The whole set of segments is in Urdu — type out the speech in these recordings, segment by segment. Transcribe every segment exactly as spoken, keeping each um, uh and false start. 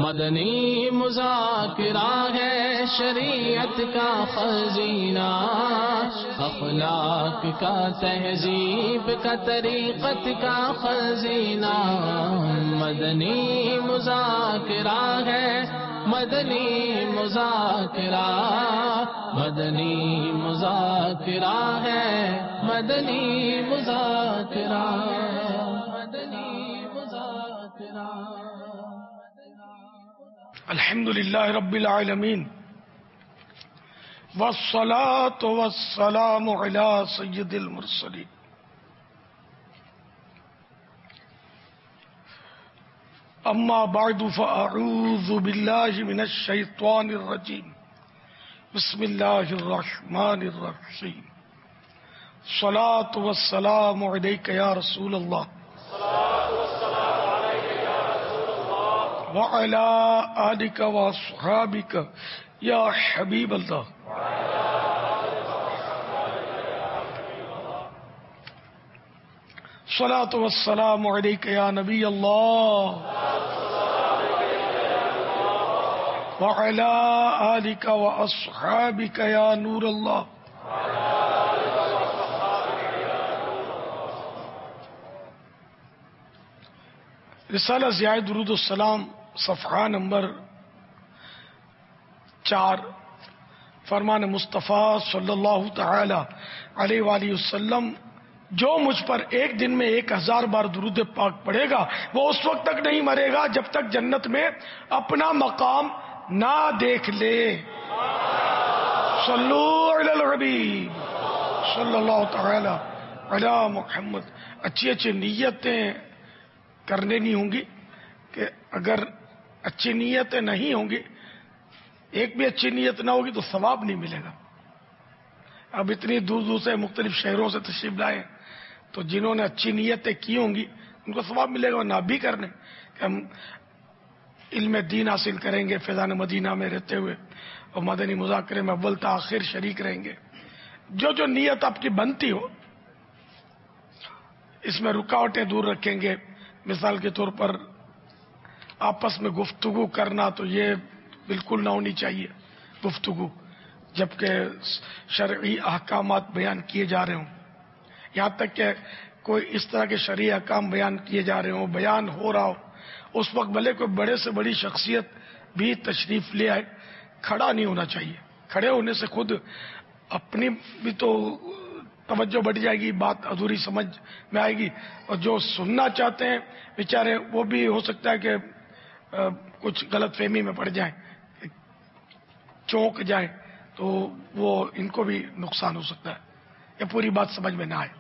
مدنی مذاکرہ ہے شریعت کا خزینہ، اخلاق کا تہذیب کا طریقت کا خزینہ، مدنی مذاکرہ ہے، مدنی مذاکرہ، مدنی مذاکرہ ہے، مدنی مذاکرہ، مدنی مذاکرہ۔ الحمدللہ رب العالمین والصلاة والسلام علی سید المرسلین۔ اما بعد فاعوذ باللہ من الشیطان الرجیم، بسم اللہ الرحمن الرحیم۔ الصلاة والسلام علیک یا رسول اللہ وعلى آلك وأصحابك يا حبيب الله۔ الصلاة والسلام عليك يا نبي الله وعلى آلك وأصحابك يا نور الله۔ رسالہ ضیاء درود السلام صفحہ نمبر چار، فرمان مصطفیٰ صلی اللہ تعالی علیہ وآلہ وسلم، جو مجھ پر ایک دن میں ایک ہزار بار درود پاک پڑھے گا وہ اس وقت تک نہیں مرے گا جب تک جنت میں اپنا مقام نہ دیکھ لے۔ صلو علی الحبیب صلی اللہ تعالی علی محمد۔ اچھی اچھی نیتیں کرنے نہیں ہوں گی کہ اگر اچھی نیتیں نہیں ہوں گی، ایک بھی اچھی نیت نہ ہوگی تو ثواب نہیں ملے گا۔ اب اتنی دور دور سے مختلف شہروں سے تشریف لائے تو جنہوں نے اچھی نیتیں کی ہوں گی ان کو ثواب ملے گا، نہ بھی کرنے کہ ہم علم دین حاصل کریں گے فیضان مدینہ میں رہتے ہوئے اور مدنی مذاکرے میں اول تا آخر شریک رہیں گے۔ جو جو نیت آپ کی بنتی ہو اس میں رکاوٹیں دور رکھیں گے۔ مثال کے طور پر آپس میں گفتگو کرنا تو یہ بالکل نہ ہونی چاہیے گفتگو، جبکہ شرعی احکامات بیان کیے جا رہے ہوں، یہاں تک کہ کوئی اس طرح کے شرعی احکام بیان کیے جا رہے ہوں، بیان ہو رہا ہو، اس وقت بھلے کوئی بڑے سے بڑی شخصیت بھی تشریف لے آئے، کھڑا نہیں ہونا چاہیے۔ کھڑے ہونے سے خود اپنی بھی تو توجہ بڑھ جائے گی، بات ادھوری سمجھ میں آئے گی، اور جو سننا چاہتے ہیں بیچارے وہ بھی ہو سکتا ہے کہ کچھ غلط فہمی میں پڑ جائیں، چونک جائیں، تو وہ ان کو بھی نقصان ہو سکتا ہے یا پوری بات سمجھ میں نہ آئے۔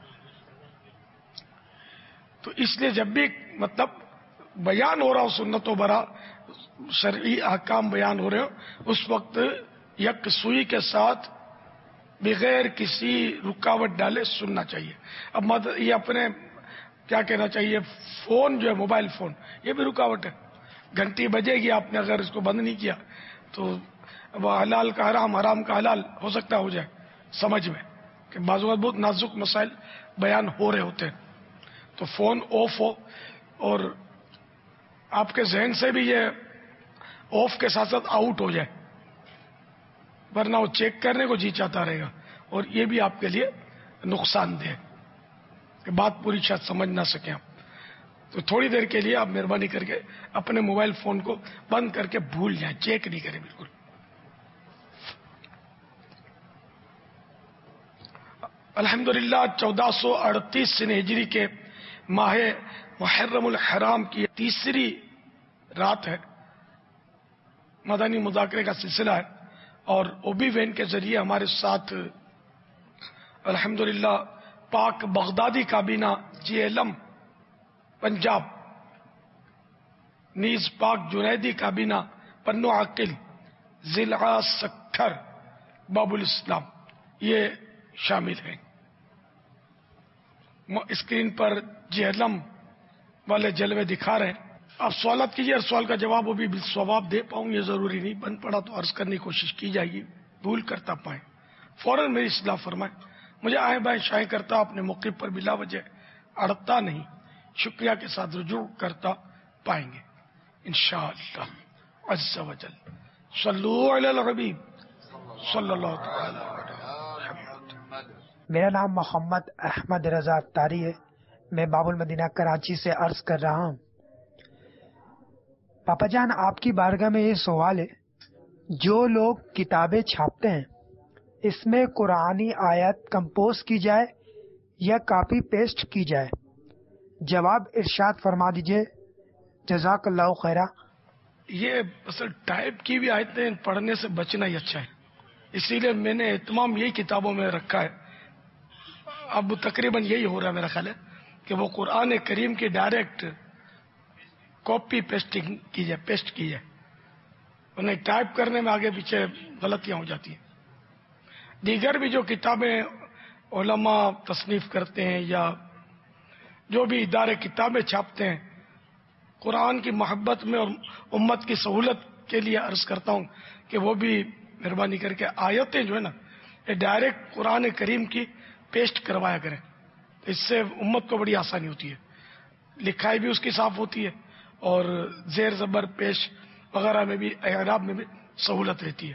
تو اس لیے جب بھی مطلب بیان ہو رہا ہو سنت و برا شرعی احکام بیان ہو رہے ہو اس وقت یکسوئی کے ساتھ بغیر کسی رکاوٹ ڈالے سننا چاہیے۔ اب یہ اپنے کیا کہنا چاہیے، فون جو ہے موبائل فون یہ بھی رکاوٹ ہے۔ گھنٹی بجے گی، آپ نے اگر اس کو بند نہیں کیا تو وہ حلال کا حرام، حرام کا حلال ہو سکتا ہو جائے سمجھ میں، کہ بعض اوقات بہت نازک مسائل بیان ہو رہے ہوتے ہیں تو فون آف ہو اور آپ کے ذہن سے بھی یہ آف کے ساتھ ساتھ آؤٹ ہو جائے، ورنہ وہ چیک کرنے کو جی چاہتا رہے گا اور یہ بھی آپ کے لیے نقصان دہ کہ بات پوری شاید سمجھ نہ سکیں آپ۔ تو تھوڑی دیر کے لیے آپ مہربانی کر کے اپنے موبائل فون کو بند کر کے بھول جائیں، چیک نہیں کریں بالکل۔ الحمدللہ چودہ سو اڑتیس سن ہجری کے ماہ محرم الحرام کی تیسری رات ہے، مدنی مذاکرے کا سلسلہ ہے، اور اوبی وین کے ذریعے ہمارے ساتھ الحمدللہ پاک بغدادی کابینہ جی ایلم پنجاب، نیز پاک جنیدی کابینہ پنو عاقل، ضلع سکھر، باب الاسلام یہ شامل ہیں۔ اسکرین پر جی ایلم والے جلوے دکھا رہے ہیں۔ آپ سوالات کیجیے، ہر سوال کا جواب وہ بھی بالصواب دے پاؤں یہ ضروری نہیں، بن پڑا تو عرض کرنے کی کوشش کی جائے گی، بھول کرتا پائیں فوراً میری اصلاح فرمائیں۔ مجھے آئیں بائیں شائیں کرتا اپنے موقف پر بلا وجہ اڑتا نہیں، شکریہ کے ساتھ رجوع کرتا پائیں گے انشاءاللہ۔ عز وجل. صلو علی الحبیب صلی اللہ تعالی علیہ وسلم. میرا نام محمد احمد رضا تاری ہے. میں باب المدینہ کراچی سے عرض کر رہا ہوں. پاپا جان، آپ کی بارگاہ میں یہ سوال ہے، جو لوگ کتابیں چھاپتے ہیں اس میں قرآنی آیت کمپوز کی جائے یا کاپی پیسٹ کی جائے؟ جواب ارشاد فرما دیجئے، جزاک اللہ خیرہ. یہ اصل ٹائپ کی بھی آیتیں پڑھنے سے بچنا ہی اچھا ہے، اسی لیے میں نے اہتمام یہی کتابوں میں رکھا ہے. اب تقریباً یہی ہو رہا ہے میرا خیال ہے کہ وہ قرآن کریم کی ڈائریکٹ کاپی پیسٹنگ کی جائے، پیسٹ کی جائے. انہیں ٹائپ کرنے میں آگے پیچھے غلطیاں ہو جاتی ہیں. دیگر بھی جو کتابیں علماء تصنیف کرتے ہیں یا جو بھی ادارے کتابیں چھاپتے ہیں، قرآن کی محبت میں اور امت کی سہولت کے لیے عرض کرتا ہوں کہ وہ بھی مہربانی کر کے آیتیں جو ہے نا یہ ڈائریکٹ قرآن کریم کی پیسٹ کروایا کریں. اس سے امت کو بڑی آسانی ہوتی ہے، لکھائی بھی اس کی صاف ہوتی ہے اور زیر زبر پیش وغیرہ میں بھی اعراب میں بھی سہولت رہتی ہے.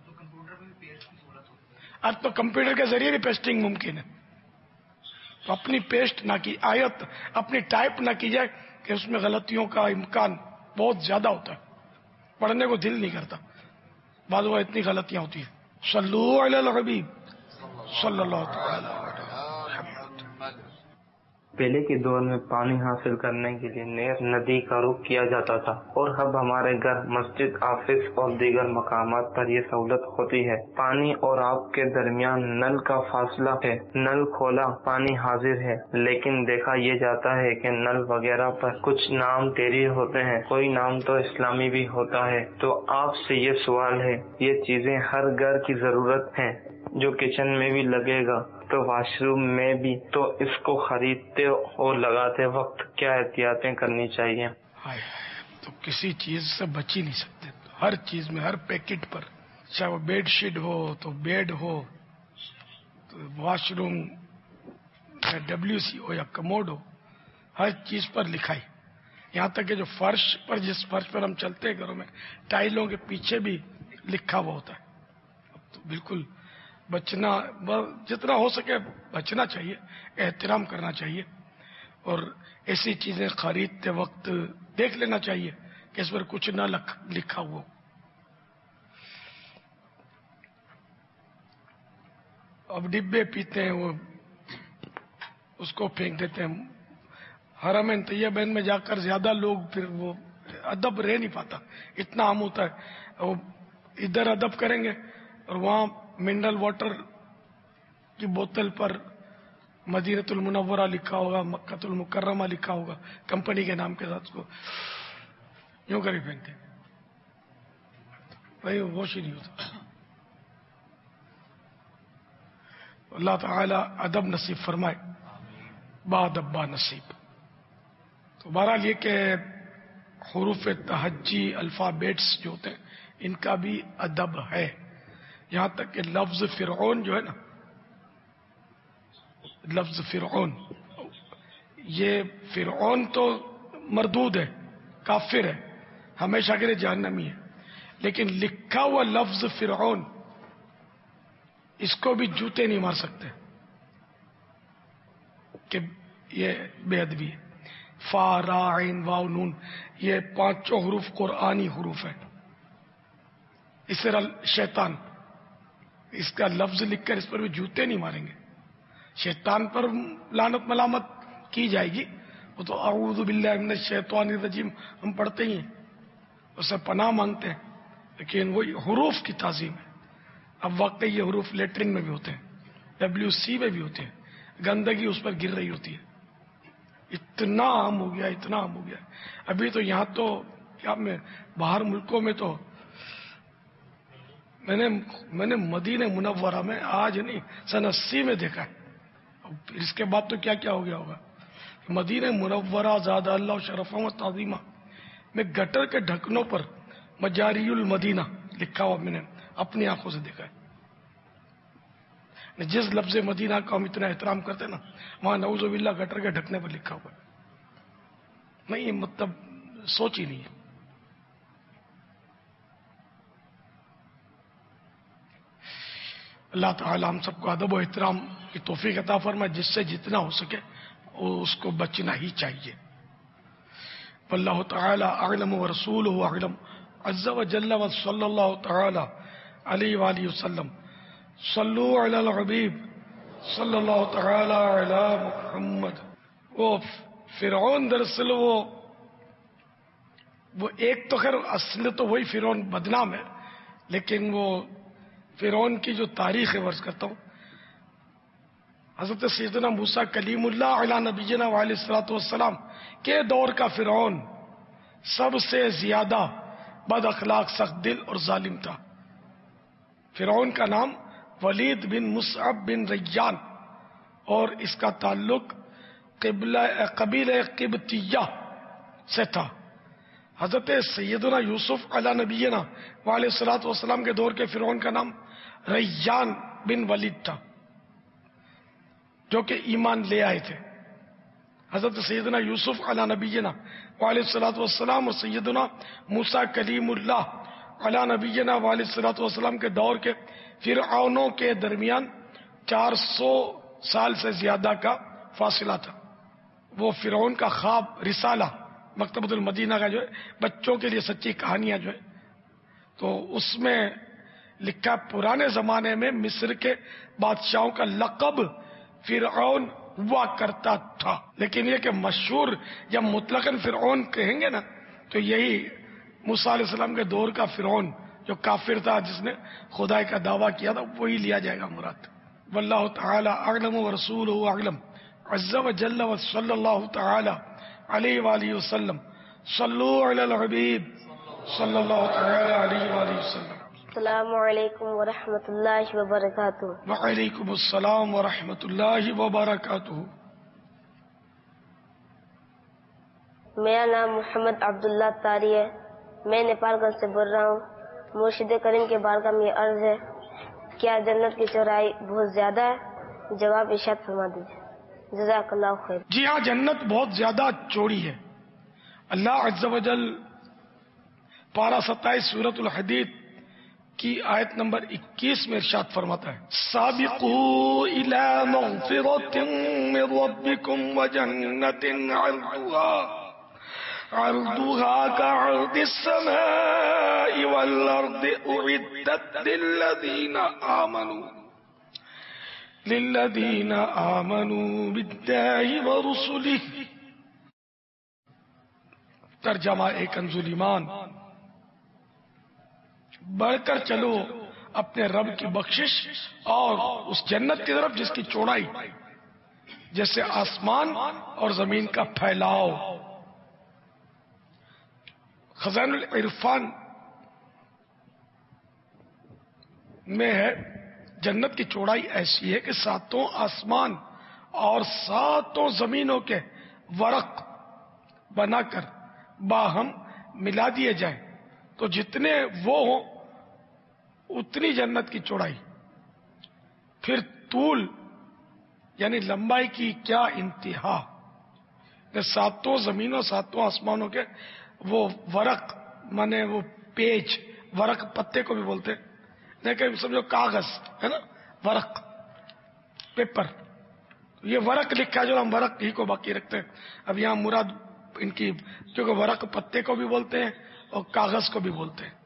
اب تو کمپیوٹر کے ذریعے بھی پیسٹنگ ممکن ہے، تو اپنی پیسٹ نہ کی آیت اپنی ٹائپ نہ کی جائے کہ اس میں غلطیوں کا امکان بہت زیادہ ہوتا ہے، پڑھنے کو دل نہیں کرتا، بعض وہ اتنی غلطیاں ہوتی ہیں. صلو علی الحبیب صلی اللہ تعالی علیہ وسلم. پہلے کے دور میں پانی حاصل کرنے کے لیے نہر ندی کا رخ کیا جاتا تھا، اور اب ہمارے گھر، مسجد، آفس اور دیگر مقامات پر یہ سہولت ہوتی ہے. پانی اور آب کے درمیان نل کا فاصلہ ہے، نل کھولا پانی حاضر ہے. لیکن دیکھا یہ جاتا ہے کہ نل وغیرہ پر کچھ نام تیری ہوتے ہیں، کوئی نام تو اسلامی بھی ہوتا ہے. تو آپ سے یہ سوال ہے، یہ چیزیں ہر گھر کی ضرورت ہیں، جو کچن میں بھی لگے گا تو واش روم میں بھی، تو اس کو خریدتے اور لگاتے وقت کیا احتیاطیں کرنی چاہیے؟ تو کسی چیز سے بچ ہی نہیں سکتے. ہر چیز میں، ہر پیکٹ پر، چاہے وہ بیڈ شیٹ ہو تو بیڈ ہو، تو واش روم یا ڈبلیو سی ہو یا کموڈ ہو، ہر چیز پر لکھائی. یہاں تک کہ جو فرش پر، جس فرش پر ہم چلتے ہیں گھروں میں، ٹائلوں کے پیچھے بھی لکھا ہوا ہوتا ہے. تو بالکل بچنا، جتنا ہو سکے بچنا چاہیے، احترام کرنا چاہیے، اور ایسی چیزیں خریدتے وقت دیکھ لینا چاہیے کہ اس پر کچھ نہ لکھا ہوا. اب ڈبے پیتے ہیں، وہ اس کو پھینک دیتے ہیں. حرم طیبین میں جا کر زیادہ لوگ پھر وہ ادب رہ نہیں پاتا، اتنا عام ہوتا ہے. وہ ادھر ادب کریں گے اور وہاں منرل واٹر کی بوتل پر مدینۃ المنورہ لکھا ہوگا، مکۃ المکرمہ لکھا ہوگا کمپنی کے نام کے ساتھ، اس کو یوں کر ہی پھینکتے بھائی، ہوش ہی نہیں ہوتا. اللہ تعالی ادب نصیب فرمائے، با ادب با نصیب. تو بہرحال یہ کہ حروف تہجی الفابیٹس جو ہوتے ہیں ان کا بھی ادب ہے. یہاں تک کہ لفظ فرعون جو ہے نا، لفظ فرعون، یہ فرعون تو مردود ہے، کافر ہے، ہمیشہ کے لیے جہنمی ہے، لیکن لکھا ہوا لفظ فرعون اس کو بھی جوتے نہیں مار سکتے کہ یہ بے ادبی ہے. فا را عین واو نون، یہ پانچوں حروف قرآنی حروف ہیں. اس طرح شیطان، اس کا لفظ لکھ کر اس پر بھی جوتے نہیں ماریں گے. شیطان پر لعنت ملامت کی جائے گی، وہ تو اعوذ باللہ من الشیطان الرجیم ہم پڑھتے ہی ہیں، اس سے پناہ مانگتے ہیں، لیکن وہی حروف کی تعظیم ہے. اب واقعی یہ حروف لیٹرن میں بھی ہوتے ہیں، ڈبلیو سی میں بھی ہوتے ہیں، گندگی اس پر گر رہی ہوتی ہے. اتنا عام ہو گیا، اتنا عام ہو گیا. ابھی تو یہاں تو کیا، میں باہر ملکوں میں تو میں نے میں نے مدینہ منورہ میں آج نہیں سن اسی میں دیکھا ہے. پھر اس کے بعد تو کیا کیا ہو گیا ہوگا. مدینہ منورہ زاد اللہ شرف و تعظیمہ میں گٹر کے ڈھکنوں پر مجاری المدینہ لکھا ہوا میں نے اپنی آنکھوں سے دیکھا ہے. جس لفظ مدینہ کا ہم اتنا احترام کرتے نا، وہاں نعوذ باللہ گٹر کے ڈھکنے پر لکھا ہوا ہے. نہیں، مطلب سوچ ہی نہیں ہے. اللہ تعالی ہم سب کو ادب و احترام کی توفیق عطا فرمائے، جس سے جتنا ہو سکے اس کو بچنا ہی چاہیے۔ واللہ تعالی اعلم ورسولہ اعلم عز وجل وصلی اللہ تعالی علیہ وآلہ وسلم۔ صلو علی الحبیب صلی اللہ تعالی علی محمد۔ وہ فرعون دراصل وہ وہ ایک تو خیر اصل تو وہی فرعون بدنام ہے، لیکن وہ فرعون کی جو تاریخ ہے ورز کرتا ہوں، حضرت سیدنا موسیٰ کلیم اللہ علی نبینا علیہ الصلوۃ والسلام کے دور کا فرعون سب سے زیادہ بد اخلاق، سخت دل اور ظالم تھا۔ فرعون کا نام ولید بن مصعب بن ریان اور اس کا تعلق قبیلہ قبطیہ سے تھا۔ حضرت سیدنا یوسف علی نبینا علیہ الصلوۃ والسلام کے دور کے فرعون کا نام ریان بن ولید تھا، جو کہ ایمان لے آئے تھے۔ حضرت سیدنا یوسف علی نبینا علیہ الصلوۃ والسلام اور سیدنا موسیٰ کلیم اللہ علی نبینا علیہ الصلوۃ والسلام کے دور کے فرعونوں کے درمیان چار سو سال سے زیادہ کا فاصلہ تھا۔ وہ فرعون کا خواب رسالہ مکتبۃ المدینہ کا جو ہے بچوں کے لیے سچی کہانیاں جو ہے، تو اس میں لکھا پرانے زمانے میں مصر کے بادشاہوں کا لقب فرعون ہوا کرتا تھا، لیکن یہ کہ مشہور یا مطلقاً فرعون کہیں گے نا تو یہی موسیٰ علیہ السلام کے دور کا فرعون جو کافر تھا، جس نے خدائی کا دعویٰ کیا تھا، وہی لیا جائے گا مراد۔ واللہ تعالی اعلم ورسولہ اعلم عز وجل وصلی اللہ تعالی علیہ وآلہ وسلم۔ صلو علی الحبیب صلی اللہ تعالی علیہ وآلہ وسلم۔ السلام علیکم ورحمۃ اللہ وبرکاتہ۔ وعلیکم السلام ورحمۃ اللہ وبرکاتہ۔ میرا نام محمد عبداللہ طاری ہے، میں نیپال گنج سے بول رہا ہوں۔ مرشد کریم کے بارگاہ میں یہ عرض ہے، کیا جنت کی چوڑائی بہت زیادہ ہے؟ جواب ارشاد فرما دیجیے، جزاک اللہ خیر۔ جی ہاں، جنت بہت زیادہ چوڑی ہے۔ اللہ عز و جل پارہ ستائیس سورۃ الحدید کی آیت نمبر اکیس میں ارشاد فرماتا ہے، سابقوا الی مغفرۃ من ربکم وجنۃ عرضها عرضها كعرض السماء والارض اعدت للذین آمنوا للذین آمنوا باللہ ورسلہ۔ ترجمہ ایک کنزول ایمان، بڑھ کر چلو اپنے رب کی بخشش اور اس جنت کی طرف جس کی چوڑائی جیسے آسمان اور زمین کا پھیلاؤ۔ خزائن العرفان میں ہے، جنت کی چوڑائی ایسی ہے کہ ساتوں آسمان اور ساتوں زمینوں کے ورق بنا کر باہم ملا دیے جائیں تو جتنے وہ ہوں اتنی جنت کی چوڑائی۔ پھر طول یعنی لمبائی کی کیا انتہا، ساتوں زمینوں ساتوں آسمانوں کے وہ ورق مانے وہ پیج، ورق پتے کو بھی بولتے ہیں، لیکن سمجھو کاغذ ہے نا، ورق پیپر، یہ ورق لکھا جو ہم ورق ہی کو باقی رکھتے ہیں۔ اب یہاں مراد ان کی کیونکہ ورق پتے کو بھی بولتے ہیں اور کاغذ کو بھی بولتے ہیں۔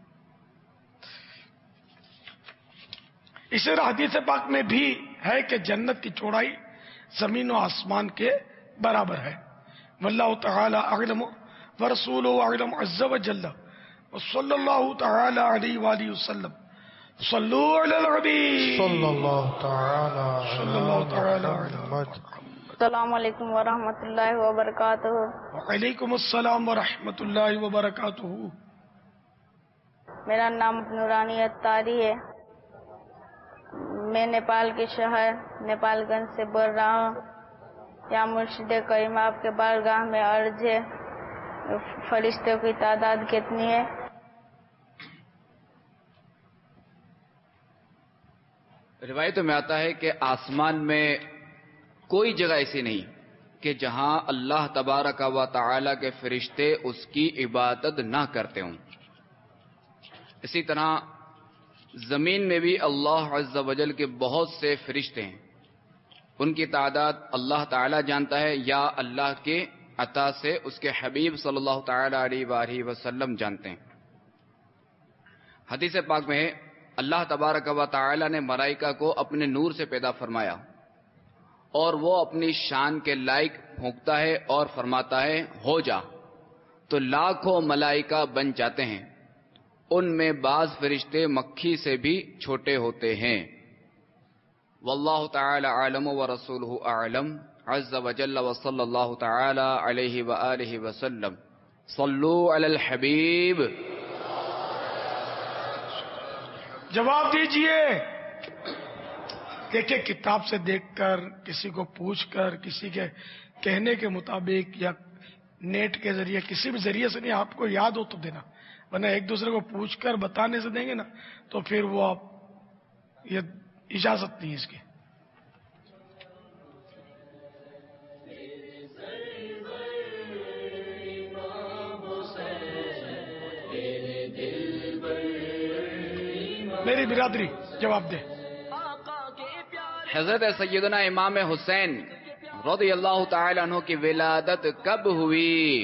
اسی طرح حدیث پاک میں بھی ہے کہ جنت کی چوڑائی زمین و آسمان کے برابر ہے۔ واللہ تعالی اعلم ورسولہ اعلم عز وجل وصلی اللہ تعالی علیہ وآلہ وسلم۔ صلو علی الحبیب صلی اللہ تعالی صلی اللہ تعالی علی محمد۔ السلام علیکم ورحمۃ اللہ وبرکاتہ۔ وعلیکم السلام ورحمۃ اللہ وبرکاتہ۔ میرا نام نورانی طاری ہے، میں نیپال کے شہر نیپال گنج سے بول رہا ہوں۔ یا مرشد کریم آپ کے بارگاہ میں عرض ہے، فرشتوں کی تعداد کتنی ہے؟ روایتوں میں آتا ہے کہ آسمان میں کوئی جگہ ایسی نہیں کہ جہاں اللہ تبارک و تعالی کے فرشتے اس کی عبادت نہ کرتے ہوں۔ اسی طرح زمین میں بھی اللہ عز و جل کے بہت سے فرشتے ہیں، ان کی تعداد اللہ تعالی جانتا ہے یا اللہ کے عطا سے اس کے حبیب صلی اللہ تعالی علیہ وآلہ وسلم جانتے ہیں۔ حدیث پاک میں ہے اللہ تبارک و تعالی نے ملائکہ کو اپنے نور سے پیدا فرمایا اور وہ اپنی شان کے لائق پھونکتا ہے اور فرماتا ہے ہو جا، تو لاکھوں ملائکہ بن جاتے ہیں۔ ان میں بعض فرشتے مکھی سے بھی چھوٹے ہوتے ہیں۔ واللہ تعالی عالم ورسولہ اعلم عز وجل وصلی اللہ تعالی علیہ وآلہ وسلم۔ صلو علی الحبیب۔ جواب دیجئے۔ دیکھیں کتاب سے دیکھ کر، کسی کو پوچھ کر، کسی کے کہنے کے مطابق یا نیٹ کے ذریعے کسی بھی ذریعے سے نہیں، آپ کو یاد ہو تو دینا، ورنہ ایک دوسرے کو پوچھ کر بتانے سے دیں گے نا تو پھر وہ آپ یہ اجازت نہیں اس کی۔ میری برادری جواب دے۔ حضرت سیدنا امام حسین رضی اللہ تعالی عنہ کی ولادت کب ہوئی؟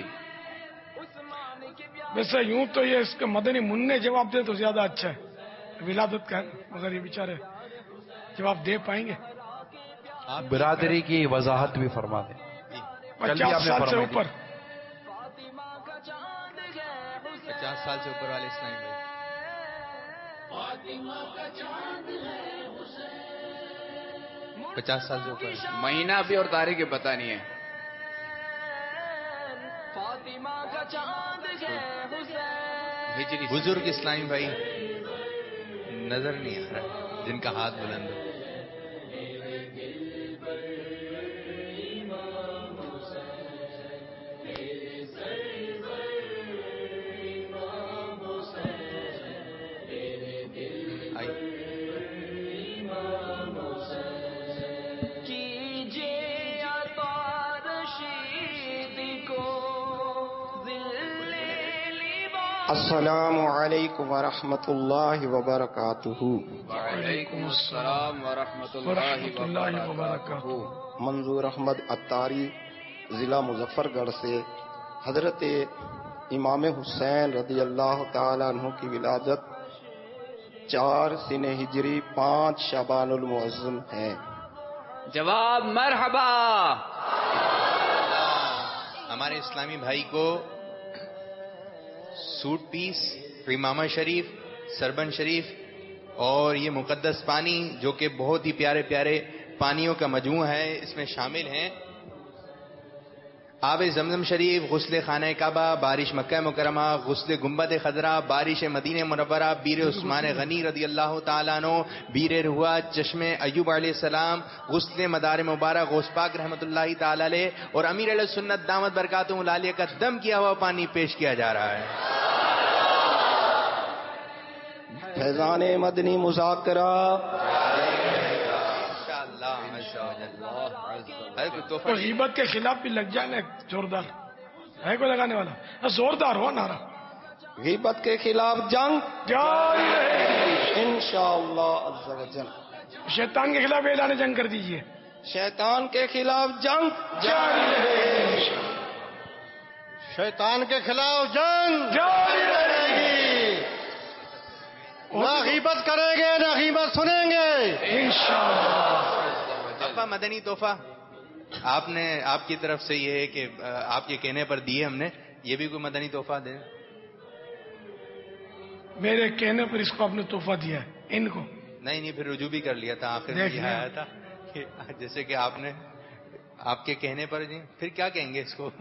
ویسے یوں تو یہ اس کے مدنی منع جواب دے تو زیادہ اچھا ہے، ولادت کا ہے، مگر یہ بیچارے جواب دے پائیں گے؟ برادری کی وضاحت بھی فرما دیں۔ پچاس سال سے اوپر، پچاس سال سے اوپر والے اسلامی بھائی۔ پچاس سال سے اوپر، مہینہ بھی اور تاریخ بھی پتہ نہیں ہے۔ ہجری بزرگ اسلامی بھائی نظر نہیں آ رہا جن کا ہاتھ بلند ہو۔ السلام علیکم ورحمۃ اللہ وبرکاتہ۔ وعلیکم السلام ورحمۃ اللہ وبرکاتہ۔ منظور احمد عطاری، ضلع مظفر گڑھ سے۔ حضرت امام حسین رضی اللہ تعالی عنہ کی ولادت چار سن ہجری پانچ شعبان المعظم ہے۔ جواب مرحبا۔ ہمارے اسلامی بھائی کو سوٹ پیس، امامہ شریف، سربن شریف اور یہ مقدس پانی جو کہ بہت ہی پیارے پیارے پانیوں کا مجموعہ ہے، اس میں شامل ہیں آب زمزم شریف، غسل خانہ کعبہ، بارش مکہ مکرمہ، غسل گنبد خضرا، بارش مدینہ منورہ، بیر عثمان غنی رضی اللہ تعالیٰ عنہ، بیر رہوا، چشم ایوب علیہ السلام، غسل مدار مبارک، غوث پاک رحمۃ اللہ تعالی علیہ اور امیر علیہ سنت دامت برکاتہم العالیہ کا دم کیا ہوا پانی پیش کیا جا رہا ہے۔ فیضان مدنی مذاکرہ۔ تو غیبت کے خلاف بھی لگ جائے نا، زوردار ہے کوئی لگانے والا؟ زوردار ہو نعرہ غیبت کے خلاف جنگ جاری رہے انشاءاللہ عز و جل۔ شیطان کے خلاف اعلان جنگ کر دیجئے۔ شیطان کے خلاف جنگ جاری رہے، شیطان کے خلاف جنگ جاری رہے گی، نہ غیبت کریں گے نہ غیبت سنیں گے انشاءاللہ۔ تحفہ مدنی تحفہ آپ نے آپ کی طرف سے یہ ہے کہ آپ کے کہنے پر دیے ہم نے، یہ بھی کوئی مدنی تحفہ دیں؟ میرے کہنے پر اس کو آپ نے تحفہ دیا ہے ان کو؟ نہیں نہیں، پھر رجوع بھی کر لیا تھا، آخر میں یہ آیا تھا کہ جیسے کہ آپ نے آپ کے کہنے پر جی، پھر کیا کہیں گے اس کو؟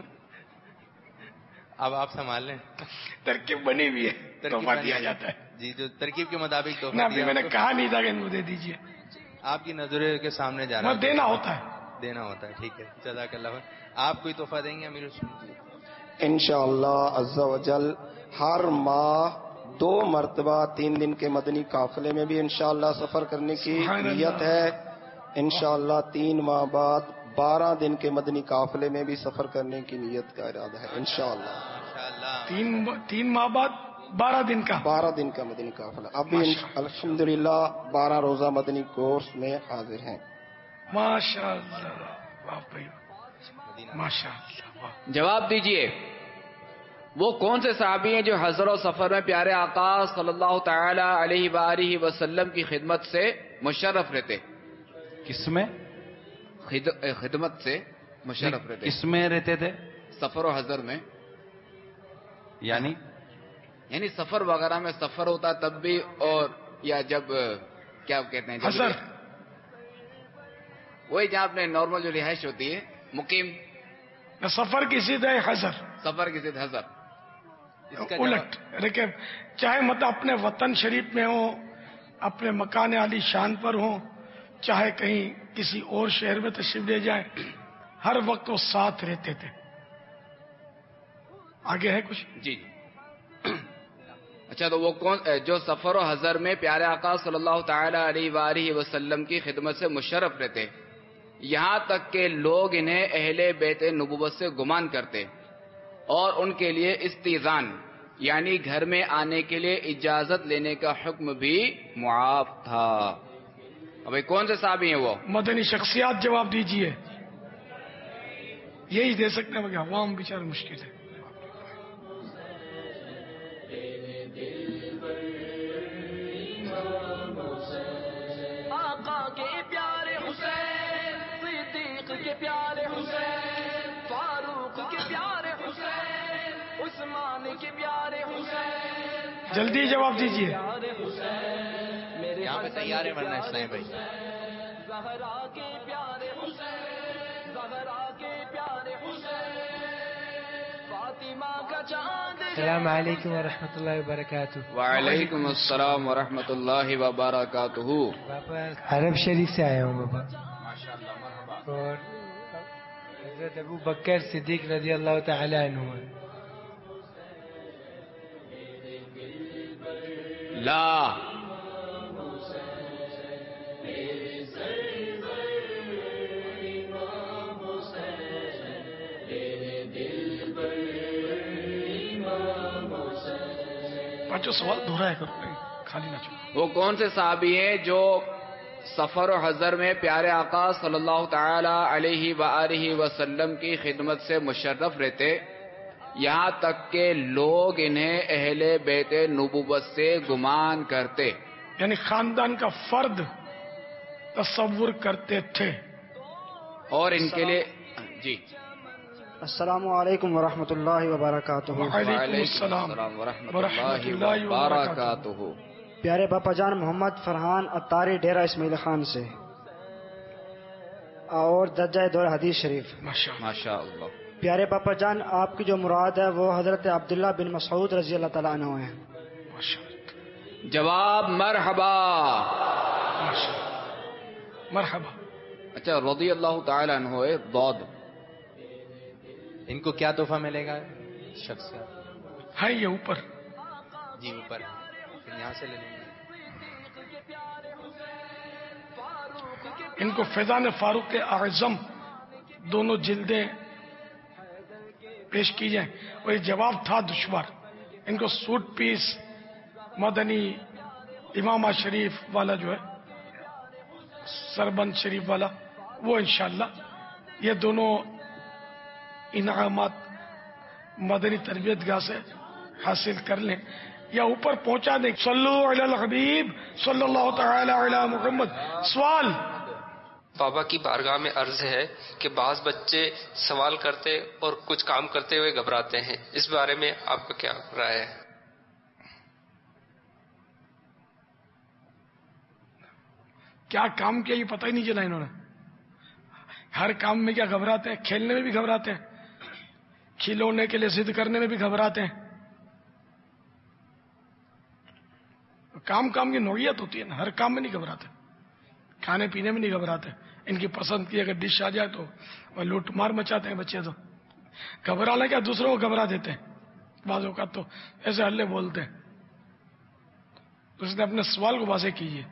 اب آپ سنبھال لیں، ترکیب بنی ہوئی ہے، تحفہ دیا جاتا ہے جی، جو ترکیب کے مطابق تحفہ نہ، ابھی دیا میں نے آپ کو۔ کہا نہیں تھا کہ ان کو دے دیجئے، آپ کی نظروں کے سامنے جا رہا وہ دینا ہوتا ہے، دینا ہوتا ہے، ٹھیک ہے، جزاک اللہ خیر۔ آپ کوئی تحفہ دیں گے امیر السنت؟ انشاءاللہ عز و جل ہر ماہ دو مرتبہ تین دن کے مدنی قافلے میں بھی انشاءاللہ سفر کرنے کی نیت ہے۔ انشاءاللہ تین ماہ بعد بارہ دن کے مدنی قافلے میں بھی سفر کرنے کی نیت کا ارادہ ہے انشاءاللہ۔ تین تین ماہ بعد بارہ دن کا بارہ دن کا مدنی قافلہ ابھی الحمدللہ بارہ روزہ مدنی کورس میں حاضر ہیں. ماشاء اللہ، ماشاء اللہ. جواب دیجئے وہ کون سے صحابی ہیں جو حضر و سفر میں پیارے آقا صلی اللہ تعالی علیہ وآلہ وسلم کی خدمت سے مشرف رہتے؟ کس میں خدمت سے مشرف رہتے؟ کس میں رہتے تھے؟ سفر و حضر میں. یعنی یعنی سفر وغیرہ میں سفر ہوتا تب بھی، اور یا جب کیا کہتے ہیں حضر، وہی جہاں اپنے نارمل جو رہائش ہوتی ہے مقیم. سفر کی ضد ہے حضر، سفر کی ضد حضر. الٹ دیکھیں، چاہے مطلب اپنے وطن شریف میں ہوں، اپنے مکان عالی شان پر ہوں، چاہے کہیں کسی اور شہر میں تشریف لے جائیں، ہر وقت وہ ساتھ رہتے تھے. آگے ہے کچھ؟ جی. اچھا، تو وہ کون جو سفر و حضر میں پیارے آقا صلی اللہ تعالی علیہ وآلہ وسلم کی خدمت سے مشرف رہتے، یہاں تک کہ لوگ انہیں اہل بیت نبوت سے گمان کرتے اور ان کے لیے استئذان یعنی گھر میں آنے کے لیے اجازت لینے کا حکم بھی معاف تھا. اب کون سے صحابی ہیں وہ؟ مدنی شخصیات جواب دیجئے. یہی دے سکتے ہیں، عوام بیچارے مشکل ہے. آقا کے پیارے حسین، صدیق کے پیارے حسین، فاروق کے پیارے حسین، عثمان کے پیارے حسین. جلدی جواب دیجئے. یہاں پہ تیار ہے ورنہ اسلام بھائی. زہرا کے پیارے حسین، زہرا کے پیارے حسین، فاطمہ کا چاند. السلام علیکم ورحمۃ اللہ وبرکاتہ. وعلیکم السلام ورحمۃ اللہ وبرکاتہ. بابا عرب شریف سے آیا ہوں بابا. اور حضرت ابو بکر صدیق رضی اللہ تعالی عنہ. لا پانچوں سوال دہرایا کرو، خالی نہ چھوڑو. وہ کون سے صحابی ہیں جو سفر و حضر میں پیارے آقا صلی اللہ تعالی علیہ وآلہ وسلم کی خدمت سے مشرف رہتے، یہاں تک کہ لوگ انہیں اہل بیت نبوت سے گمان کرتے؟ یعنی خاندان کا فرد تصور کرتے تھے. اور ان کے لیے جی. السلام علیکم ورحمۃ اللہ وبرکاتہ. وعلیکم السلام ورحمۃ اللہ وبرکاتہ. پیارے باپا جان محمد فرحان اتاری ڈیرہ اسماعیل خان سے، اور درجہ دور حدیث شریف. ماشاء اللہ. پیارے باپا جان، آپ کی جو مراد ہے وہ حضرت عبداللہ بن مسعود رضی اللہ تعالیٰ عنہ ہیں. جواب مرحبا. مرحبا. اچھا، رضی اللہ تعالی عنہ ہے ضاد. ان کو کیا تحفہ ملے گا؟ شخصیات ہے یہ اوپر جی، اوپر پھر یہاں سے لے لیں گے. ان کو فیضان فاروق اعظم دونوں جلدیں پیش کی جائیں. اور یہ جواب تھا دشوار. ان کو سوٹ پیس مدنی امامہ شریف والا جو ہے سربند شریف والا، وہ انشاءاللہ یہ دونوں انعامات مدنی تربیت گاہ سے حاصل کر لیں یا اوپر پہنچا دیں. صلو علی الحبیب صلی اللہ تعالی علی محمد. سوال بابا کی بارگاہ میں عرض ہے کہ بعض بچے سوال کرتے اور کچھ کام کرتے ہوئے گھبراتے ہیں، اس بارے میں آپ کا کیا رائے ہے؟ کیا کام کیا یہ پتہ ہی نہیں چلا انہوں نے. ہر کام میں کیا گھبراتے ہیں؟ کھیلنے میں بھی گھبراتے ہیں، کھلونے کے لیے ضد کرنے میں بھی گھبراتے ہیں. کام کام کی نوعیت ہوتی ہے نا، ہر کام میں نہیں گھبراتے. کھانے پینے میں نہیں گھبراتے. ان کی پسند کی اگر ڈش آ جائے تو وہ لوٹ مار مچاتے ہیں بچے. تو گھبرانا کیا، دوسروں کو گھبرا دیتے ہیں بعض اوقات، تو ایسے ہلے بولتے ہیں. تو اس نے اپنے سوال کو واضح کیجیے.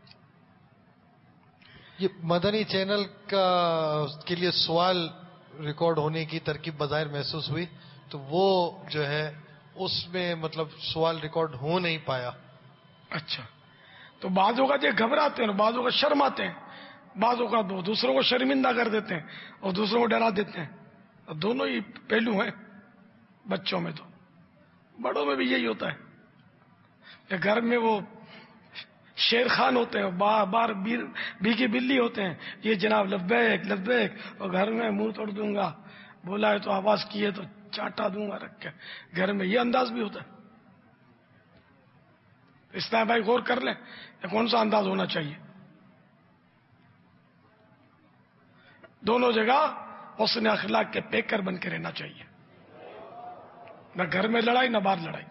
یہ مدنی چینل کا کے لیے سوال ریکارڈ ہونے کی ترکیب بظاہر محسوس ہوئی، تو وہ جو ہے اس میں مطلب سوال ریکارڈ ہو نہیں پایا. اچھا، تو بعض اوقات یہ گھبراتے ہیں اور بعض اوقات شرماتے ہیں، بعض اوقات وہ دوسروں کو شرمندہ کر دیتے ہیں اور دوسروں کو ڈرا دیتے ہیں. اور دونوں ہی پہلو ہیں بچوں میں. تو بڑوں میں بھی یہی ہوتا ہے کہ گھر میں وہ شیر خان ہوتے ہیں، بار بار بیگی بلی ہوتے ہیں، یہ جناب لبیک لبیک، اور گھر میں منہ توڑ دوں گا، بولا ہے تو آواز کی ہے تو چاٹا دوں گا رکھ کے. گھر میں یہ انداز بھی ہوتا ہے. اس طرح بھائی غور کر لیں کہ کون سا انداز ہونا چاہیے. دونوں جگہ حسن اخلاق کے پیکر بن کے رہنا چاہیے، نہ گھر میں لڑائی نہ باہر لڑائی.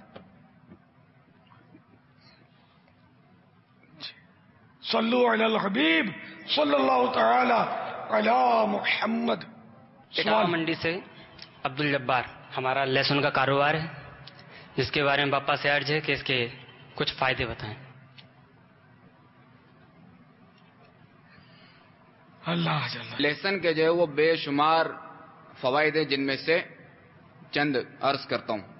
صلو علی الحبیب صلی اللہ تعالی علی محمد. اٹاوا منڈی سے عبد الجبار. ہمارا لہسن کا کاروبار ہے، جس کے بارے میں باپا سے عرض ہے کہ اس کے کچھ فائدے بتائیں. اللہ جل. لہسن کے جو ہے وہ بے شمار فوائد ہیں، جن میں سے چند عرض کرتا ہوں.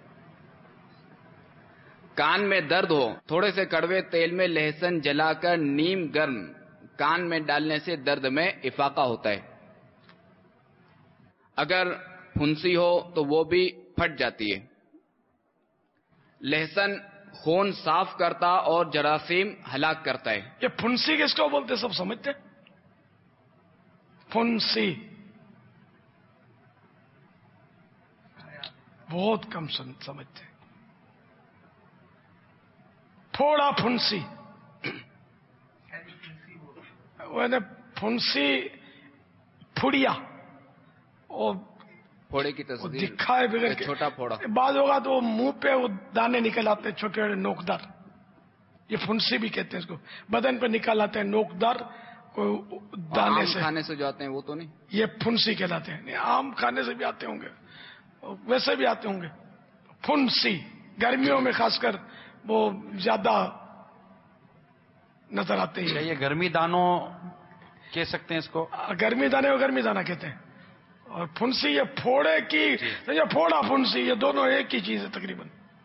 کان میں درد ہو، تھوڑے سے کڑوے تیل میں لہسن جلا کر نیم گرم کان میں ڈالنے سے درد میں افاقہ ہوتا ہے. اگر پھنسی ہو تو وہ بھی پھٹ جاتی ہے. لہسن خون صاف کرتا اور جراثیم ہلاک کرتا ہے. یہ پھنسی کس کو بولتے سب سمجھتے؟ پھنسی بہت کم سمجھتے. تھوڑا پھنسی، پھنسی پھڑیا، اور پھوڑے کی تصویر دکھائے بغیر چھوٹا پھوڑا. بعض ہوگا تو منہ پہ وہ دانے نکل آتے ہیں چھوٹے چھوٹے نوکدار، یہ پھنسی بھی کہتے ہیں اس کو. بدن پہ نکل آتے ہیں نوکدار کوئی دانے سے، کھانے سے جو آتے ہیں وہ تو نہیں، یہ پھنسی کہلاتے ہیں. آم کھانے سے بھی آتے ہوں گے، ویسے بھی آتے ہوں گے. پھنسی گرمیوں میں خاص کر وہ زیادہ نظر آتے ہیں. یہ گرمی دانوں کہہ سکتے ہیں اس کو؟ گرمی دانے کو گرمی دانا کہتے ہیں، اور پھنسی یہ پھوڑے کی، یہ پھوڑا پھنسی، یہ دونوں ایک ہی چیز ہے تقریباً.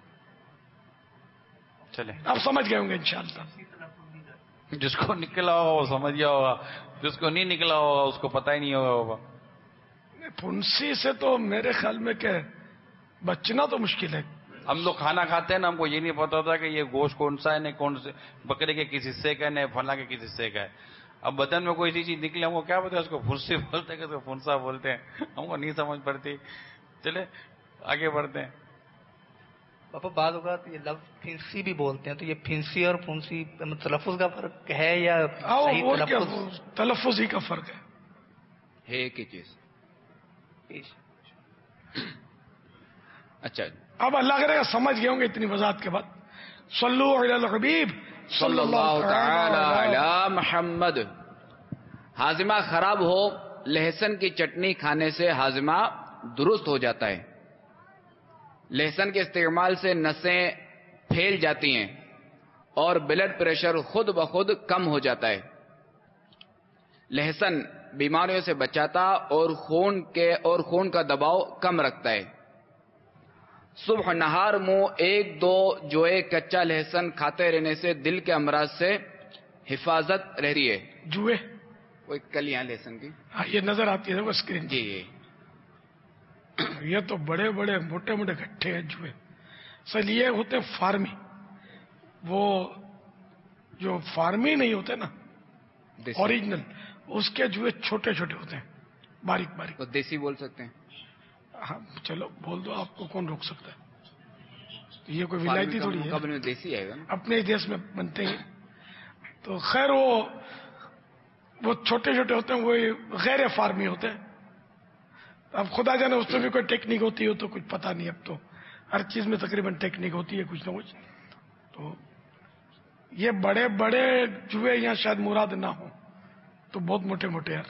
چلے آپ سمجھ گئے ہوں گے انشاءاللہ. جس کو نکلا ہوگا وہ سمجھ گیا ہوگا، جس کو نہیں نکلا ہوگا اس کو پتہ ہی نہیں ہوگا ہوگا. پھنسی سے تو میرے خیال میں کہ بچنا تو مشکل ہے. ہم لوگ کھانا کھاتے ہیں نا، ہم کو یہ نہیں پتا ہوتا کہ یہ گوشت کون سا ہے، نہیں کون سے بکرے کے کس حصے کا ہے، نہیں فلاں کے کس حصے کا ہے. اب بدن میں کوئی سی چیز نکلے ہم کو کیا پتا ہے اس کو پھنسی بولتے ہیں کہ اس کو پھنسا بولتے ہیں، ہم کو نہیں سمجھ پڑتی. چلے آگے بڑھتے ہیں. پاپا بعض اوقات یہ لفظ پھنسی بھی بولتے ہیں، تو یہ پھنسی اور پھنسی تلفظ کا فرق ہے یا صحیح تلفظ؟ تلفظ ہی کا فرق ہے، ہے ایک ہی چیز. اچھا اب اللہ کرے گا سمجھ گئے ہوں گے اتنی وضاحت کے بعد. صلو علی الحبیب صلی اللہ تعالی علی محمد. ہاضمہ خراب ہو، لہسن کی چٹنی کھانے سے ہاضمہ درست ہو جاتا ہے. لہسن کے استعمال سے نسیں پھیل جاتی ہیں اور بلڈ پریشر خود بخود کم ہو جاتا ہے. لہسن بیماریوں سے بچاتا اور خون کے اور خون کا دباؤ کم رکھتا ہے. صبح نہار منہ ایک دو جوئے کچا لہسن کھاتے رہنے سے دل کے امراض سے حفاظت رہتی ہے. جوئے وہ کلیاں لہسن کی، ہاں یہ نظر آتی ہے اسکرین جی. یہ تو بڑے بڑے موٹے موٹے گٹھے ہیں جوئے. سر یہ ہوتے فارمی، وہ جو فارمی نہیں ہوتے نا اوریجنل، اس کے جوئے چھوٹے چھوٹے ہوتے ہیں، باریک باریک. تو دیسی بول سکتے ہیں. ہاں چلو بول دو، آپ کو کون روک سکتا ہے. یہ کوئی ولایتی تھوڑی ہے، دیسی ہے اپنے دیش میں بنتے ہیں. تو خیر وہ وہ چھوٹے چھوٹے ہوتے ہیں، وہ غیر فارمی ہوتے ہیں. اب خدا جانے اس میں بھی کوئی ٹیکنیک ہوتی ہو تو کچھ پتہ نہیں. اب تو ہر چیز میں تقریباً ٹیکنیک ہوتی ہے کچھ نہ کچھ. تو یہ بڑے بڑے جوئے یہاں شاید مراد نہ ہوں، تو بہت موٹے موٹے یار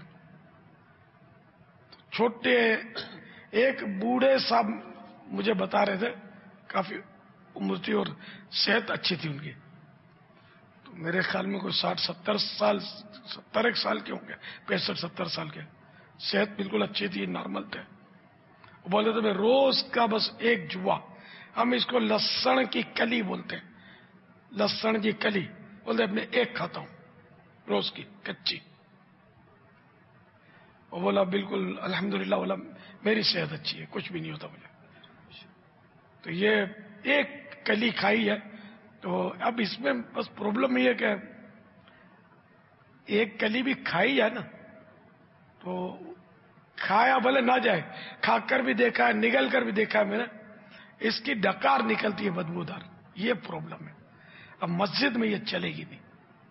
چھوٹے. ایک بوڑھے صاحب مجھے بتا رہے تھے، کافی عمر تھی اور صحت اچھی تھی ان کی. تو میرے خیال میں کوئی ساٹھ ستر سال ستر ایک سال کے ہوں گے، پینسٹھ ستر سال کے. صحت بالکل اچھی تھی، نارمل تھے. وہ بولے تھے میں روز کا بس ایک جوا ہم اس کو لسن کی کلی بولتے ہیں، لسن کی کلی بولتے ہیں، میں ایک کھاتا ہوں روز کی کچی. وہ بولا بالکل الحمدللہ، بولا میری صحت اچھی ہے، کچھ بھی نہیں ہوتا مجھے. تو یہ ایک کلی کھائی ہے. تو اب اس میں بس پرابلم یہ ہے کہ ایک کلی بھی کھائی ہے نا، تو کھایا بھلے نہ جائے، کھا کر بھی دیکھا ہے، نگل کر بھی دیکھا ہے میں نے، اس کی ڈکار نکلتی ہے بدبودار. یہ پرابلم ہے. اب مسجد میں یہ چلے گی نہیں.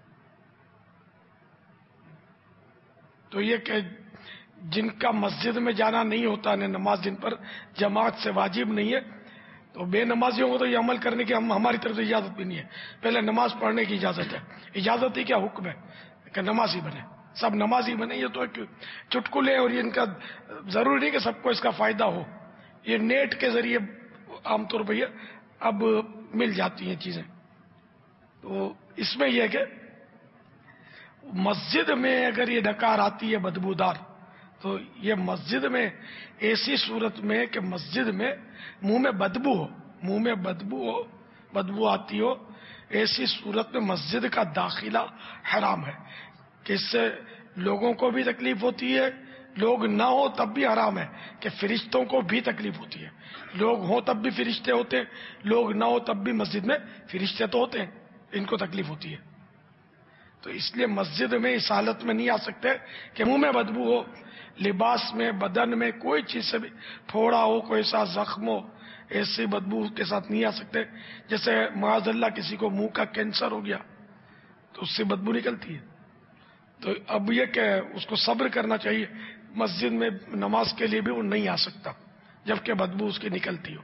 تو یہ کہ جن کا مسجد میں جانا نہیں ہوتا ہے، نماز جن پر جماعت سے واجب نہیں ہے، تو بے نمازیوں کو تو یہ عمل کرنے کی ہم ہماری طرف سے اجازت بھی نہیں ہے. پہلے نماز پڑھنے کی اجازت ہے. اجازت ہی کیا، حکم ہے کہ نمازی بنے، سب نمازی بنے. یہ تو ایک چٹکلے، اور یہ ان کا ضروری نہیں کہ سب کو اس کا فائدہ ہو. یہ نیٹ کے ذریعے عام طور پہ یہ اب مل جاتی ہیں چیزیں. تو اس میں یہ کہ مسجد میں اگر یہ ڈکار آتی ہے بدبودار، تو یہ مسجد میں ایسی صورت میں کہ مسجد میں منہ میں بدبو ہو، منہ میں بدبو ہو، بدبو آتی ہو، ایسی صورت میں مسجد کا داخلہ حرام ہے. کہ اس سے لوگوں کو بھی تکلیف ہوتی ہے، لوگ نہ ہو تب بھی حرام ہے، کہ فرشتوں کو بھی تکلیف ہوتی ہے. لوگ ہوں تب بھی فرشتے ہوتے ہیں، لوگ نہ ہو تب بھی مسجد میں فرشتے تو ہوتے ہیں، ان کو تکلیف ہوتی ہے. تو اس لیے مسجد میں اس حالت میں نہیں آ سکتے کہ منہ میں بدبو ہو، لباس میں، بدن میں، کوئی چیز سے بھی پھوڑا ہو، کوئی سا زخم ہو، ایسی بدبو کے ساتھ نہیں آ سکتے. جیسے معاذ اللہ کسی کو منہ کا کینسر ہو گیا تو اس سے بدبو نکلتی ہے. تو اب یہ کہ اس کو صبر کرنا چاہیے. مسجد میں نماز کے لیے بھی وہ نہیں آ سکتا جبکہ بدبو اس کی نکلتی ہو.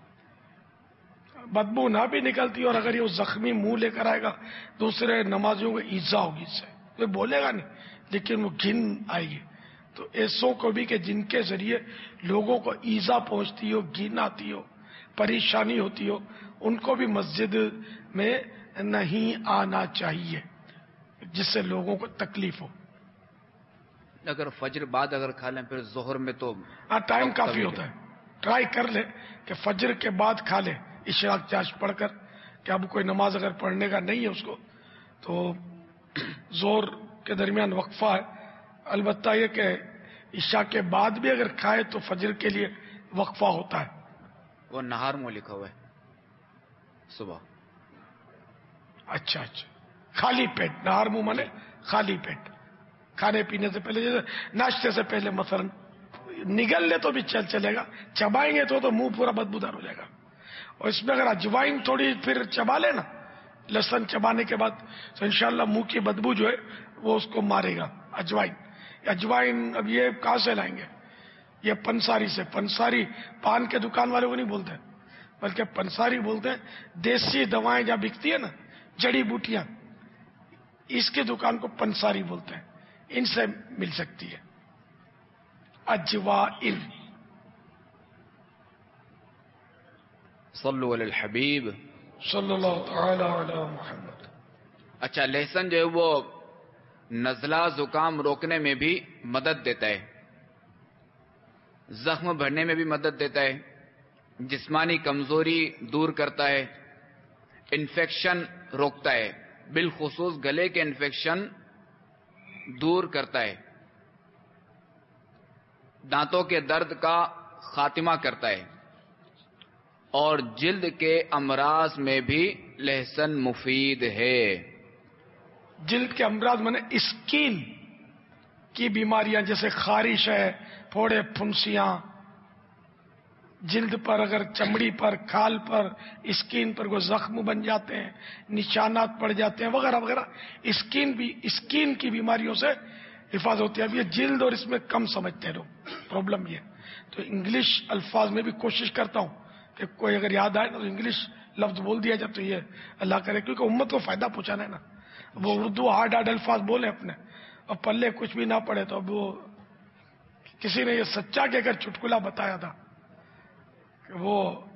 بدبو نہ بھی نکلتی، اور اگر یہ زخمی منہ لے کر آئے گا دوسرے نمازیوں کو ایزا ہوگی اس سے. وہ بولے گا نہیں لیکن وہ گھن آئے گی. تو ایسوں کو بھی کہ جن کے ذریعے لوگوں کو ایزا پہنچتی ہو، گھن آتی ہو، پریشانی ہوتی ہو، ان کو بھی مسجد میں نہیں آنا چاہیے جس سے لوگوں کو تکلیف ہو. اگر فجر بعد اگر کھا لیں پھر ظہر میں تو ہاں ٹائم کافی ہوتا ہے. ٹرائی کر لے کہ فجر کے بعد کھا لے اشراق چاش پڑھ کر، کہ اب کوئی نماز اگر پڑھنے کا نہیں ہے اس کو تو ظہر کے درمیان وقفہ ہے. البتہ یہ کہ عشاء کے بعد بھی اگر کھائے تو فجر کے لیے وقفہ ہوتا ہے. وہ نہار منہ لکھا ہوا ہے صبح. اچھا اچھا، خالی پیٹ نہار منہ مانے خالی پیٹ، کھانے پینے سے پہلے، جیسے ناشتے سے پہلے مثلا نگل لے تو بھی چل چلے گا، چبائیں گے تو تو منہ پورا بدبودار ہو جائے گا. اور اس میں اگر اجوائن تھوڑی پھر چبا لے نا، لہسن چبانے کے بعد، تو انشاءاللہ منہ کی بدبو جو ہے وہ اس کو مارے گا. اجوائن اجوائن اب یہ کہاں سے لائیں گے؟ یہ پنساری سے. پنساری پان کے دکان والے کو نہیں بولتے بلکہ پنساری بولتے ہیں. دیسی دوائیں جہاں بکتی ہے نا، جڑی بوٹیاں، اس کی دکان کو پنساری بولتے ہیں. ان سے مل سکتی ہے اجوائن. صلو علی الحبیب صلی اللہ تعالی علی محمد. اچھا، لہسن جو ہے وہ نزلہ زکام روکنے میں بھی مدد دیتا ہے، زخم بھرنے میں بھی مدد دیتا ہے، جسمانی کمزوری دور کرتا ہے، انفیکشن روکتا ہے، بالخصوص گلے کے انفیکشن دور کرتا ہے، دانتوں کے درد کا خاتمہ کرتا ہے، اور جلد کے امراض میں بھی لہسن مفید ہے. جلد کے امراض میں نے اسکین کی بیماریاں جیسے خارش ہے، پھوڑے پھنسیاں، جلد پر اگر چمڑی پر، کھال پر، اسکین پر کوئی زخم بن جاتے ہیں، نشانات پڑ جاتے ہیں وغیرہ وغیرہ، اسکین بھی اسکین کی بیماریوں سے حفاظت ہوتی ہے. اب یہ جلد اور اس میں کم سمجھتے ہیں لوگ، پرابلم یہ. تو انگلش الفاظ میں بھی کوشش کرتا ہوں کہ کوئی اگر یاد آئے نا تو انگلش لفظ بول دیا جائے تو یہ اللہ کرے، کیونکہ امت کو فائدہ پہنچانا ہے نا. وہ اردو ہارڈ ہارڈ الفاظ بولے اپنے اور پلے کچھ بھی نہ پڑے. تو اب وہ کسی نے یہ سچا کہ اگر چٹکلا بتایا تھا کہ وہ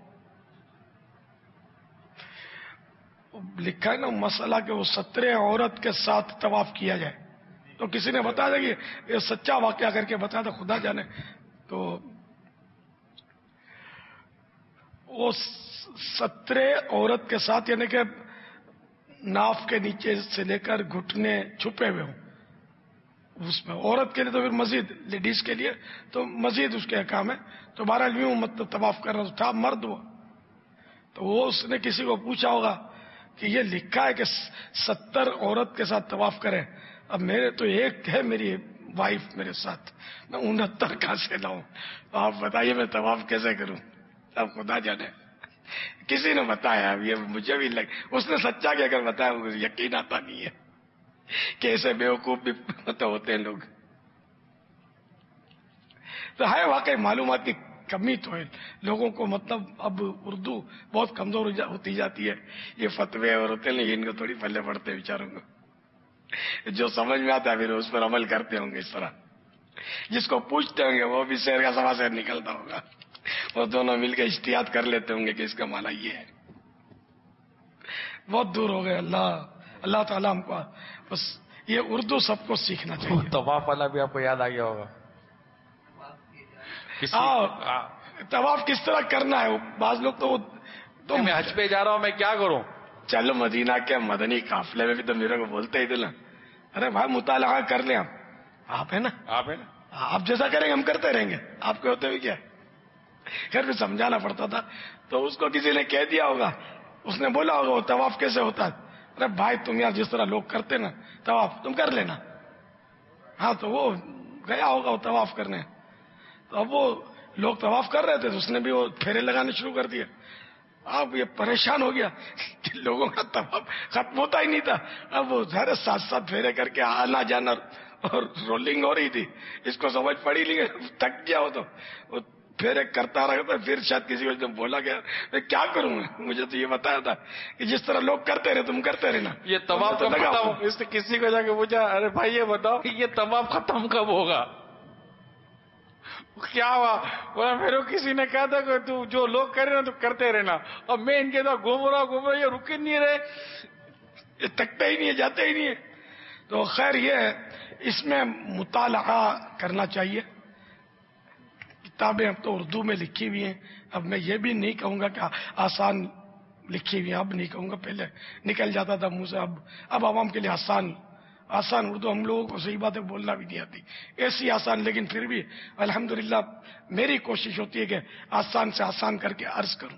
لکھا ہے نا مسئلہ کہ وہ سترے عورت کے ساتھ طواف کیا جائے، تو کسی نے بتایا تھا کہ یہ سچا واقعہ کر کے بتایا تھا، خدا جانے. تو وہ سترے عورت کے ساتھ، یعنی کہ ناف کے نیچے سے لے کر گھٹنے چھپے ہوئے ہوں اس میں. عورت کے لیے تو پھر مزید، لیڈیز کے لیے تو مزید اس کے احکام ہے. تو بہرحال یوں مطلب طواف کرنا تھا، مرد ہوا تو وہ اس نے کسی کو پوچھا ہوگا کہ یہ لکھا ہے کہ ستر عورت کے ساتھ طواف کریں، اب میرے تو ایک ہے میری وائف میرے ساتھ، میں انہتر کہاں سے لاؤں؟ آپ بتائیے میں طواف کیسے کروں؟ اب خدا جانے. کسی نے بتایا، اب یہ مجھے بھی لگ اس نے سچا کہ اگر بتایا مجھے یقین آتا نہیں ہے کہ ایسے بیوقوف بھی ہوتے ہیں لوگ. تو ہے واقعی معلومات کی کمی تو ہے لوگوں کو، مطلب اب اردو بہت کمزور ہوتی جاتی ہے. یہ فتوے اور ہوتے ہیں ان کو تھوڑی پلے پڑتے ہیں بیچاروں کو، جو سمجھ میں آتا ہے پھر اس پر عمل کرتے ہوں گے. اس طرح جس کو پوچھتے ہوں گے وہ بھی شہر کا سوا شہر نکلتا ہوگا، وہ دونوں مل کے اجتہاد کر لیتے ہوں گے کہ اس کا معنی یہ ہے. بہت دور ہو گئے. اللہ اللہ تعالیٰ ہم کو بس یہ اردو سب کو سیکھنا چاہیے. طواف والا بھی آپ کو یاد آ گیا ہوگا. طواف کس طرح کرنا ہے؟ بعض لوگ تو تو میں حج پہ جا رہا ہوں میں کیا کروں؟ چلو مدینہ کے مدنی قافلے میں بھی تو میرے کو بولتے ہی دل، ارے بھائی مطالعہ کر لیں. ہم آپ ہے نا آپ ہے نا آپ جیسا کریں گے ہم کرتے رہیں گے. آپ کے ہوتے ہوئے کیا خیر بھی سمجھانا پڑتا تھا تو اس کو کسی نے کہہ دیا ہوگا، اس نے بولا ہوگا وہ طواف کیسے ہوتا ہے. ارے بھائی تم یار جس طرح لوگ کرتے نا طواف تم کر لینا. ہاں تو وہ گیا ہوگا وہ طواف کرنے. تو اب وہ لوگ طواف کر رہے تھے تو اس نے بھی وہ پھیرے لگانے شروع کر دیے. اب یہ پریشان ہو گیا کہ لوگوں کا طواف ختم ہوتا ہی نہیں تھا. اب وہ ظاہر ساتھ ساتھ پھیرے کر کے آنا جانا اور رولنگ ہو رہی تھی. اس کو سمجھ پڑی نہیں، تھک گیا ہو تو وہ پھیرے کرتا رہتا. پھر شاید کسی کو بولا گیا میں کیا کروں گا، مجھے تو یہ بتایا تھا کہ جس طرح لوگ کرتے رہے تم کرتے رہنا. یہ طواف کب ختم؟ اس نے کسی کو جا کے پوچھا ارے بھائی یہ بتاؤ کہ یہ طواف ختم کب ہوگا؟ کیا ہوا؟ بولا میرے کو کسی نے کہا تھا کہ تو جو لوگ کر رہے نا تو کرتے رہنا. اب میں ان کے ساتھ گھوم رہا گھوم رہا یہ رک نہیں رہے، یہ تھکتے ہی نہیں ہے، جاتے ہی نہیں ہے. تو خیر یہ ہے اس میں مطالعہ کرنا چاہیے. کتابیں اب تو اردو میں لکھی ہوئی ہیں. اب میں یہ بھی نہیں کہوں گا کہ آسان لکھی ہوئی ہیں، اب نہیں کہوں گا. پہلے نکل جاتا تھا منہ سے، اب اب عوام کے لیے آسان آسان اردو ہم لوگوں کو صحیح باتیں بولنا بھی نہیں آتی ایسی آسان، لیکن پھر بھی الحمدللہ میری کوشش ہوتی ہے کہ آسان سے آسان کر کے عرض کروں.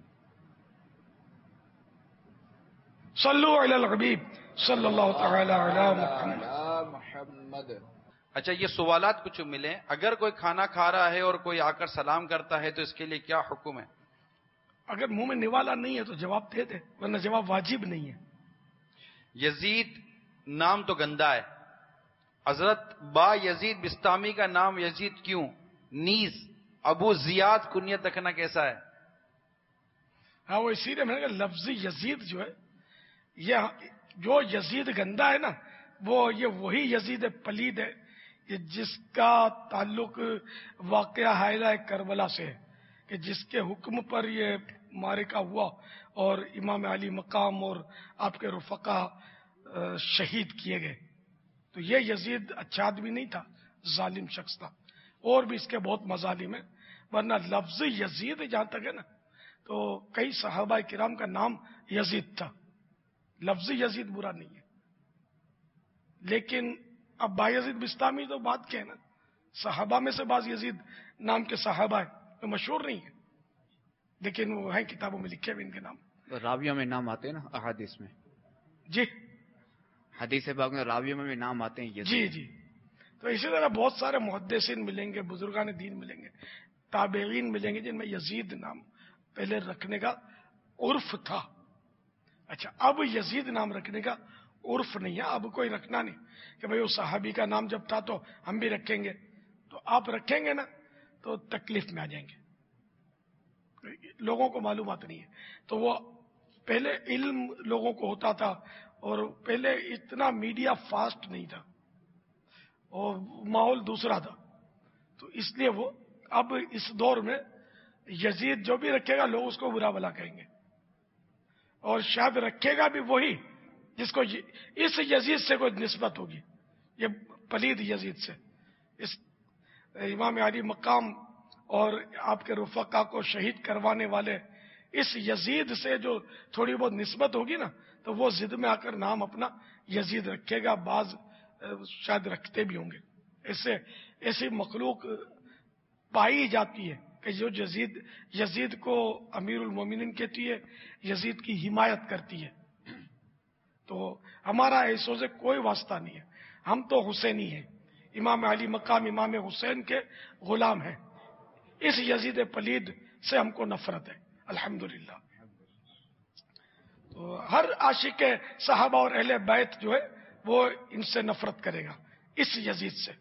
صلو علی الحبیب صلی اللہ تعالی علی محمد. اچھا یہ سوالات کچھ ملے، اگر کوئی کھانا کھا رہا ہے اور کوئی آ کر سلام کرتا ہے تو اس کے لیے کیا حکم ہے؟ اگر منہ میں نوالا نہیں ہے تو جواب دے دے، ورنہ جواب واجب نہیں ہے. یزید نام تو گندا ہے، حضرت با یزید بستامی کا نام یزید کیوں؟ نیز ابو زیاد کنیت رکھنا کیسا ہے؟ ہاں وہ اسی لیے میں نے کہا لفظی یزید جو ہے، یہ جو یزید گندا ہے نا وہ یہ وہی یزید پلید ہے کہ جس کا تعلق واقعہ حائلہ کربلا سے ہے، کہ جس کے حکم پر یہ معرکہ ہوا اور امام علی مقام اور آپ کے رفقا شہید کیے گئے. تو یہ یزید اچھا آدمی نہیں تھا، ظالم شخص تھا. اور بھی اس کے بہت مظالم ہیں، ورنہ لفظ یزید جہاں تک ہے نا تو کئی صحابہ کرام کا نام یزید تھا. لفظ یزید برا نہیں ہے، لیکن اب با یزید بستامی تو بات کیا ہے نا، صحابہ میں سے بعض یزید نام کے صحابہ ہیں تو مشہور نہیں ہے، لیکن وہ ہیں کتابوں میں لکھے ہوئے ان کے نام. راویوں میں نام آتے ہیں نا احادیث میں. جی حدیث باغ میں راویوں میں بھی نام آتے ہیں یزید. جی جی. تو اسی طرح بہت سارے محدثین ملیں گے، بزرگان دین ملیں گے، تابعین ملیں گے جن میں یزید نام پہلے رکھنے کا عرف تھا. اچھا اب یزید نام رکھنے کا عرف نہیں ہے، اب کوئی رکھنا نہیں کہ بھئی وہ صحابی کا نام جب تھا تو ہم بھی رکھیں گے. تو آپ رکھیں گے نا تو تکلیف میں آ جائیں گے، لوگوں کو معلومات نہیں ہے. تو وہ پہلے علم لوگوں کو ہوتا تھا اور پہلے اتنا میڈیا فاسٹ نہیں تھا اور ماحول دوسرا تھا. تو اس لیے وہ اب اس دور میں یزید جو بھی رکھے گا لوگ اس کو برا بلا کہیں گے، اور شاید رکھے گا بھی وہی جس کو اس یزید سے کوئی نسبت ہوگی، یہ پلید یزید سے. اس امام علی مقام اور آپ کے رفقا کو شہید کروانے والے اس یزید سے جو تھوڑی بہت نسبت ہوگی نا تو وہ ضد میں آ کر نام اپنا یزید رکھے گا، بعض شاید رکھتے بھی ہوں گے. ایسے ایسی مخلوق پائی جاتی ہے کہ جو یزید یزید کو امیر المومنین کہتی ہے، یزید کی حمایت کرتی ہے. تو ہمارا ایسوں سے کوئی واسطہ نہیں ہے، ہم تو حسینی ہیں. امام علی مقام امام حسین کے غلام ہیں. اس یزید پلید سے ہم کو نفرت ہے الحمدللہ. تو ہر عاشق صحابہ اور اہل بیت جو ہے وہ ان سے نفرت کرے گا، اس یزید سے.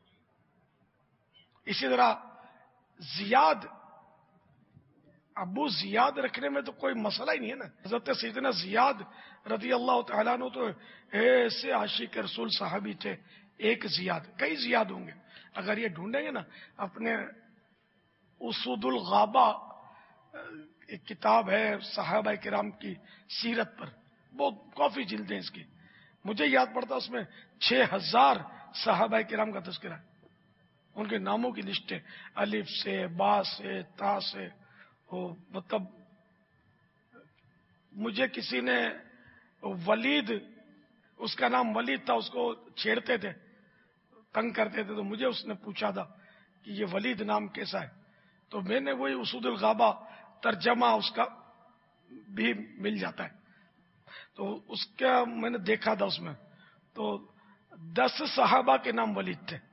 اسی طرح زیاد، ابو زیاد رکھنے میں تو کوئی مسئلہ ہی نہیں ہے نا. حضرت سیدنا زیاد رضی اللہ تعالیٰ عنہ تو ایسے عاشق رسول صحابی تھے. ایک زیاد، کئی زیاد ہوں گے. اگر یہ ڈھونڈیں گے نا اپنے اسود الغابہ ایک کتاب ہے صحابہ کرام کی سیرت پر، بہت کافی جلدیں اس کی. مجھے یاد پڑتا اس میں چھ ہزار صحابہ کرام کا تذکرہ ہے، ان کے ناموں کی لسٹ ہے، الف سے، با سے، تا سے. مطلب مجھے کسی نے ولید، اس کا نام ولید تھا، اس کو چھیڑتے تھے، تنگ کرتے تھے، تو مجھے اس نے پوچھا تھا کہ یہ ولید نام کیسا ہے. تو میں نے وہی اسود الغابہ ترجمہ اس کا بھی مل جاتا ہے، تو اس کا میں نے دیکھا تھا. اس میں تو دس صحابہ کے نام ولید تھے.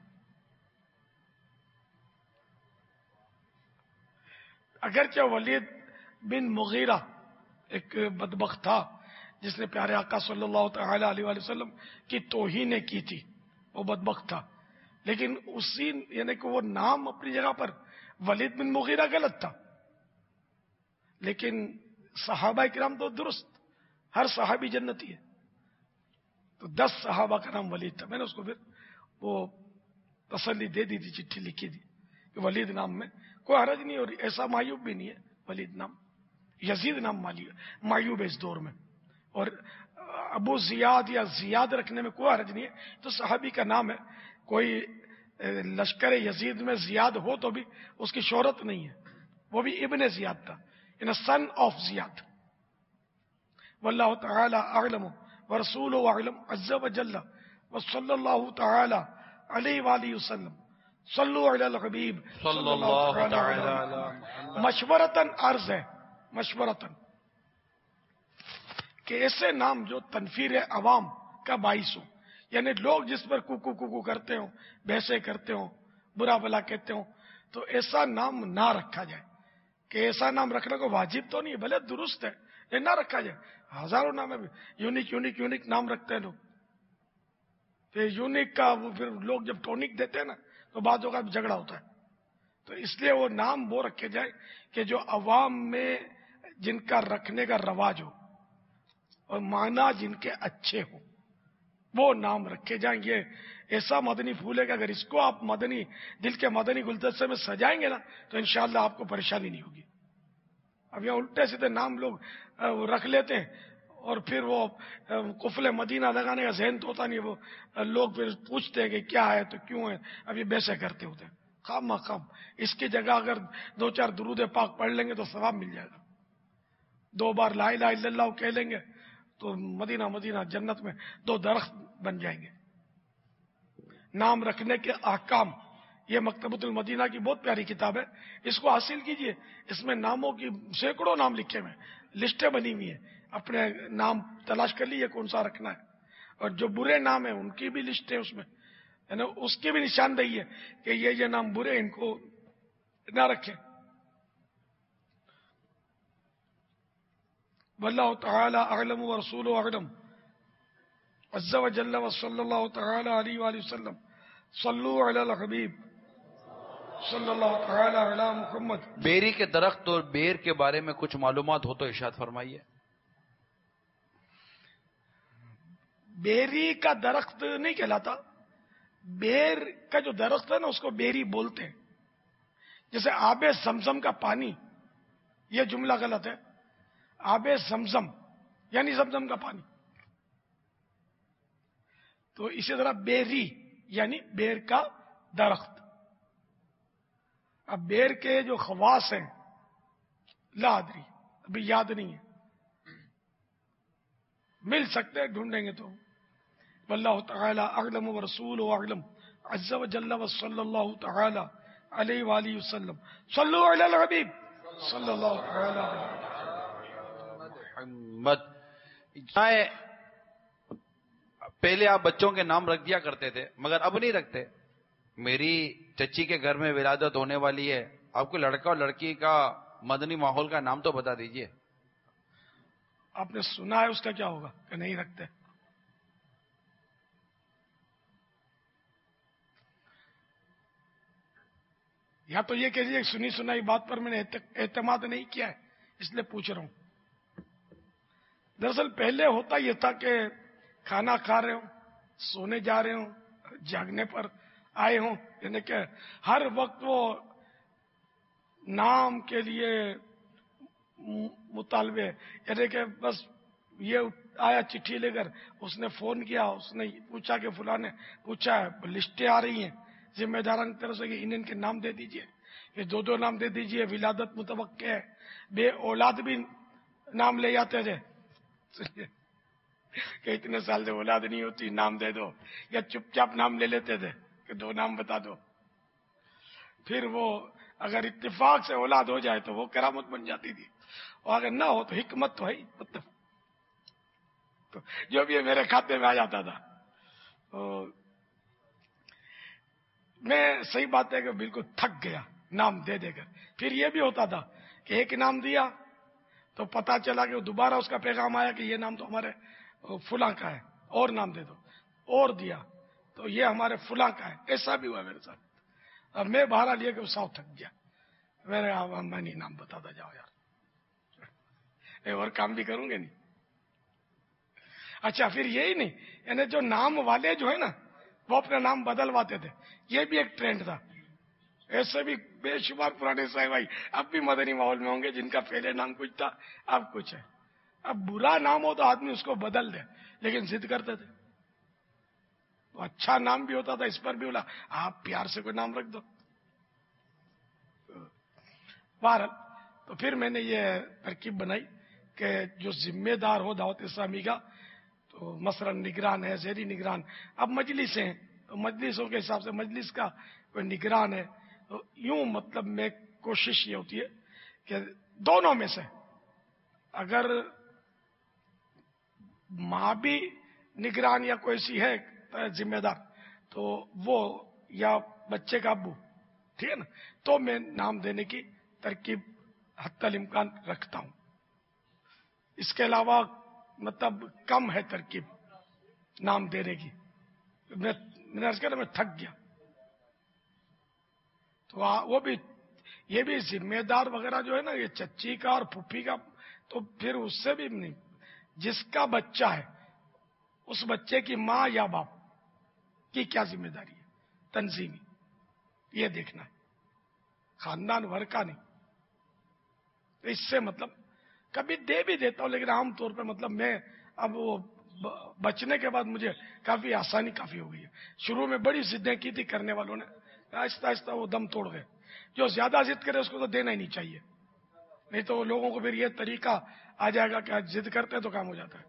اگرچہ ولید بن مغیرہ ایک بدبخت تھا جس نے پیارے آقا صلی اللہ تعالی علیہ وآلہ وسلم کی توہین کی تھی، وہ بدبخت تھا. لیکن اسی یعنی کہ وہ نام اپنی جگہ پر ولید بن مغیرہ غلط تھا، لیکن صحابہ کرام تو درست، ہر صحابی جنتی ہے. تو دس صحابہ کا نام ولید تھا. میں نے اس کو پھر وہ تسلی دے دی تھی، چٹھی لکھی تھی کہ ولید نام میں کوئی حرج نہیں، اور ایسا معیوب بھی نہیں ہے ولید نام. یزید نام معیوب ہے اس دور میں، اور ابو زیاد یا زیاد رکھنے میں کوئی حرج نہیں ہے. تو صحابی کا نام ہے، کوئی لشکر یزید میں زیاد ہو تو بھی اس کی شہرت نہیں ہے، وہ بھی ابن زیاد تھا، ان سن آف زیاد. واللہ تعالی اعلم ورسولہ اعلم عز وجل وصلی اللہ تعالی علیہ وآلہ وسلم. صلو علی الحبیب صلی اللہ تعالی علیہ. مشورتاً عرض ہے، مشورتاً کہ ایسے نام جو تنفیر عوام کا باعث ہو، یعنی لوگ جس پر کوکو کوکو کرتے ہوں، بحثیں کرتے ہوں، برا بلا کہتے ہوں، تو ایسا نام نہ رکھا جائے. کہ ایسا نام رکھنا کو واجب تو نہیں ہے، بھلے درست ہے، لیکن نہ رکھا جائے. ہزاروں نام ہے، یونیک یونیک یونیک نام رکھتے ہیں لوگ. پھر یونیک کا وہ پھر لوگ جب ٹونک دیتے ہیں نا تو بعض اوقات جھگڑا ہوتا ہے. تو اس لیے وہ نام وہ رکھے جائیں کہ جو عوام میں جن کا رکھنے کا رواج ہو اور معنی جن کے اچھے ہو، وہ نام رکھے جائیں. یہ ایسا مدنی پھول ہے کہ اگر اس کو آپ مدنی دل کے مدنی گلدستے میں سجائیں گے نا تو انشاءاللہ آپ کو پریشانی نہیں ہوگی. اب یہاں الٹے سیدھے نام لوگ رکھ لیتے ہیں اور پھر وہ قفل مدینہ لگانے کا ذہن تو ہوتا نہیں. وہ لوگ پھر پوچھتے ہیں کہ کیا ہے تو کیوں ہے، اب یہ بیسے کرتے ہوتے ہیں. خام مقام اس کی جگہ اگر دو چار درود پاک پڑھ لیں گے تو ثواب مل جائے گا. دو بار لا الہ الا اللہ کہہ لیں گے تو مدینہ مدینہ جنت میں دو درخت بن جائیں گے. نام رکھنے کے احکام، یہ مکتبۃ المدینہ کی بہت پیاری کتاب ہے، اس کو حاصل کیجئے. اس میں ناموں کی سینکڑوں نام لکھے ہوئے، لسٹیں بنی ہوئی ہیں. اپنے نام تلاش کر لیجیے کون سا رکھنا ہے. اور جو برے نام ہیں ان کی بھی لسٹ ہے اس میں، یعنی اس کی بھی نشاندہی ہے کہ یہ یہ نام برے، ان کو نہ رکھیں. واللہ تعالی اعلم ورسولہ اعلم عز وجل وصلی اللہ تعالی علیہ وآلہ وسلم. صلو علی الحبیب صلی اللہ تعالی علی محمد. بیری کے درخت اور بیر کے بارے میں کچھ معلومات ہو تو ارشاد فرمائیے. بیری کا درخت نہیں کہلاتا، بیر کا جو درخت ہے نا اس کو بیری بولتے ہیں. جیسے آب زمزم کا پانی، یہ جملہ غلط ہے. آب زمزم یعنی زمزم کا پانی. تو اسی طرح بیری یعنی بیر کا درخت. اب بیر کے جو خواص ہیں لا ادری، ابھی یاد نہیں ہے. مل سکتے ڈھونڈیں گے تو. واللہ تعالی اعلم ورسولہ اعلم عز وجل وصلی اللہ تعالی علیہ وآلہ وسلم. صلو علی الحبیب صلی اللہ تعالی محمد. پہلے آپ بچوں کے نام رکھ دیا کرتے تھے مگر اب نہیں رکھتے. میری چچی کے گھر میں ولادت ہونے والی ہے, آپ کو لڑکا اور لڑکی کا مدنی ماحول کا نام تو بتا دیجئے. آپ نے سنا ہے اس کا کیا ہوگا کہ نہیں رکھتے؟ یا تو یہ کہیے سنی سنائی بات پر میں نے اعتماد نہیں کیا ہے اس لیے پوچھ رہا ہوں. دراصل پہلے ہوتا یہ تھا کہ کھانا کھا رہے ہوں, سونے جا رہے ہوں, جاگنے پر آئے ہوں, یعنی کہ ہر وقت وہ نام کے لیے مطالبے, یعنی کہ بس یہ آیا چٹھی لے کر, اس نے فون کیا, اس نے پوچھا کہ فلاں نے پوچھا ہے, لسٹیں آ رہی ہیں ذمہ داران کی طرف سے کہ ان کے نام دے دیجئے, یہ دو دو نام دے دیجئے, ولادت متوقع ہے, بے اولاد بھی نام لے جاتے تھے کہ اتنے سال سے اولاد نہیں ہوتی نام دے دو, یا چپ چاپ نام لے لیتے تھے کہ دو نام بتا دو. پھر وہ اگر اتفاق سے اولاد ہو جائے تو وہ کرامت بن جاتی تھی, اور اگر نہ ہو تو حکمت تو ہے ہی, تو جو بھی میرے کھاتے میں آ جاتا تھا. میں صحیح بات ہے کہ بالکل تھک گیا نام دے دے کر. پھر یہ بھی ہوتا تھا کہ ایک نام دیا تو پتا چلا کہ دوبارہ اس کا پیغام آیا کہ یہ نام تو ہمارے فلاں کا ہے, اور نام دے دو, اور دیا تو یہ ہمارے فلاں کا ہے. ایسا بھی ہوا میرے ساتھ. اب میں باہر لیا کہ ساؤ تھک گیا, میں نے میں نہیں نام بتاتا جاؤ یار, اور کام بھی کروں گے نہیں. اچھا پھر یہی نہیں, یعنی جو نام والے جو ہے نا وہ اپنا نام بدلواتے تھے, یہ بھی ایک ٹرینڈ تھا. ایسے بھی بے شمار پرانے صاحب بھائی اب بھی مدنی ماحول میں ہوں گے جن کا پہلے نام کچھ تھا اب کچھ ہے. اب برا نام ہو تو آدمی اس کو بدل دے, لیکن ضد کرتے تھے. تو اچھا نام بھی ہوتا تھا, اس پر بھی بولا آپ پیار سے کوئی نام رکھ دو. بہرحال تو پھر میں نے یہ ترکیب بنائی کہ جو ذمہ دار ہو دعوت اسلامی کا, تو مثلا نگران ہے, زیری نگران, اب مجلس ہیں تو مجلسوں کے حساب سے مجلس کا کوئی نگران ہے. تو یوں مطلب میں کوشش یہ ہوتی ہے کہ دونوں میں سے اگر ماں بھی نگران یا کوئی سی ہے ذمہ دار تو وہ, یا بچے کا ابو, ٹھیک ہے نا, تو میں نام دینے کی ترکیب حتی الامکان رکھتا ہوں. اس کے علاوہ مطلب کم ہے ترکیب نام دینے کی. میں نے عرض کیا میں تھک گیا. تو وہ بھی یہ بھی ذمہ دار وغیرہ جو ہے نا, یہ چچی کا اور پھوپھی کا, تو پھر اس سے بھی نہیں, جس کا بچہ ہے اس بچے کی ماں یا باپ کی کیا ذمہ داری ہے تنظیمی, یہ دیکھنا ہے, خاندان بھر کا نہیں. اس سے مطلب کبھی دے بھی دیتا ہوں, لیکن عام طور پہ مطلب میں اب وہ بچنے کے بعد مجھے کافی آسانی کافی ہو گئی ہے. شروع میں بڑی ضدیں کی تھی کرنے والوں نے, آہستہ آہستہ وہ دم توڑ گئے. جو زیادہ ضد کرے اس کو تو دینا ہی نہیں چاہیے, نہیں تو لوگوں کو پھر یہ طریقہ آ جائے گا کہ ضد کرتے ہیں تو کام ہو جاتا ہے.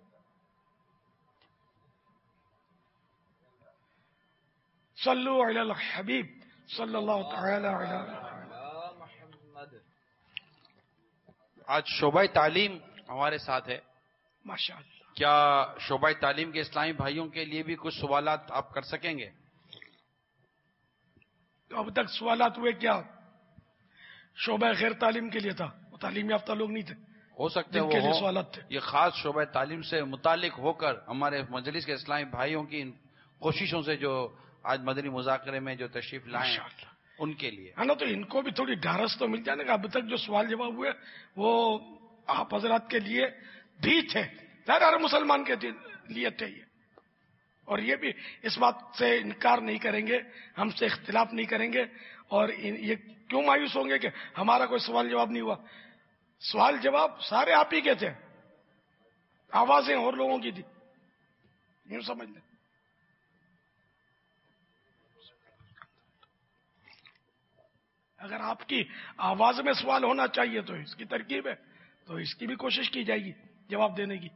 صلو علی الحبیب صلی اللہ تعالی علی محمد. آج شعبہ تعلیم ہمارے ساتھ ہے. ماشاءاللہ. کیا شعبہ تعلیم کے اسلامی بھائیوں کے لیے بھی کچھ سوالات آپ کر سکیں گے؟ تو اب تک سوالات ہوئے کیا شعبہ خیر تعلیم کے لیے تھا, وہ تعلیم یافتہ لوگ نہیں تھے, ہو سکتے وہ ہو سوالات تھے. یہ خاص شعبہ تعلیم سے متعلق ہو کر ہمارے مجلس کے اسلامی بھائیوں کی کوششوں سے جو آج مدنی مذاکرے میں جو تشریف لائیں ان کے لیے ہے نا, تو ان کو بھی تھوڑی ڈھارس تو مل جانے گا. اب تک جو سوال جواب ہوئے وہ آپ حضرات کے لیے بھی تھے, ہر مسلمان کے لیے تھے یہ, اور یہ بھی اس بات سے انکار نہیں کریں گے, ہم سے اختلاف نہیں کریں گے, اور یہ کیوں مایوس ہوں گے کہ ہمارا کوئی سوال جواب نہیں ہوا. سوال جواب سارے آپ ہی کے تھے, آوازیں اور لوگوں کی تھی, یوں سمجھ لیں. اگر آپ کی آواز میں سوال ہونا چاہیے تو اس کی ترکیب ہے, تو اس کی بھی کوشش کی جائے گی جواب دینے کی.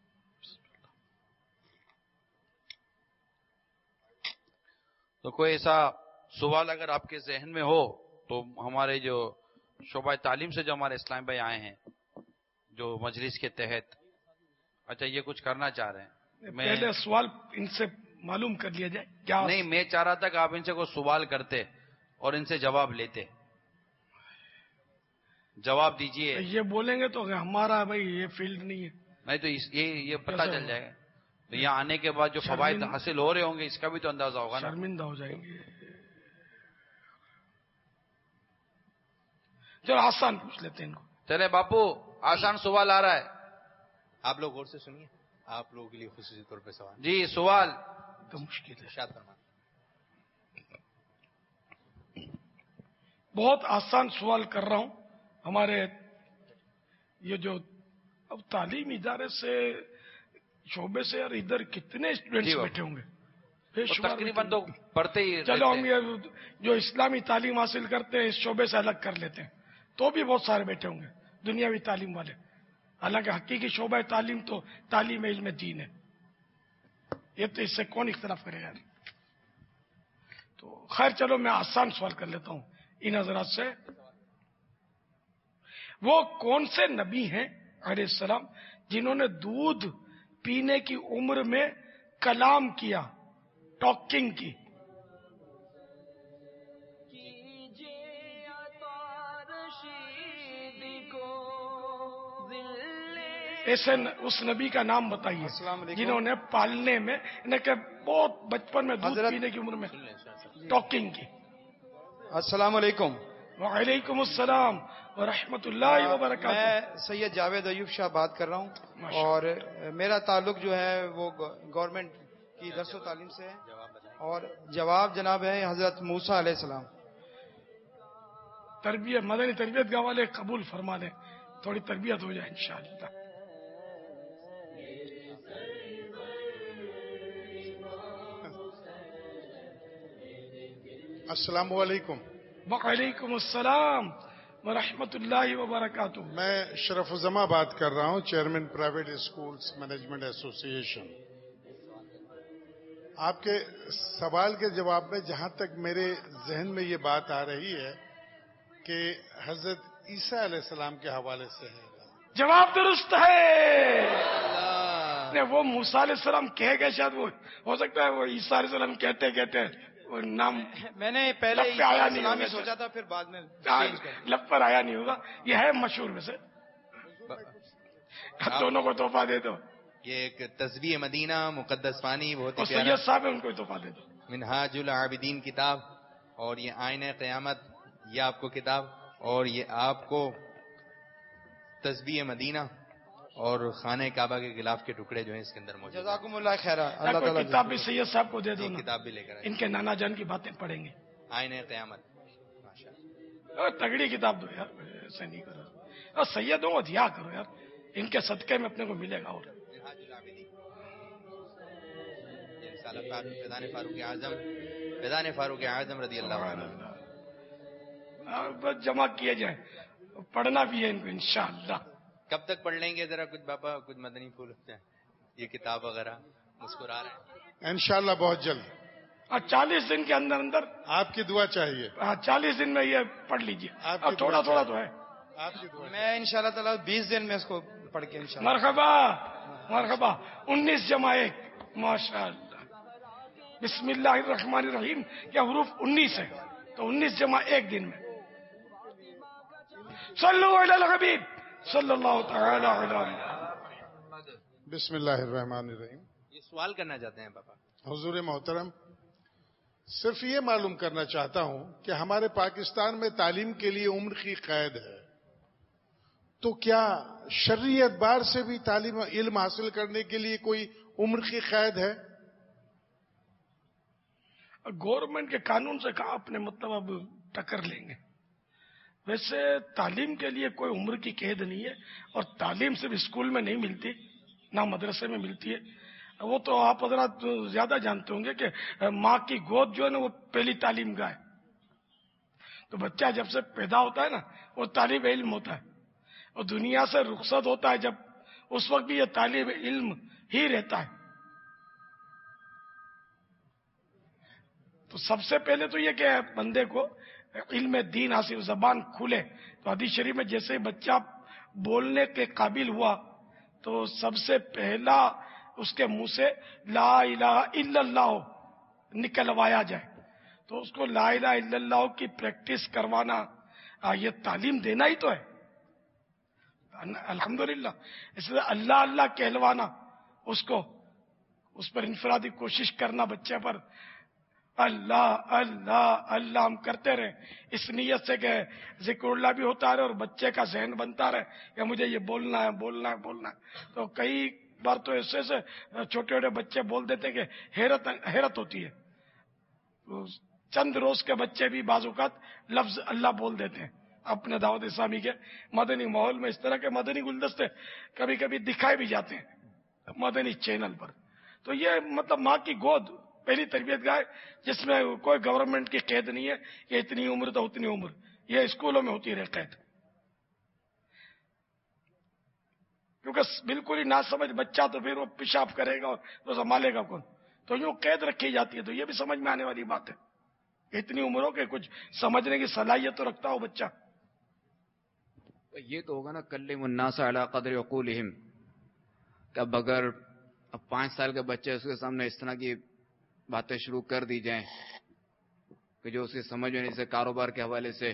تو کوئی ایسا سوال اگر آپ کے ذہن میں ہو تو ہمارے جو شعبہ تعلیم سے جو ہمارے اسلام بھائی آئے ہیں جو مجلس کے تحت، اچھا یہ کچھ کرنا چاہ رہے ہیں. پہلے سوال ان سے معلوم کر لیا جائے کیا. نہیں، میں چاہ رہا تھا کہ آپ ان سے کوئی سوال کرتے اور ان سے جواب لیتے. جواب دیجئے. یہ بولیں گے تو ہمارا بھائی یہ فیلڈ نہیں ہے. نہیں تو یہ یہ پتہ چل جائے گا. تو یہاں آنے کے بعد جو فوائد حاصل ہو رہے ہوں گے اس کا بھی تو اندازہ ہوگا نا. شرمندہ ہو جائیں گے. چلو آسان پوچھ لیتے ہیں ان کو. چلے باپو آسان سوال آ رہا ہے. آپ لوگ غور سے سنیے، آپ لوگوں کے لیے خصوصی طور پہ سوال. جی سوال تو مشکل ہے. ارشاد فرمائیں. بہت آسان سوال کر رہا ہوں. ہمارے یہ جو اب تعلیمی ادارے سے شعبے سے اور ادھر کتنے اسٹوڈینٹس بیٹھے ہوں گے؟ تقریباً تو پڑھتے ہی. چلو ہم یہ جو اسلامی تعلیم حاصل کرتے ہیں اس شعبے سے الگ کر لیتے ہیں تو بھی بہت سارے بیٹھے ہوں گے دنیاوی تعلیم والے. حالانکہ حقیقی شعبہ تعلیم تو تعلیم علم دین ہے. یہ تو اس سے کون اختلاف کرے گا. تو خیر چلو میں آسان سوال کر لیتا ہوں ان حضرات سے. وہ کون سے نبی ہیں علیہ السلام جنہوں نے دودھ پینے کی عمر میں کلام کیا، ٹاکنگ کی؟ ایسے اس نبی کا نام بتائیے جنہوں نے پالنے میں کہ بہت بچپن میں دودھ پینے کی عمر میں ٹاکنگ کی. السلام علیکم. وعلیکم السلام ورحمۃ اللہ وبرکاتہ. میں سید جاوید ایوب شاہ بات کر رہا ہوں اور میرا تعلق جو ہے وہ گورنمنٹ کی درس و تعلیم سے ہے اور جواب جناب ہے حضرت موسیٰ علیہ السلام. تربیت مدنی تربیت گاہ والے قبول فرما دیں، تھوڑی تربیت ہو جائے انشاءاللہ. السلام علیکم. وعلیکم السلام ورحمۃ اللہ وبرکاتہ. میں شرف الزما بات کر رہا ہوں، چیئرمین پرائیویٹ اسکولز مینجمنٹ ایسوسی ایشن. آپ کے سوال کے جواب میں جہاں تک میرے ذہن میں یہ بات آ رہی ہے کہ حضرت عیسیٰ علیہ السلام کے حوالے سے ہے. جواب درست ہے. وہ موسیٰ علیہ السلام کہہ گئے، شاید وہ ہو سکتا ہے وہ عیسیٰ علیہ السلام کہتے کہتے وہ نام میں نے پہلے آیا نہیں سوچا تھا، پھر بعد میں لب پر آیا نہیں ہوگا. یہ ہے مشہور میں سے. دونوں کو تحفہ دے دو. یہ ایک تسبیح مدینہ مقدس پانی بہت ہی پیارا. سید صاحب ان کو تحفہ دے دو. منہاج العابدین کتاب اور یہ آئینہ قیامت یہ آپ کو کتاب اور یہ آپ کو تسبیح مدینہ اور خانہ کعبہ کے غلاف کے ٹکڑے جو ہیں اس کے اندر موجود. جزاکم اللہ خیر. اللہ تعالیٰ کتاب بھی سید صاحب کو دے دو. کتاب بھی لے کر ان کے نانا جان کی باتیں پڑھیں گے. آئینہ قیامت تگڑی کتاب دو یار، ایسے نہیں کرو. اور سیدوں کو دیا کرو یار، ان کے صدقے میں اپنے کو ملے گا. اور فیضان فاروق اعظم فیضان فاروق اعظم رضی اللہ عنہ بس جمع کیے جائیں. پڑھنا بھی ہے ان کو انشاءاللہ. کب تک پڑھ لیں گے ذرا کچھ بابا، کچھ مدنی پھول ہوتے ہیں یہ کتاب وغیرہ مسکرا رہے ہیں؟ انشاءاللہ بہت جلد. چالیس دن کے اندر اندر آپ کی دعا چاہیے. چالیس دن میں یہ پڑھ لیجیے. اب تھوڑا تھوڑا تو ہے. آپ کی دعا. میں انشاءاللہ تعالیٰ بیس دن میں اس کو پڑھ کے انشاءاللہ. مرحبا مرحبا. انیس جمع ایک، ماشاء اللہ. بسم اللہ الرحمن الرحیم کیا حروف انیس ہے تو انیس جمع ایک دن میں. صلو علی الحبیب صلی اللہ تعالی علیہ. بسم اللہ الرحمن الرحیم. یہ سوال کرنا چاہتے ہیں پاپا. حضور محترم، صرف یہ معلوم کرنا چاہتا ہوں کہ ہمارے پاکستان میں تعلیم کے لیے عمر کی قید ہے، تو کیا شرعی اعتبار سے بھی تعلیم علم حاصل کرنے کے لیے کوئی عمر کی قید ہے؟ گورنمنٹ کے قانون سے کہا اپنے مطلب اب ٹکر لیں گے. ویسے تعلیم کے لیے کوئی عمر کی قید نہیں ہے، اور تعلیم صرف اسکول میں نہیں ملتی، نہ مدرسے میں ملتی ہے. وہ تو آپ حضرات زیادہ جانتے ہوں گے کہ ماں کی گود جو ہے نا وہ پہلی تعلیم گاہ ہے. تو بچہ جب سے پیدا ہوتا ہے نا وہ طالب علم ہوتا ہے. اور دنیا سے رخصت ہوتا ہے جب، اس وقت بھی یہ طالب علم ہی رہتا ہے. تو سب سے پہلے تو یہ کہ بندے کو علم دین حاصل، زبان کھلے. تو حدیث شریف میں جیسے بچہ بولنے کے قابل ہوا تو سب سے پہلا اس کے منہ سے لا الہ الا اللہ نکلوایا جائے. تو اس کو لا الہ الا اللہ کی پریکٹس کروانا، یہ تعلیم دینا ہی تو ہے. الحمدللہ. اس لیے اللہ اللہ کہلوانا، اس کو اس پر انفرادی کوشش کرنا بچے پر. اللہ اللہ اللہ ہم کرتے رہے اس نیت سے کہ ذکر اللہ بھی ہوتا رہے اور بچے کا ذہن بنتا رہے کہ مجھے یہ بولنا ہے بولنا ہے بولنا ہے. تو کئی بار تو ایسے سے چھوٹے چھوٹے بچے بول دیتے کہ حیرت حیرت ہوتی ہے. چند روز کے بچے بھی بعض اوقات لفظ اللہ بول دیتے ہیں. اپنے دعوت اسلامی کے مدنی ماحول میں اس طرح کے مدنی گلدستے کبھی کبھی دکھائے بھی جاتے ہیں مدنی چینل پر. تو یہ مطلب ماں کی گود پہلی تربیت گاہ جس میں کوئی گورنمنٹ کی قید نہیں ہے کہ اتنی عمر تو اتنی عمر. یہ اسکولوں میں ہوتی رہے قید، کیونکہ بالکل ہی نہ سمجھ بچہ تو پھر وہ پیشاب کرے گا اور تو سنبھالے گا کون. تو یوں قید رکھی جاتی ہے. تو یہ بھی سمجھ میں آنے والی بات ہے. اتنی عمر ہو کہ کچھ سمجھنے کی صلاحیت تو رکھتا ہو بچہ. یہ تو ہوگا نا کلم الناس علی قدر عقولہم، کہ اب اگر اب پانچ سال کے بچے اس کے سامنے اس طرح کی باتیں شروع کر دی جائیں کہ جو اسے سمجھ میں نہیں، سے کاروبار کے حوالے سے،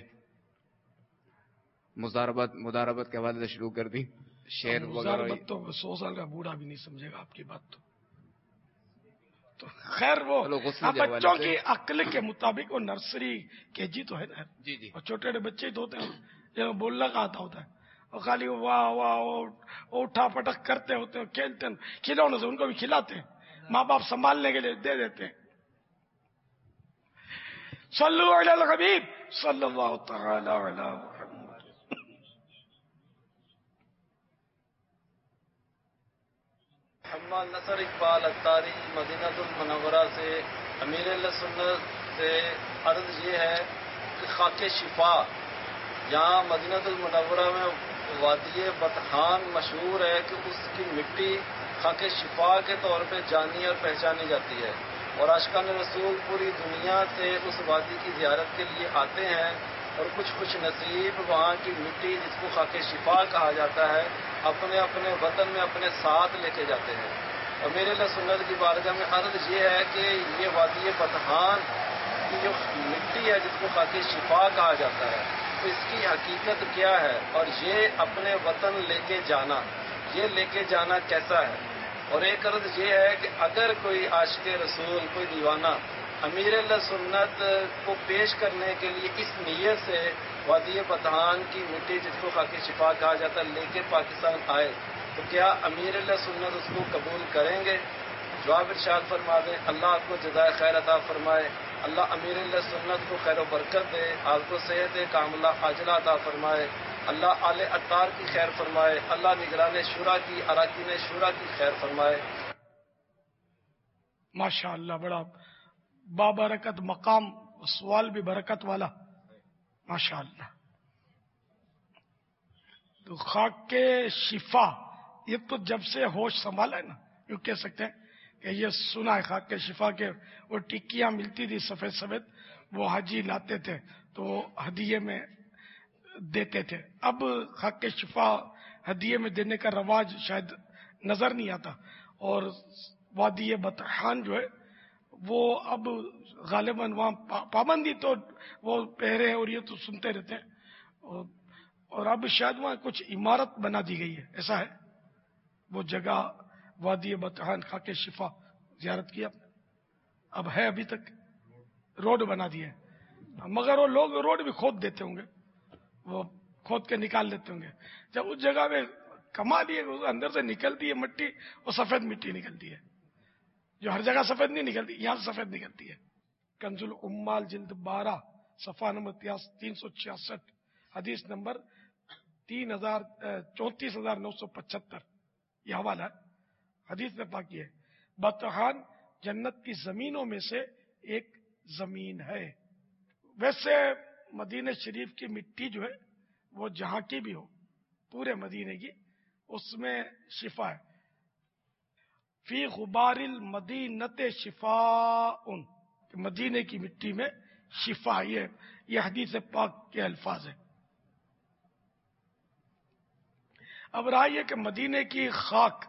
مضاربت مداربت کے حوالے سے شروع کر دی، شعر وغیرہ. تو سو سال کا بوڑھا بھی نہیں سمجھے گا آپ کی بات. تو تو خیر وہ بچوں کی عقل کے مطابق وہ نرسری کے جی تو ہے نا. جی جی. اور چھوٹے چھوٹے بچے ہی تو ہوتے ہیں جنہیں بولنا کا آتا ہوتا ہے اور خالی واہ واہ اٹھا پٹک کرتے ہوتے ہیں، کھیلتے ہیں. کھلونے سے ان کو بھی کھلاتے ہیں، ماں باپ سنبھالنے کے لیے دے دیتے ہیں. صلو علی الحبیب صلی اللہ تعالی علی محمد. محمد نصر اقبال اتاری مدینہ المنورہ سے امیر اللہ سنت سے عرض یہ ہے کہ خاک شفا یہاں مدینہ المنورہ میں وادی بطحان مشہور ہے کہ اس کی مٹی خاک شفا کے طور پہ جانی اور پہچانی جاتی ہے، اور عاشقان رسول پوری دنیا سے اس وادی کی زیارت کے لیے آتے ہیں اور کچھ خوش نصیب وہاں کی مٹی جس کو خاک شفا کہا جاتا ہے اپنے اپنے وطن میں اپنے ساتھ لے کے جاتے ہیں. اور میرے اللہ سنت کی بارگاہ میں عرض یہ ہے کہ یہ وادی بطحان کی جو مٹی ہے جس کو خاک شفا کہا جاتا ہے تو اس کی حقیقت کیا ہے، اور یہ اپنے وطن لے کے جانا، یہ لے کے جانا کیسا ہے. اور ایک عرض یہ ہے کہ اگر کوئی عاشق رسول، کوئی دیوانہ امیر اللہ سنت کو پیش کرنے کے لیے اس نیت سے وادی بطحان کی مٹی جس کو خاک شفا کہا جاتا ہے لے کے پاکستان آئے تو کیا امیر اللہ سنت اس کو قبول کریں گے؟ جواب ارشاد فرما دیں. اللہ آپ کو جزائے خیر عطا فرمائے، اللہ امیر اللہ سنت کو خیر و برکت دے، آپ کو صحت کاملہ عاجلہ عطا فرمائے، اللہ آل اطار کی خیر فرمائے، اللہ نگران شورا کی، اراکین شورا کی خیر فرمائے. ماشاء اللہ، بڑا بابرکت مقام، سوال بھی برکت والا، ماشاء اللہ. تو خاک کے شفا، یہ تو جب سے ہوش سنبھالا ہے نا، یوں کہہ سکتے ہیں کہ یہ سنا ہے خاک کے شفا کے وہ ٹکیاں ملتی تھی سفید سفید، وہ حاجی لاتے تھے تو ہدیے میں دیتے تھے. اب خاک کے شفا ہدیے میں دینے کا رواج شاید نظر نہیں آتا، اور وادی بطحان جو ہے وہ اب غالباً وہاں پابندی تو وہ پہرے اور یہ تو سنتے رہتے ہیں، اور اب شاید وہاں کچھ عمارت بنا دی گئی ہے، ایسا ہے وہ جگہ وادی بطحان خاک شفا زیارت کی اب ہے، ابھی تک روڈ بنا دی ہے، مگر وہ لوگ روڈ بھی کھود دیتے ہوں گے، وہ کھود کے نکال لیتے ہوں گے. جب اس جگہ میں کمال یہ اندر سے نکلتی ہے مٹی، وہ سفید مٹی نکلتی ہے، جو ہر جگہ سفید نہیں نکلتی، یہاں سے سفید نکلتی ہے. کنز العمال جلد بارہ صفحہ نمبر تین سو چھیاسٹھ حدیث نمبر تین ہزار چونتیس ہزار نو سو پچہتر یہ حوالہ ہے. حدیث میں پاکی ہے بطحان جنت کی زمینوں میں سے ایک زمین ہے. ویسے مدینہ شریف کی مٹی جو ہے وہ جہاں کی بھی ہو پورے مدینے کی، اس میں شفا ہے. فی غبار المدینۃ شفاء، مدینے کی مٹی میں شفا، یہ یہ حدیث پاک کے الفاظ ہیں. اب رہا یہ کہ مدینے کی خاک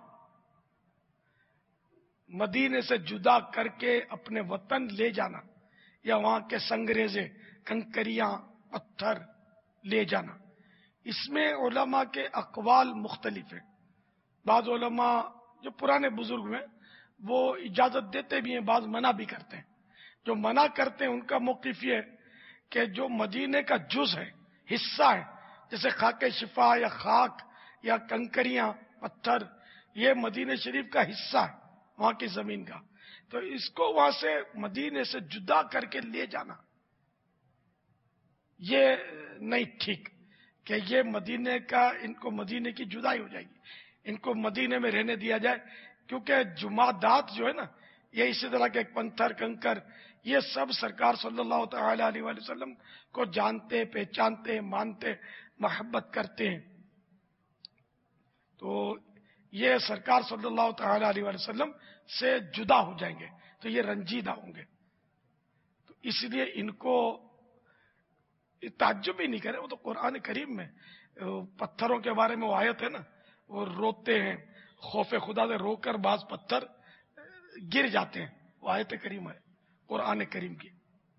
مدینے سے جدا کر کے اپنے وطن لے جانا، یا وہاں کے سنگریزے، کنکریاں، پتھر لے جانا، اس میں علماء کے اقوال مختلف ہیں. بعض علماء جو پرانے بزرگ ہیں وہ اجازت دیتے بھی ہیں، بعض منع بھی کرتے ہیں. جو منع کرتے ہیں ان کا موقف یہ ہے کہ جو مدینے کا جز ہے، حصہ ہے، جیسے خاک شفا یا خاک یا کنکریاں، پتھر، یہ مدینے شریف کا حصہ ہے، وہاں کی زمین کا، تو اس کو وہاں سے مدینے سے جدا کر کے لے جانا یہ نہیں ٹھیک، کہ یہ مدینے کا، ان کو مدینے کی جدائی ہو جائے گی، ان کو مدینے میں رہنے دیا جائے. کیونکہ جمادات جو ہے نا، یہ اسی طرح کے پتھر، کنکر، یہ سب سرکار صلی اللہ تعالی علیہ وآلہ وسلم کو جانتے، پہچانتے، مانتے، محبت کرتے ہیں. تو یہ سرکار صلی اللہ تعالی علیہ وآلہ وسلم سے جدا ہو جائیں گے تو یہ رنجیدہ ہوں گے. تو اس لیے ان کو تعجب ہی نہیں کرے. وہ تو قرآن کریم میں پتھروں کے بارے میں وہ آیت ہے نا، وہ روتے ہیں خوف خدا سے، رو کر بعض پتھر گر جاتے ہیں، وہ آیت کریم ہے قرآن کریم کی.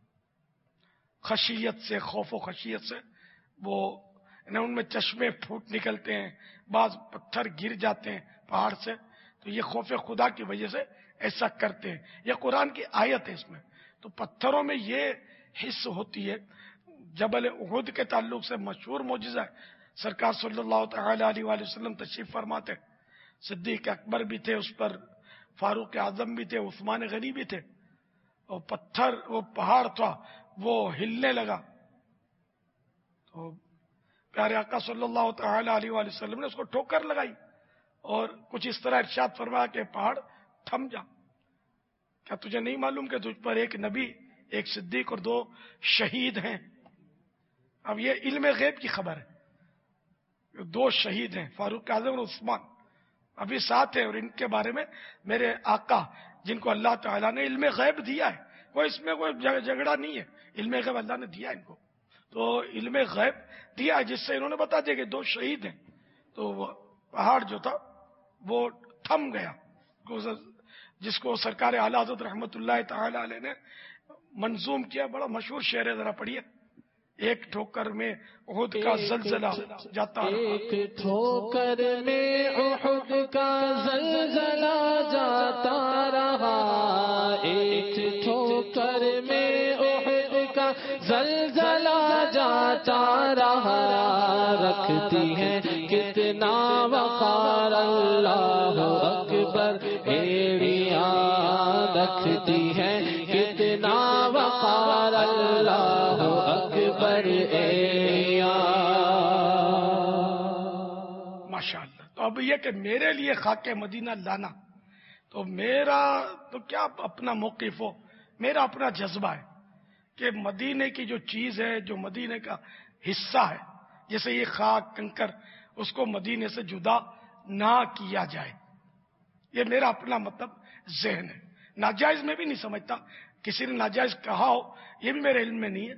خشیت سے، خوف و خشیت سے وہ ان میں چشمے پھوٹ نکلتے ہیں، بعض پتھر گر جاتے ہیں پہاڑ سے، تو یہ خوف خدا کی وجہ سے ایسا کرتے ہیں. یہ قرآن کی آیت ہے اس میں. تو پتھروں میں یہ حص ہوتی ہے. جبل احد کے تعلق سے مشہور معجزہ ہے، سرکار صلی اللہ تعالی علیہ وآلہ وسلم تشریف فرماتے، صدیق اکبر بھی تھے اس پر، فاروق اعظم بھی تھے، عثمان غنی بھی تھے، اور پتھر، وہ پہاڑ تھا وہ ہلنے لگا. تو پیارے آقا صلی اللہ تعالی علیہ وآلہ وسلم نے اس کو ٹھوکر لگائی اور کچھ اس طرح ارشاد فرمایا کہ پہاڑ تھم جا. کیا تجھے نہیں معلوم کہ تجھ پر ایک نبی، ایک صدیق اور دو شہید ہیں؟ اب یہ علم غیب کی خبر ہے. دو شہید ہیں، فاروق اعظم اور عثمان، ابھی ساتھ ہیں، اور ان کے بارے میں میرے آقا جن کو اللہ تعالیٰ نے علم غیب دیا ہے، کوئی اس میں کوئی جھگڑا نہیں ہے، علم غیب اللہ نے دیا ان کو. تو علم غیب دیا جس سے انہوں نے بتا دیا کہ دو شہید ہیں. تو وہ پہاڑ جو تھا وہ تھم گیا، جس کو سرکار اعلیٰ حضرت رحمت اللہ تعالی علیہ نے منظوم کیا. بڑا مشہور شعر ہے، ذرا پڑھیے. ایک ٹھوکر میں احد کا زلزلہ جاتا رہا، ایک ٹھوکر میں احد کا زلزلہ جاتا رہا، ایک ٹھوکر میں احد کا زلزلہ جاتا رہا، رکھتی ہے کتنا وقار اللہ اکبر ایڑیاں، رکھتی ہے کتنا وقار اللہ اکبر ایڑیاں. ماشاء اللہ. تو اب یہ کہ میرے لیے خاک مدینہ لانا، تو میرا تو کیا اپنا موقف ہو، میرا اپنا جذبہ ہے کہ مدینے کی جو چیز ہے، جو مدینے کا حصہ ہے، جیسے یہ خاک کنکر، اس کو مدینے سے جدا نہ کیا جائے. یہ میرا اپنا مطلب ذہن ہے. ناجائز میں بھی نہیں سمجھتا، کسی نے ناجائز کہا ہو یہ بھی میرے علم میں نہیں ہے،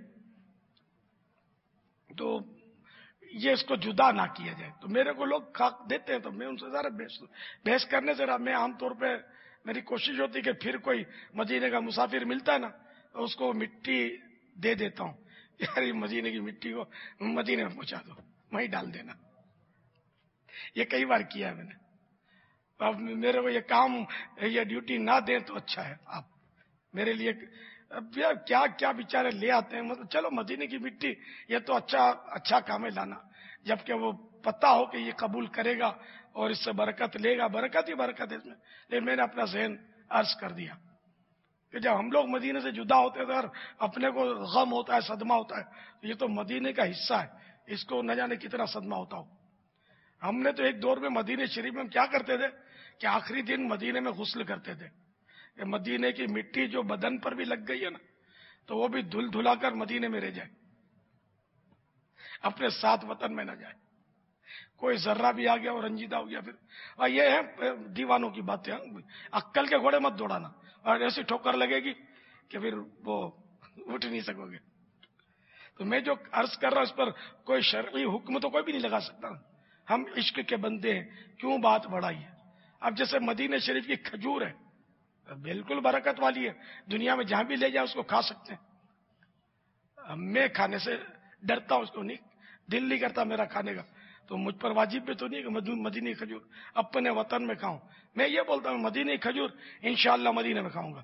تو یہ اس کو جدا نہ کیا جائے. تو میرے کو لوگ خاک دیتے ہیں تو میں ان سے ذرا بحث بحث کرنے سے رہا. میں عام طور پہ میری کوشش ہوتی کہ پھر کوئی مدینے کا مسافر ملتا ہے نا تو اس کو مٹی دے دیتا ہوں، یار یہ مدینے کی مٹی کو مدینے میں پہنچا دو، وہیں ڈال دینا. یہ کئی بار کیا ہے میں نے. اب میرے کو یہ کام، یہ ڈیوٹی نہ دیں تو اچھا ہے. آپ میرے لیے اب یار کیا کیا بیچارے لے آتے ہیں، مطلب چلو مدینے کی مٹی یہ تو اچھا اچھا کام ہے لانا، جبکہ وہ پتا ہو کہ یہ قبول کرے گا اور اس سے برکت لے گا، برکت ہی برکت ہے اس میں. لیکن میں نے اپنا ذہن عرض کر دیا کہ جب ہم لوگ مدینے سے جدا ہوتے ہیں تو اپنے کو غم ہوتا ہے، صدمہ ہوتا ہے. یہ تو مدینے کا حصہ ہے، اس کو نہ جانے کتنا صدمہ ہوتا ہو. ہم نے تو ایک دور میں مدینے شریف میں کیا کرتے تھے کہ آخری دن مدینے میں غسل کرتے تھے. کہ مدینے کی مٹی جو بدن پر بھی لگ گئی ہے نا تو وہ بھی دھل دھلا کر مدینے میں رہ جائے، اپنے ساتھ وطن میں نہ جائے. کوئی ذرہ بھی آ گیا اور رنجیدہ ہو گیا پھر. اور یہ ہے دیوانوں کی باتیں. عقل کے گھوڑے مت دوڑانا, اور ایسی ٹھوکر لگے گی کہ پھر وہ اٹھ نہیں سکو گے. تو میں جو عرض کر رہا ہوں اس پر کوئی شرعی حکم تو کوئی بھی نہیں لگا سکتا. ہم عشق کے بندے ہیں, کیوں بات بڑھائی ہے. اب جیسے مدینہ شریف کی کھجور ہے, بالکل برکت والی ہے, دنیا میں جہاں بھی لے جائیں اس کو کھا سکتے ہیں. میں کھانے سے ڈرتا ہوں, اس کو نہیں, دل نہیں کرتا میرا کھانے کا. تو مجھ پر واجب بھی تو نہیں کہ مدینہ کھجور اپنے وطن میں کھاؤں. میں یہ بولتا ہوں مدینہ کھجور انشاءاللہ مدینہ میں کھاؤں گا.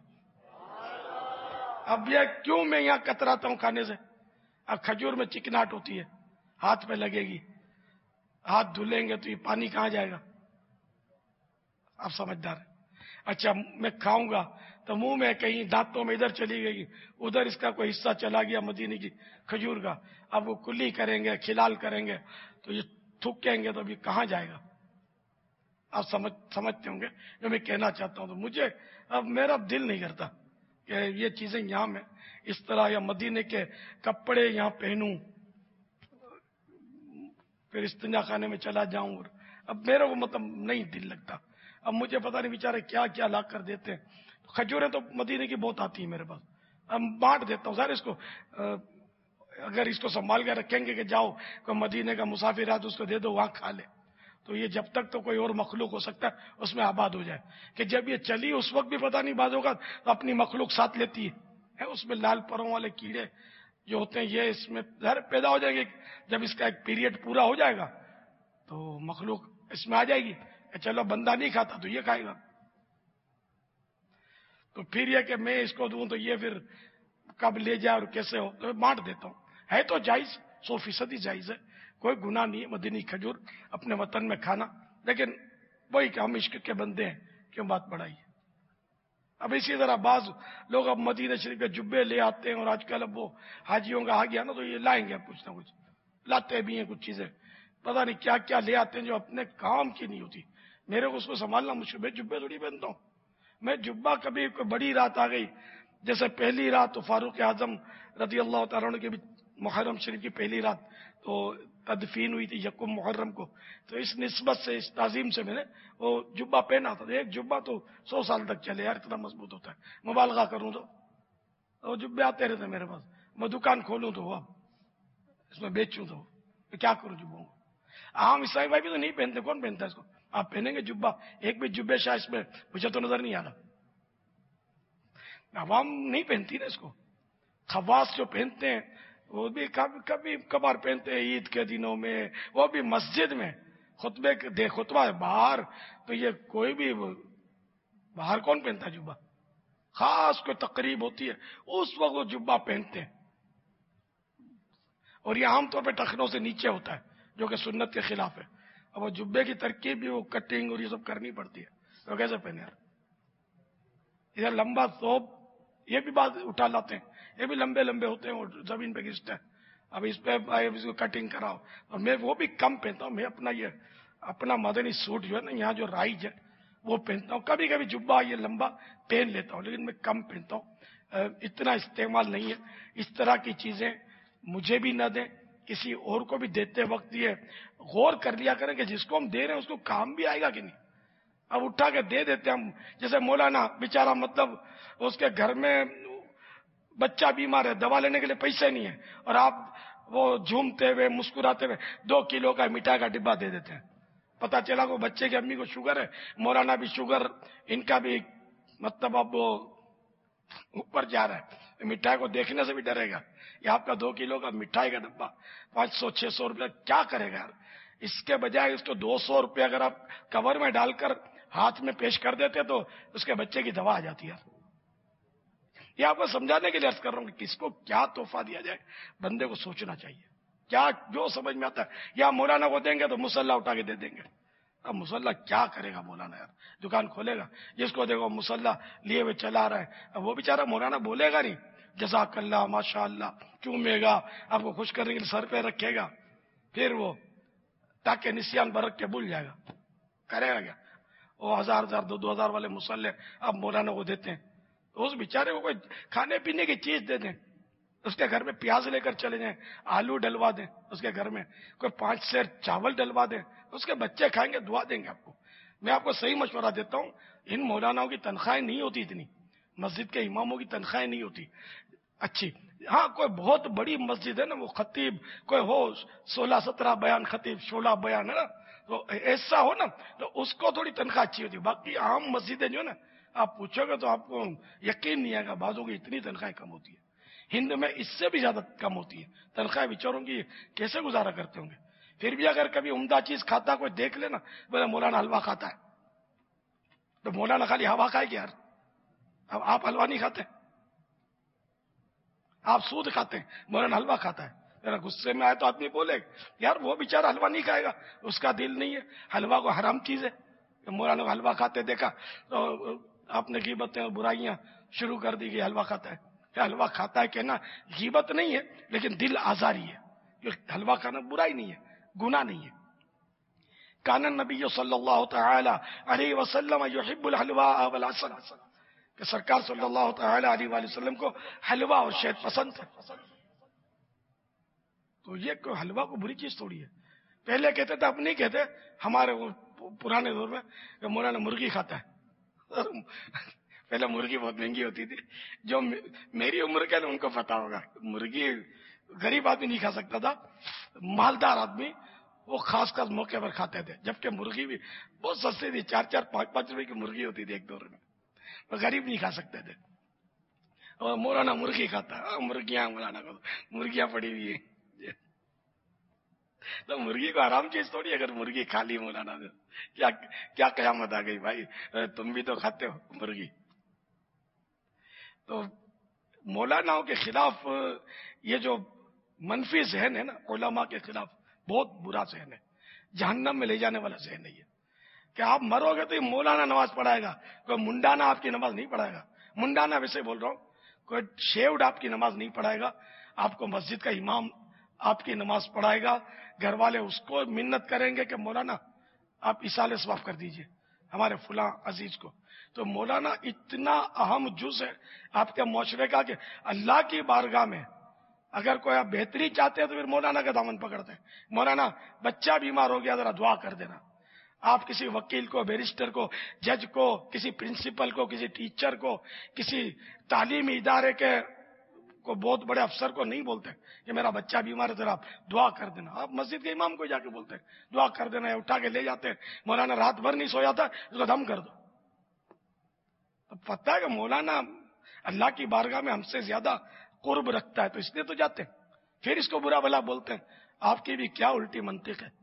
اب یہ کیوں میں یہاں کتراتا ہوں کھانے سے. اب کھجور میں چکناٹ ہوتی ہے, ہاتھ پہ لگے گی, ہاتھ دھلیں گے تو یہ پانی کہاں جائے گا. آپ سمجھدار ہیں. اچھا میں کھاؤں گا تو منہ میں کہیں دانتوں میں ادھر چلی گئی, ادھر اس کا کوئی حصہ چلا گیا مدینے کی کھجور کا. اب وہ کلی کریں گے, کھلال کریں گے تو یہ تھوکیں گے تو ابھی کہاں جائے گا. آپ سمجھ سمجھتے ہوں گے جو میں کہنا چاہتا ہوں. تو مجھے اب میرا دل نہیں کرتا کہ یہ چیزیں یہاں میں اس طرح, یا مدینے کے کپڑے یہاں پہنوں, پھر استنجا خانے میں چلا جاؤں. اب میرے کو مطلب نہیں دل لگتا. اب مجھے پتہ نہیں بیچارے کیا کیا لا کر دیتے ہیں. کھجوریں تو مدینے کی بہت آتی ہیں میرے پاس, اب بانٹ دیتا ہوں. سر اس کو اگر اس کو سنبھال کے رکھیں گے کہ جاؤ کوئی مدینے کا مسافر آ تو اس کو دے دو, وہاں کھا لے. تو یہ جب تک تو کوئی اور مخلوق ہو سکتا ہے اس میں آباد ہو جائے, کہ جب یہ چلی اس وقت بھی پتہ نہیں بعض ہوگا تو اپنی مخلوق ساتھ لیتی ہے. اس میں لال پروں والے کیڑے جو ہوتے ہیں یہ اس میں ظاہر پیدا ہو جائیں گے. جب اس کا ایک پیریڈ پورا ہو جائے گا تو مخلوق اس میں آ جائے گی کہ چلو بندہ نہیں کھاتا تو یہ کھائے گا. تو پھر یہ کہ میں اس کو دوں تو یہ پھر کب لے جائے اور کیسے ہو, تو میں بانٹ دیتا ہوں. ہے تو جائز, سو فیصدی جائز ہے, کوئی گناہ نہیں ہے مدینی کھجور اپنے وطن میں کھانا. لیکن وہی کہ ہم عشق کے بندے ہیں, کیوں بات بڑھائی ہے. اب اسی طرح بعض لوگ اب مدینہ شریف کے جبے لے آتے ہیں, اور آج کل اب وہ حاجیوں کا آ گیا نا تو یہ لائیں گے کچھ نہ کچھ, لاتے بھی ہیں کچھ چیزیں, پتہ نہیں کیا کیا لے آتے ہیں جو اپنے کام کی نہیں ہوتی. میرے کو اس کو سنبھالنا مشکل. میں جبے تھوڑی پہنتا ہوں. میں جبہ کبھی کوئی بڑی رات آ گئی, جیسے پہلی رات تو فاروق اعظم رضی اللہ تعالیٰ عنہ کے بھی محرم شریف کی پہلی رات تو تدفین ہوئی تھی یکم محرم کو, تو اس نسبت سے اس تعظیم سے میں نے وہ جبہ پہنا تھا. ایک جبہ تو سو سال تک چلے یار, اتنا مضبوط ہوتا ہے. مبالغہ کروں تو وہ جبے آتے رہتے میرے پاس. میں دکان کھولوں تو اب اس میں بیچوں تو کیا کروں جبوں کو. عام عیسائی بھائی بھی تو نہیں پہنتے, کون پہنتا ہے اس کو. آپ پہنیں گے جبہ, ایک بھی جبے شاہ اس میں مجھے تو نظر نہیں آ رہا. عوام نہیں پہنتی نا اس کو. خواص جو پہنتے ہیں وہ بھی کبھی کبھی کبھار پہنتے ہیں عید کے دنوں میں, وہ بھی مسجد میں خطبے دے خطبہ باہر. تو یہ کوئی بھی باہر کون پہنتا ہے جبہ. خاص کوئی تقریب ہوتی ہے اس وقت وہ جبہ پہنتے ہیں, اور یہ عام طور پہ ٹخنوں سے نیچے ہوتا ہے جو کہ سنت کے خلاف ہے. اب وہ جبے کی ترکیب بھی وہ کٹنگ اور یہ سب کرنی پڑتی ہے, تو کیسے پہنے یار. ادھر لمبا ثوب یہ بھی بات اٹھا لاتے ہیں, یہ بھی لمبے لمبے ہوتے ہیں اور زمین پہ گرتے ہیں. اب اس پہ اس کو کٹنگ کراؤ, اور میں وہ بھی کم پہنتا ہوں. میں اپنا یہ اپنا مدنی سوٹ جو ہے نا یہاں جو رائج ہے وہ پہنتا ہوں. کبھی کبھی جبہ یہ لمبا پہن لیتا ہوں, لیکن میں کم پہنتا ہوں. اتنا استعمال نہیں ہے. اس طرح کی چیزیں مجھے بھی نہ دیں, کسی اور کو بھی دیتے وقت یہ غور کر لیا کریں کہ جس کو ہم دے رہے ہیں اس کو کام بھی آئے گا کہ نہیں. اب اٹھا کے دے دیتے ہم, جیسے مولانا بیچارہ مطلب اس کے گھر میں بچہ بیمار ہے, دوا لینے کے لیے پیسے نہیں ہے, اور آپ وہ جھومتے ہوئے مسکراتے ہوئے دو کلو کا مٹھائی کا ڈبہ دے دیتے ہیں. پتا چلا کہ بچے کی امی کو شوگر ہے, مولانا بھی شوگر, ان کا بھی مطلب اب وہ اوپر جا رہا ہے, مٹھائی کو دیکھنے سے بھی ڈرے گا. یہ آپ کا دو کلو کا مٹھائی کا ڈبہ پانچ سو چھ سو روپیہ کیا کرے گا. اس کے بجائے اس کو دو سو روپیہ اگر آپ کور میں ڈال کر ہاتھ میں پیش کر دیتے تو اس کے بچے کی دوا آ جاتی ہے. یہ آپ کو سمجھانے کے لیے عرض کر رہا ہوں کہ کس کو کیا تحفہ دیا جائے, بندے کو سوچنا چاہیے. کیا جو سمجھ میں آتا ہے, یا مولانا کو دیں گے تو مسلح اٹھا کے دے دیں گے. اب مسلح کیا کرے گا مولانا یار, دکان کھولے گا, جس کو دیکھو مسلح لیے ہوئے چلا رہا ہے. اب وہ بیچارہ مولانا بولے گا نہیں جزاک اللہ ماشاء اللہ, چومے گا, آپ کو خوش کرنے کے لیے سر پہ رکھے گا, پھر وہ تاکہ نسیان برک کے بھول جائے گا. کرے گا کیا؟ وہ ہزار ہزار دو دو ہزار والے مسلح اب مولانا کو دیتے ہیں, تو اس بیچارے کو کوئی کھانے پینے کی چیز دے دیں. اس کے گھر میں پیاز لے کر چلے جائیں, آلو ڈلوا دیں اس کے گھر میں, کوئی پانچ سیر چاول ڈلوا دیں, اس کے بچے کھائیں گے, دعا دیں گے آپ کو. میں آپ کو صحیح مشورہ دیتا ہوں, ان مولاناؤں کی تنخواہیں نہیں ہوتی اتنی, مسجد کے اماموں کی تنخواہیں نہیں ہوتی اچھی. ہاں کوئی بہت بڑی مسجد ہے نا, وہ خطیب کوئی ہو سولہ سترہ بیان خطیب شولہ بیان ہے نا, تو ایسا ہو نا تو اس کو تھوڑی تنخواہ اچھی ہوتی. باقی عام مسجدیں جو ہے نا, آپ پوچھو گے تو آپ کو یقین نہیں آئے گا, بعضوں کی اتنی تنخواہیں کم ہوتی ہے. ہند میں اس سے بھی زیادہ کم ہوتی ہے تنخواہیں. بیچاروں کی کیسے گزارا کرتے ہوں گے. پھر بھی اگر کبھی عمدہ چیز کھاتا کوئی دیکھ لینا, بولے مولانا حلوہ کھاتا ہے, تو مولانا خالی ہوا کھائے گی یار, اب آپ حلوہ نہیں کھاتے, آپ سود کھاتے ہیں, مولانا حلوہ کھاتا ہے. ذرا غصے میں آئے تو آدمی بولے یار وہ بیچارہ حلوہ نہیں کھائے گا, اس کا دل نہیں ہے, حلوہ کو حرام چیز ہے. مولانا کو حلوہ کھاتے دیکھا تو آپ نے غیبتیں اور برائیاں شروع کر دی کہ حلوہ کھاتا ہے. حلوہ کھاتا ہے کہنا غیبت نہیں ہے, لیکن دل آزاری ہے. حلوہ کھانا برائی نہیں ہے, گناہ نہیں ہے. کان النبی صلی اللہ تعالی علیہ وسلم یحب الحلواء والعسل, کہ سرکار صلی اللہ تعالی علیہ وآلہ وسلم کو حلوہ اور شہد پسند ہے. تو یہ کوئی حلوہ کو بری چیز تھوڑی ہے. پہلے کہتے تھے, اب نہیں کہتے. ہمارے وہ پرانے دور میں کہ مولانا مرغی کھاتا ہے. پہلے مرغی بہت مہنگی ہوتی تھی. جو میری عمر کے ان کو پتا ہوگا, مرغی غریب آدمی نہیں کھا سکتا تھا, مالدار آدمی وہ خاص خاص موقع پر کھاتے تھے. جبکہ مرغی بھی بہت سستی تھی, چار چار پانچ پانچ روپے کی مرغی ہوتی تھی ایک دور میں, وہ غریب نہیں کھا سکتے تھے. اور مولانا مرغی کھاتا ہے. مرغیاں مولانا کو مرغیاں پڑی ہوئی ہیں, تو مرغی کو آرام چیز تھوڑی. اگر مرغی کھا لی مولانا نے, کیا کیا قیامت آ گئی بھائی, تم بھی تو کھاتے ہو مرغی. تو مولاناؤں کے خلاف یہ جو منفی ذہن ہے نا, علماء کے خلاف بہت برا ذہن ہے, جہنم میں لے جانے والا ذہن نہیں ہے. کہ آپ مرو گے تو یہ مولانا نماز پڑھائے گا, کوئی منڈانا آپ کی نماز نہیں پڑھائے گا. منڈانا ویسے بول رہا ہوں, کوئی شیوڈ آپ کی نماز نہیں پڑھائے گا. آپ کو مسجد کا امام آپ کی نماز پڑھائے گا. گھر والے اس کو منت کریں گے کہ مولانا آپ اصالہ ثواب کر دیجئے ہمارے فلاں عزیز کو. تو مولانا اتنا اہم جز ہے آپ کے معاشرے کا کہ اللہ کی بارگاہ میں اگر کوئی آپ بہتری چاہتے ہیں تو پھر مولانا کا دامن پکڑتے ہیں. مولانا بچہ بیمار ہو گیا, ذرا دعا کر دینا. آپ کسی وکیل کو, بیرسٹر کو, جج کو, کسی پرنسپل کو, کسی ٹیچر کو, کسی تعلیمی ادارے کے کو بہت بڑے افسر کو نہیں بولتے کہ میرا بچہ بیمار ہے, ذرا آپ دعا کر دینا. آپ مسجد کے امام کو جا کے بولتے ہیں دعا کر دینا, یا اٹھا کے لے جاتے ہیں. مولانا رات بھر نہیں سویا تھا, اس کو دم کر دو. تو پتہ ہے کہ مولانا اللہ کی بارگاہ میں ہم سے زیادہ قرب رکھتا ہے, تو اس لیے تو جاتے ہیں. پھر اس کو برا بھلا بولتے ہیں. آپ کی بھی کیا الٹی منطق ہے.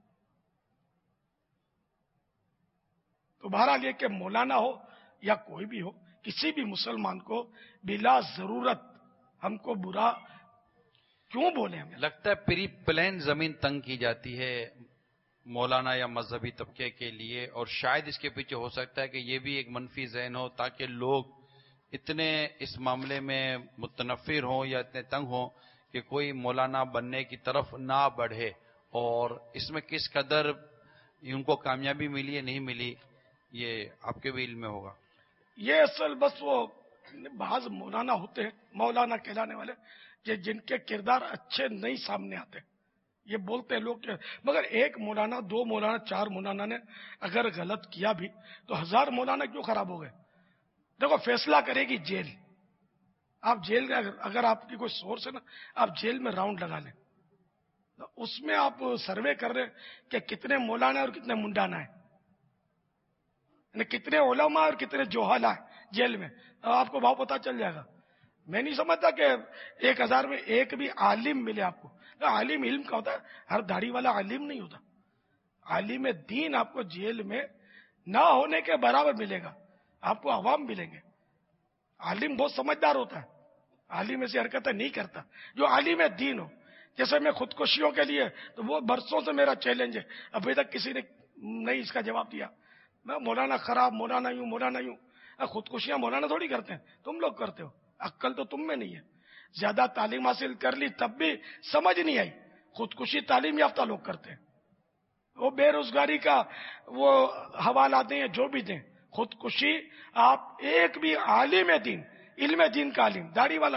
تو بہرحال یہ کہ مولانا ہو یا کوئی بھی ہو, کسی بھی مسلمان کو بلا ضرورت ہم کو برا کیوں بولے. ہمیں لگتا ہے پری پلین زمین تنگ کی جاتی ہے مولانا یا مذہبی طبقے کے لیے, اور شاید اس کے پیچھے ہو سکتا ہے کہ یہ بھی ایک منفی ذہن ہو تاکہ لوگ اتنے اس معاملے میں متنفر ہوں یا اتنے تنگ ہوں کہ کوئی مولانا بننے کی طرف نہ بڑھے. اور اس میں کس قدر ان کو کامیابی ملی ہے نہیں ملی, یہ آپ کے بھی علم میں ہوگا. یہ اصل بس وہ بعض مولانا ہوتے ہیں, مولانا کہلانے والے, جن کے کردار اچھے نہیں سامنے آتے. یہ بولتے ہیں لوگ کہ مگر ایک مولانا, دو مولانا, چار مولانا نے اگر غلط کیا بھی تو ہزار مولانا کیوں خراب ہو گئے. دیکھو فیصلہ کرے گی جیل. آپ جیل کا اگر آپ کی کوئی سورس ہے نا, آپ جیل میں راؤنڈ لگا لیں, اس میں آپ سروے کر رہے کہ کتنے مولانا اور کتنے منڈانا ہیں, یعنی کتنے علماء اور کتنے جوہلا ہیں جیل میں, آپ کو بھاؤ پتہ چل جائے گا. میں نہیں سمجھتا کہ ایک ہزار میں ایک بھی عالم ملے آپ کو. عالم علم کا ہوتا ہے, ہر داڑھی والا عالم نہیں ہوتا. عالم دین آپ کو جیل میں نہ ہونے کے برابر ملے گا, آپ کو عوام ملیں گے. عالم بہت سمجھدار ہوتا ہے, عالم ایسی حرکتیں نہیں کرتا. جو عالم دین ہو, جیسے میں خودکشیوں کے لیے, تو وہ برسوں سے میرا چیلنج ہے, ابھی تک کسی نے نہیں اس کا جواب دیا. میں مولانا خراب, مولانا یوں, مولانا یوں. خودکشیاں مولانا تھوڑی کرتے ہیں, تم لوگ کرتے ہو. عقل تو تم میں نہیں ہے. زیادہ تعلیم حاصل کر لی تب بھی سمجھ نہیں آئی. خودکشی تعلیم یافتہ لوگ کرتے ہیں. وہ بے روزگاری کا وہ حوالہ دیں, جو بھی دیں. خودکشی آپ ایک بھی عالم دین, علم دین کا عالم, داڑھی والا نہیں,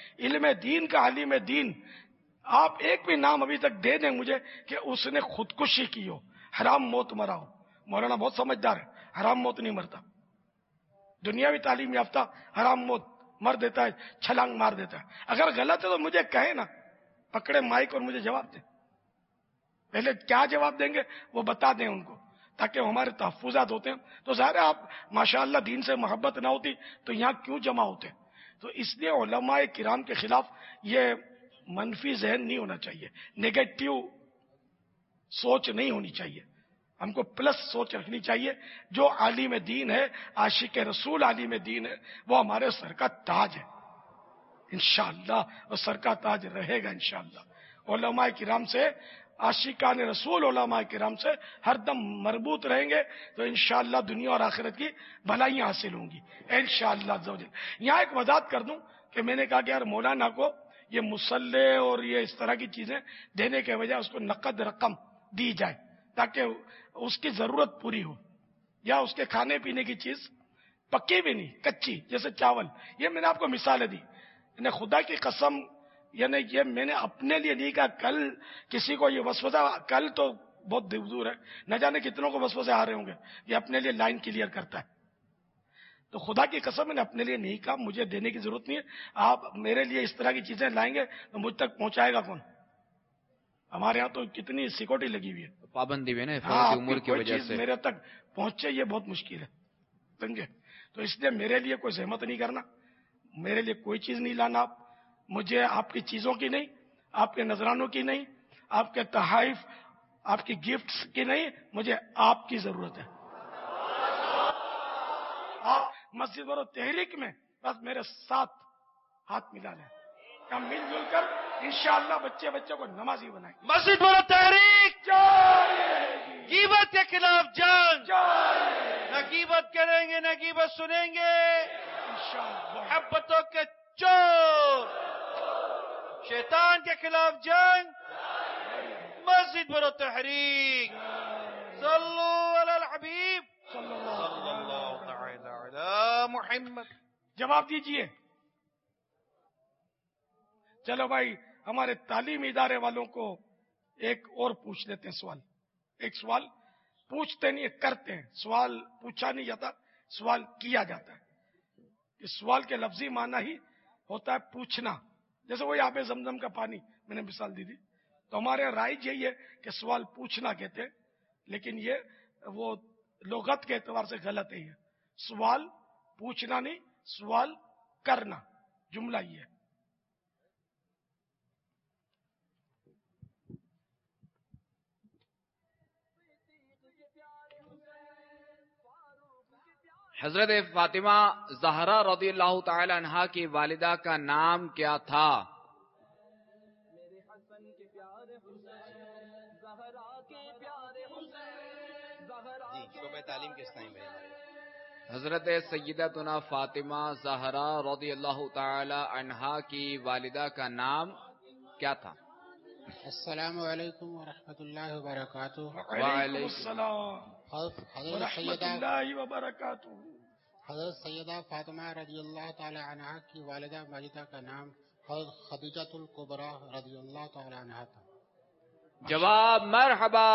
علم دین کا عالم دین، آپ ایک بھی نام ابھی تک دے دیں مجھے کہ اس نے خودکشی کی ہو، حرام موت مرا ہو۔ مولانا بہت سمجھدار ہے، حرام موت نہیں مرتا، دنیاوی تعلیم یافتہ حرام موت مر دیتا ہے، چھلانگ مار دیتا ہے۔ اگر غلط ہے تو مجھے کہے نا، پکڑے مائک اور مجھے جواب دیں۔ پہلے کیا جواب دیں گے وہ بتا دیں ان کو، تاکہ ہمارے تحفظات ہوتے ہیں۔ تو ظاہر ہے آپ ماشاءاللہ دین سے محبت نہ ہوتی تو یہاں کیوں جمع ہوتے؟ تو اس لیے علماء کرام کے خلاف یہ منفی ذہن نہیں ہونا چاہیے، نیگیٹو سوچ نہیں ہونی چاہیے، ہم کو پلس سوچ رکھنی چاہیے۔ جو عالم دین ہے، عاشق رسول عالم دین ہے، وہ ہمارے سر کا تاج ہے، انشاءاللہ وہ سر کا تاج رہے گا انشاءاللہ۔ علماء کرام سے، عاشقان رسول علماء کرام سے ہر دم مربوط رہیں گے تو انشاءاللہ دنیا اور آخرت کی بھلائیاں حاصل ہوں گی انشاءاللہ عز و جل۔ یہاں ایک وضاحت کر دوں کہ میں نے کہا کہ یار مولانا کو یہ مسلح اور یہ اس طرح کی چیزیں دینے کے بجائے اس کو نقد رقم دی جائے تاکہ اس کی ضرورت پوری ہو، یا اس کے کھانے پینے کی چیز پکی بھی نہیں، کچی، جیسے چاول۔ یہ میں نے آپ کو مثالیں دی، یعنی خدا کی قسم، یعنی یہ میں نے اپنے لیے نہیں کہا، کل کسی کو یہ وسوسہ، کل تو بہت دور ہے، نہ جانے کتنوں کو وسوسے آ رہے ہوں گے، یہ اپنے لیے لائن کلیئر کرتا ہے۔ تو خدا کی قسم میں نے اپنے لیے نہیں کہا، مجھے دینے کی ضرورت نہیں ہے، آپ میرے لیے اس طرح کی چیزیں لائیں گے تو مجھ تک پہنچائے گا کون؟ ہمارے ہاں تو کتنی سیکورٹی لگی ہوئی ہے، پابندی بھی نا ہاں، عمر کی وجہ سے میرے تک پہنچے یہ بہت مشکل ہے، سمجھے؟ تو اس لیے میرے لیے کوئی زحمت نہیں کرنا، میرے لیے کوئی چیز نہیں لانا، آپ مجھے آپ کی چیزوں کی نہیں، آپ کے نذرانوں کی نہیں، آپ کے تحائف، آپ کی گفٹس کی نہیں، مجھے آپ کی ضرورت ہے۔ آپ مسجد اور تحریک میں بس میرے ساتھ ہاتھ ملا لیں، ہم مل جل کر انشاءاللہ بچے بچے کو نمازی بنائیں۔ مسجد اور تحریک غیبت کے خلاف جنگ، نہ غیبت کریں گے نہ غیبت سنیں گے، محبتوں کے چور، شیطان کے خلاف جنگ، مسجد پر تحریک۔ صلو علی الحبیب صلی اللہ تعالی علی محمد۔ جواب دیجئے۔ چلو بھائی، ہمارے تعلیمی ادارے والوں کو ایک اور پوچھ لیتے ہیں سوال، ایک سوال پوچھتے نہیں کرتے ہیں، سوال پوچھا نہیں جاتا، سوال کیا جاتا ہے۔ اس سوال کے لفظی معنی ہی ہوتا ہے پوچھنا، جیسے وہی آب زمزم کا پانی میں نے مثال دی تھی، تو ہمارے رائج یہی ہے کہ سوال پوچھنا کہتے ہیں، لیکن یہ وہ لغت کے اعتبار سے غلط ہے، یہ سوال پوچھنا نہیں، سوال کرنا، جملہ یہ ہے۔ حضرت فاطمہ زہرا رضی اللہ تعالی عنہا کی والدہ کا نام کیا تھا؟ جی شعبہ تعلیم کے اسلامی بیان۔ حضرت سیدتنا فاطمہ زہرا رضی اللہ تعالی عنہا کی والدہ کا نام کیا تھا؟ السلام علیکم ورحمۃ اللہ وبرکاتہ۔ وعلیکم السلام حضرت ورحمۃ سیدہ اللہ وبرکاتہ۔ حضرت سیدہ فاطمہ رضی اللہ تعالی عنہا کی والدہ ماجدہ کا نام حضرت خدیجہ الکبریٰ رضی اللہ تعالی عنہا تھا۔ جواب مرحبا۔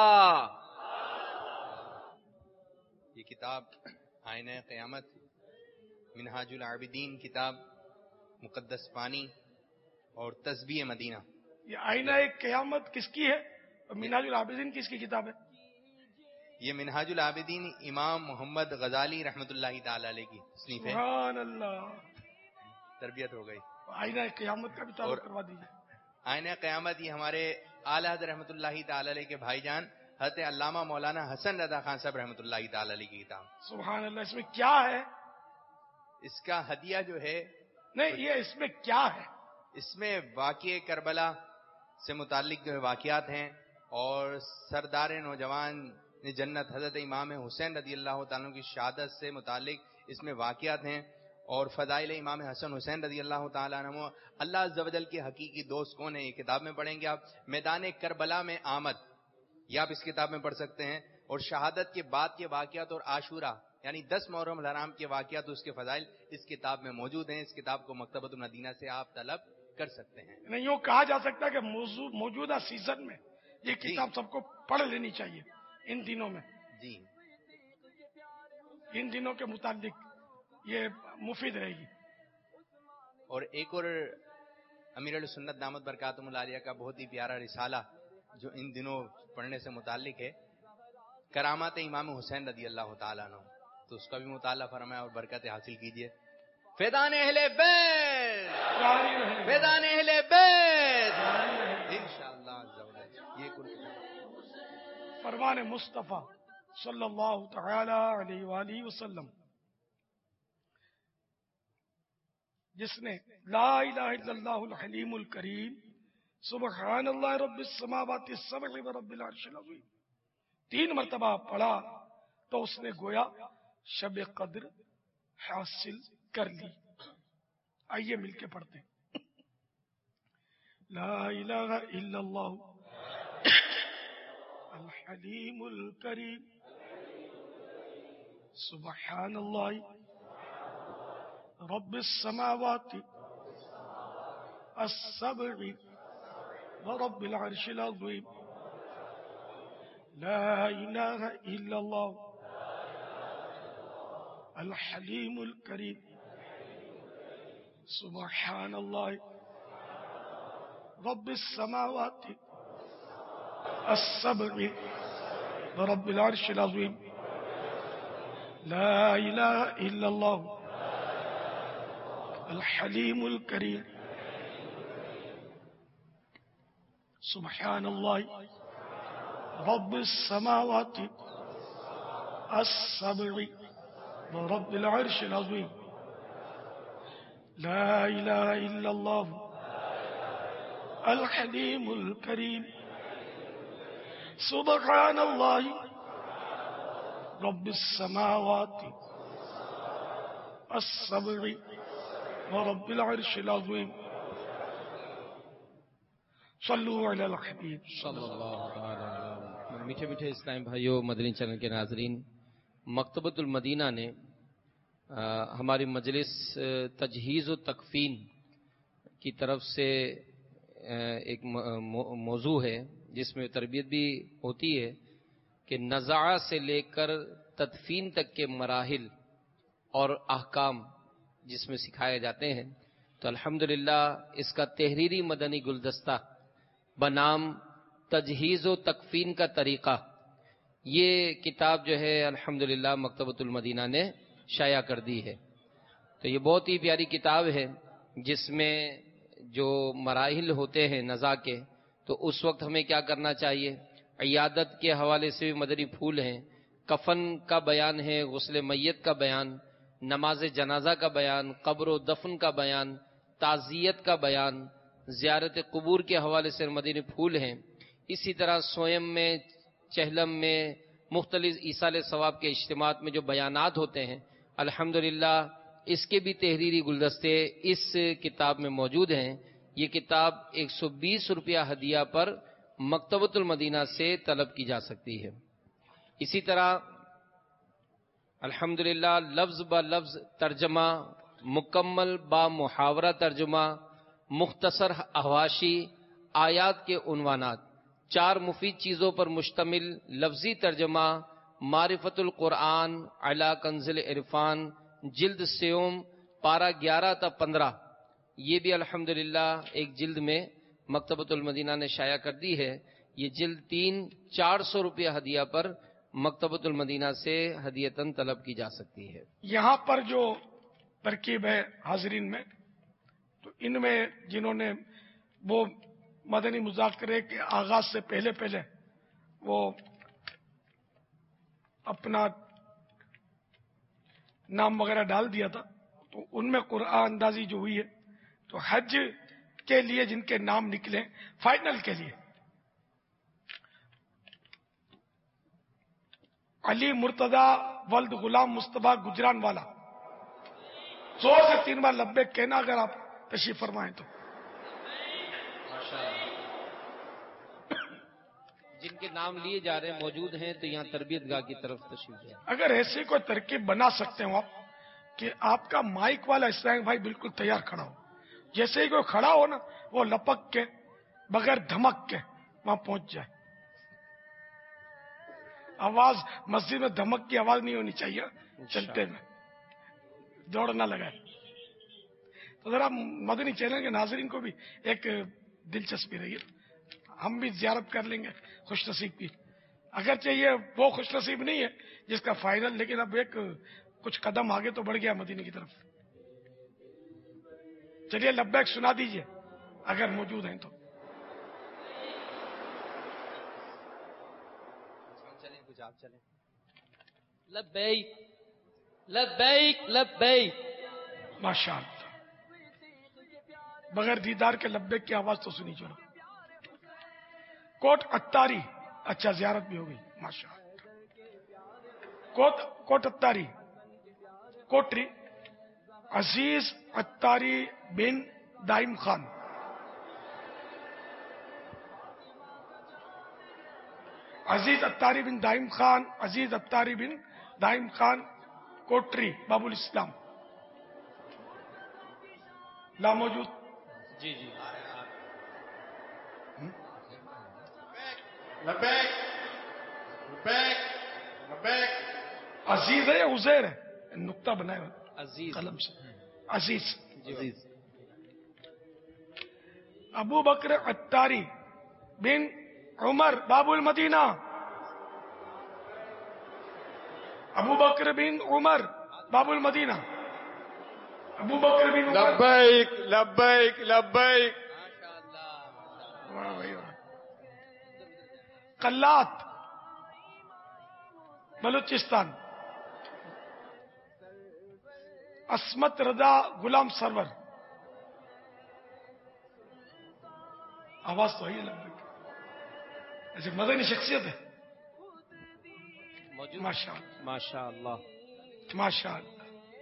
یہ کتاب آئینہ قیامت، منہاج العابدین کتاب، مقدس پانی اور تسبیح مدینہ۔ یہ آئینہ قیامت کس کی ہے اور منہاج العابدین کس کی کتاب ہے؟ یہ منہاج العابدین امام محمد غزالی رحمۃ اللہ تعالی علیہ کی تصنیف ہے۔ سبحان اللہ، تربیت ہو گئی۔ آئینہ قیامت کا بھی تعارف کروا دیجیے۔ آئینہ قیامت یہ ہمارے اعلیٰ حضرت رحمۃ اللہ تعالی علیہ کے بھائی جان حضرت علامہ مولانا حسن رضا خان صاحب رحمۃ اللہ تعالی علیہ کی کتاب۔ سبحان اللہ، اس میں کیا ہے؟ اس کا ہدیہ جو ہے، نہیں یہ اس میں کیا ہے؟ اس میں واقع کربلا سے متعلق جو ہے واقعات ہیں، اور سردار نوجوان جنت حضرت امام حسین رضی اللہ تعالیٰ کی شہادت سے متعلق اس میں واقعات ہیں، اور فضائل امام حسن حسین رضی اللہ تعالیٰ عنہ، اللہ عز و جل کے حقیقی دوست کون ہیں، یہ کتاب میں پڑھیں گے آپ۔ میدان کربلا میں آمد، یہ آپ اس کتاب میں پڑھ سکتے ہیں، اور شہادت کے بعد کے واقعات اور عاشورہ یعنی دس محرم الحرام کے واقعات اس کے فضائل اس کتاب میں موجود ہیں. اس کتاب کو مکتبۃ المدینہ سے آپ طلب کر سکتے ہیں. نہیں یوں کہا جا سکتا ہے کہ موضوع موجودہ سیزن میں یہ کتاب سب کو پڑھ لینی چاہیے ان دنوں میں. جی ان دنوں کے متعلق یہ مفید رہے گی. اور ایک اور امیر السنت دامت برکاتہم العالیہ کا بہت ہی پیارا رسالہ جو ان دنوں پڑھنے سے متعلق ہے، کرامات امام حسین رضی اللہ تعالیٰ عنہ، تو اس کا بھی مطالعہ فرمائیں اور برکتیں حاصل کیجیے. فیضان اہل بیت، فیضان اہل بیت انشاءاللہ. یہ فرمان مصطفیٰ صلی اللہ تعالی علیہ وآلہ وسلم جس نے لا الہ الا اللہ الحلیم الکریم سبحان اللہ رب السماوات السبع و رب العرش العظیم تین مرتبہ پڑھا تو اس نے گویا شب قدر حاصل کر لی. آئیے مل کے پڑھتے ہیں. لا الہ الا اللہ الحلیم الکریم سبحان اللہ رب السماوات السبع ورب العرش العظیم لا الہ الا اللہ الحلیم الکریم سبحان اللہ رب السماوات السبع ورب العرش العظیم لا الہ الا اللہ الحلیم الکریم سبحان اللہ رب السماوات السبع ورب العرش العظیم لا الہ الا اللہ الحلیم الکریم سبحان اللہ رب السماوات السبع ورب العرش العظیم صلو علی الحبیب صلی اللہ علیہ وسلم. میٹھے میٹھے اسلام بھائیوں، مدنی چینل کے ناظرین، مکتبۃ المدینہ نے ہماری مجلس تجہیز و تکفین کی طرف سے ایک موضوع ہے جس میں تربیت بھی ہوتی ہے کہ نزاع سے لے کر تدفین تک کے مراحل اور احکام جس میں سکھائے جاتے ہیں. تو الحمدللہ اس کا تحریری مدنی گلدستہ بنام تجہیز و تکفین کا طریقہ، یہ کتاب جو ہے الحمدللہ مکتبۃ المدینہ نے شائع کر دی ہے. تو یہ بہت ہی پیاری کتاب ہے جس میں جو مراحل ہوتے ہیں نزاع کے، تو اس وقت ہمیں کیا کرنا چاہیے. عیادت کے حوالے سے بھی مدنی پھول ہیں، کفن کا بیان ہے، غسل میت کا بیان، نماز جنازہ کا بیان، قبر و دفن کا بیان، تعزیت کا بیان، زیارت قبور کے حوالے سے مدنی پھول ہیں. اسی طرح سوئم میں، چہلم میں، مختلف ایصال ثواب کے اجتماعات میں جو بیانات ہوتے ہیں، الحمدللہ اس کے بھی تحریری گلدستے اس کتاب میں موجود ہیں. یہ کتاب ایک سو بیس روپیہ ہدیہ پر مکتبۃ المدینہ سے طلب کی جا سکتی ہے. اسی طرح الحمدللہ لفظ با لفظ ترجمہ، مکمل با محاورہ ترجمہ، مختصر حواشی، آیات کے عنوانات، چار مفید چیزوں پر مشتمل لفظی ترجمہ، معرفت القرآن علی کنز العرفان، جلد سیوم، پارہ گیارہ تا پندرہ، یہ بھی الحمدللہ ایک جلد میں مکتبۃ المدینہ نے شائع کر دی ہے. یہ جلد تین چار سو روپیہ ہدیہ پر مکتبۃ المدینہ سے ہدیتاً طلب کی جا سکتی ہے. یہاں پر جو ترکیب ہے حاضرین میں، تو ان میں جنہوں نے وہ مدنی مذاکرے کے آغاز سے پہلے پہلے وہ اپنا نام وغیرہ ڈال دیا تھا، تو ان میں قرآن اندازی جو ہوئی ہے، تو حج کے لیے جن کے نام نکلے فائنل کے لیے علی مرتضی ولد غلام مصطفیٰ گجران والا، زور سے تین بار لبیک کہنا اگر آپ تشریف فرمائیں تو. جن کے نام لیے جا رہے ہیں موجود ہیں تو یہاں تربیت گاہ کی طرف تشریف لائیں۔ اگر ایسی کوئی ترکیب بنا سکتے ہو آپ کہ آپ کا مائک والا اسلام بھائی بالکل تیار کھڑا ہو، جیسے ہی کوئی کھڑا ہو نا وہ لپک کے بغیر دھمک کے وہاں پہنچ جائے۔ آواز مسجد میں دھمک کی آواز نہیں ہونی چاہیے، چلتے میں دوڑ نہ لگائے۔ تو ذرا مدنی چینل کے ناظرین کو بھی ایک دلچسپی رہی ہے، ہم بھی زیارت کر لیں گے خوش نصیب کی، اگرچہ یہ وہ خوش نصیب نہیں ہے جس کا فائنل، لیکن اب ایک کچھ قدم آگے تو بڑھ گیا مدینے کی طرف۔ چلیے لبیک سنا دیجئے اگر موجود ہیں تو۔ لبیک لبیک لبیک، ماشاء اللہ، بغیر دیدار کے لبیک کی آواز تو سنی چلو۔ کوٹ اتاری، اچھا زیارت بھی ہو گئی ماشاء اللہ۔ کوٹ کوٹ اتاری کوٹری عزیز اتاری بن دائم خان، عزیز اتاری بن دائم خان، عزیز اتاری بن دائم خان کوٹری باب الاسلام، لا موجود؟ جی جی لبیک لبیک لبیک۔ عزیز ہے یا عزیر ہے؟ نقطہ بنائے ہوئے عزیز قلم سے، عزیز عزیز۔ ابو بکر اتاری بن عمر باب المدینہ، ابو بکر بن عمر باب المدینہ، ابو بکر بن عمر۔ لبیک لبیک لبیک۔ واہ بھائی واہ۔ قلات بلوچستان، عصمت رضا غلام سرور، آواز تو ہے لبیک، ایسے مدنی شخصیت ہے ماشاء اللہ ماشاء اللہ ماشاء اللہ۔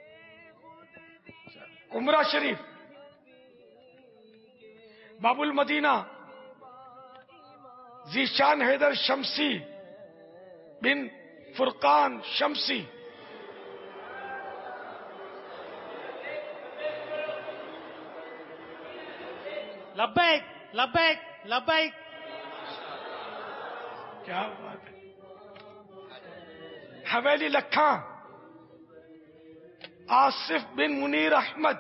عمرہ شریف باب المدینہ، ذیشان حیدر شمسی بن فرقان شمسی، لبیک لبیک لبیک۔ کیا بات ہے۔ حویلی لکھاں آصف بن منیر احمد،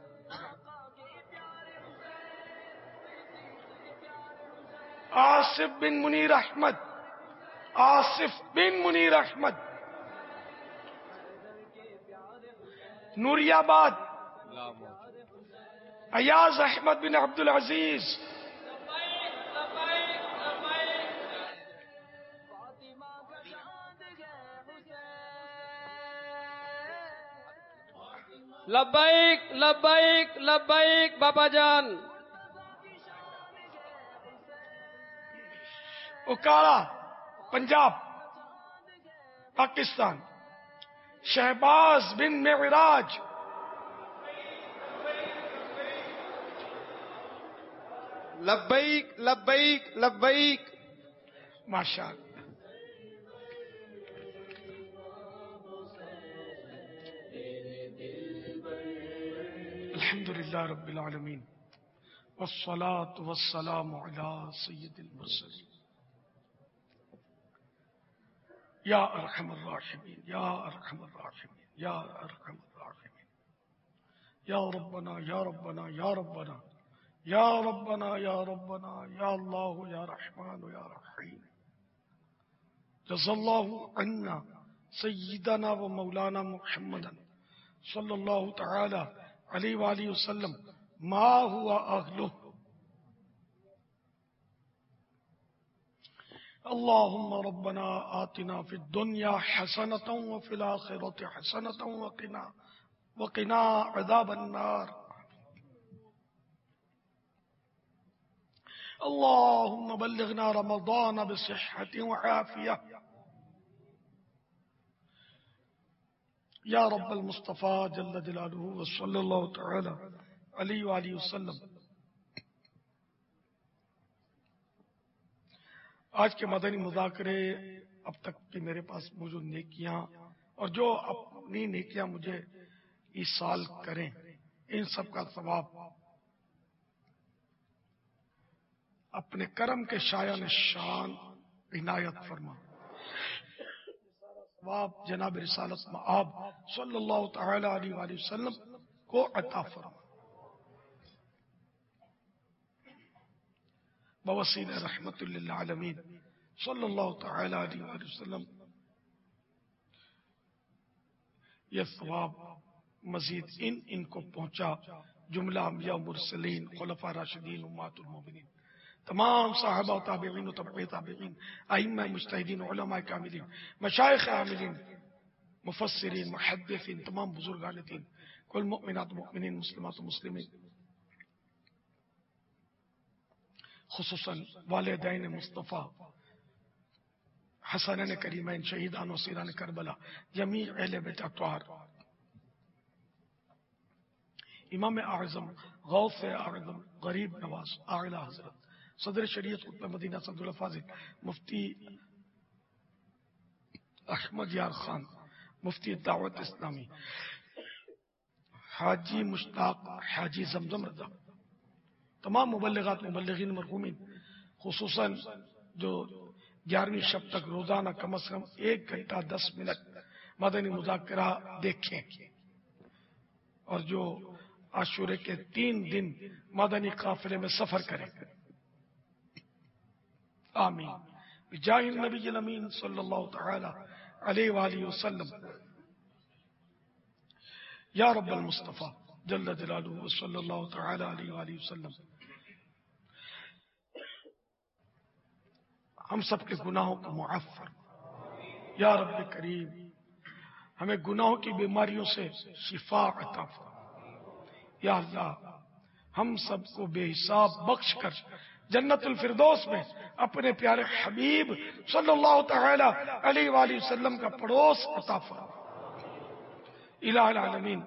آصف بن منیر احمد، آصف بن منیر احمد۔ نوری آباد ایاز احمد بن عبد العزیز، لبیک لبیک لبیک بابا جان۔ اکاڑا پنجاب پاکستان، شہباز بن معراج، لبیک لبیک لبیک۔ ماشاء اللہ۔ الحمد للہ رب العالمین والصلاة والسلام علی سید المرسلین یا ارحم الراحمین یا ارحم الراحمین یا ارحم الراحمین یا ربنا یا ربنا یا ربنا یا ربنا یا ربنا یا اللہ یا رحمان یا رحیم۔ جزا اللہ عنا سیدنا و مولانا محمدا صلی اللہ تعالی علیہ وآلہ وسلم ما ہوا اہلہ۔ اللہم ربنا آتنا فی الدنیا حسنة وفی الآخرة حسنة وقنا وقنا عذاب النار۔ اللہم بلغنا رمضان بصحة وعافیہ یا رب المصطفیٰ جل جلالہ وصلی اللہ تعالی علیہ وآلہ وسلم۔ آج کے مدنی مذاکرے اب تک کی میرے پاس موجود نیکیاں اور جو اپنی نیکیاں مجھے ایصال کریں ان سب کا ثواب اپنے کرم کے شایان شان عنایت فرما. ثواب جناب رسالت مآب صلی اللہ تعالی علیہ وآلہ وسلم کو عطا فرما. بوسیلہ رحمت للعالمین صلی اللہ تعالی علیہ وآلہ وسلم یہ ثواب مزید ان ان کو پہنچا. جملہ انبیاء مرسلین خلفاء راشدین امہات المومنین تمام صحابہ و تابعین و تبع تابعین ائمہ مجتہدین علماء کاملین مشائخ عاملین مفسرین محدثین تمام بزرگان دین کل مؤمنات مؤمنین مسلمات و مسلمین خصوصاً والدین مصطفیٰ حسنین کریمین شہیدان و اسیران کربلا جمیع اہل بیت اطہار امام اعظم غوث اعظم غریب نواز اعلی حضرت صدر شریعت قطب مدینہ سعد الفاضل مفتی احمد یار خان مفتی دعوت اسلامی حاجی مشتاق حاجی زمزم رضا تمام مبلغات مبلغین مرحومین خصوصاً جو گیارہویں شب تک روزانہ کم از کم ایک گھنٹہ دس منٹ مدنی مذاکرہ دیکھیں اور جو عاشورے کے تین دن مدنی قافلے میں سفر کریں. آمین بجاہ النبی الامین صلی اللہ تعالی علیہ وآلہ وسلم یا رب المصطفیٰ جل جلالہ صلی اللہ تعالی علیہ وآلہ وسلم. ہم سب کے گناہوں کو معاف فرما یا رب کریم. ہمیں گناہوں کی بیماریوں سے شفا عطا فرما یا اللہ. ہم سب کو بے حساب بخش کر جنت الفردوس میں اپنے پیارے حبیب صلی اللہ تعالی علیہ وآلہ وسلم کا پڑوس عطا فرما الہ العالمین.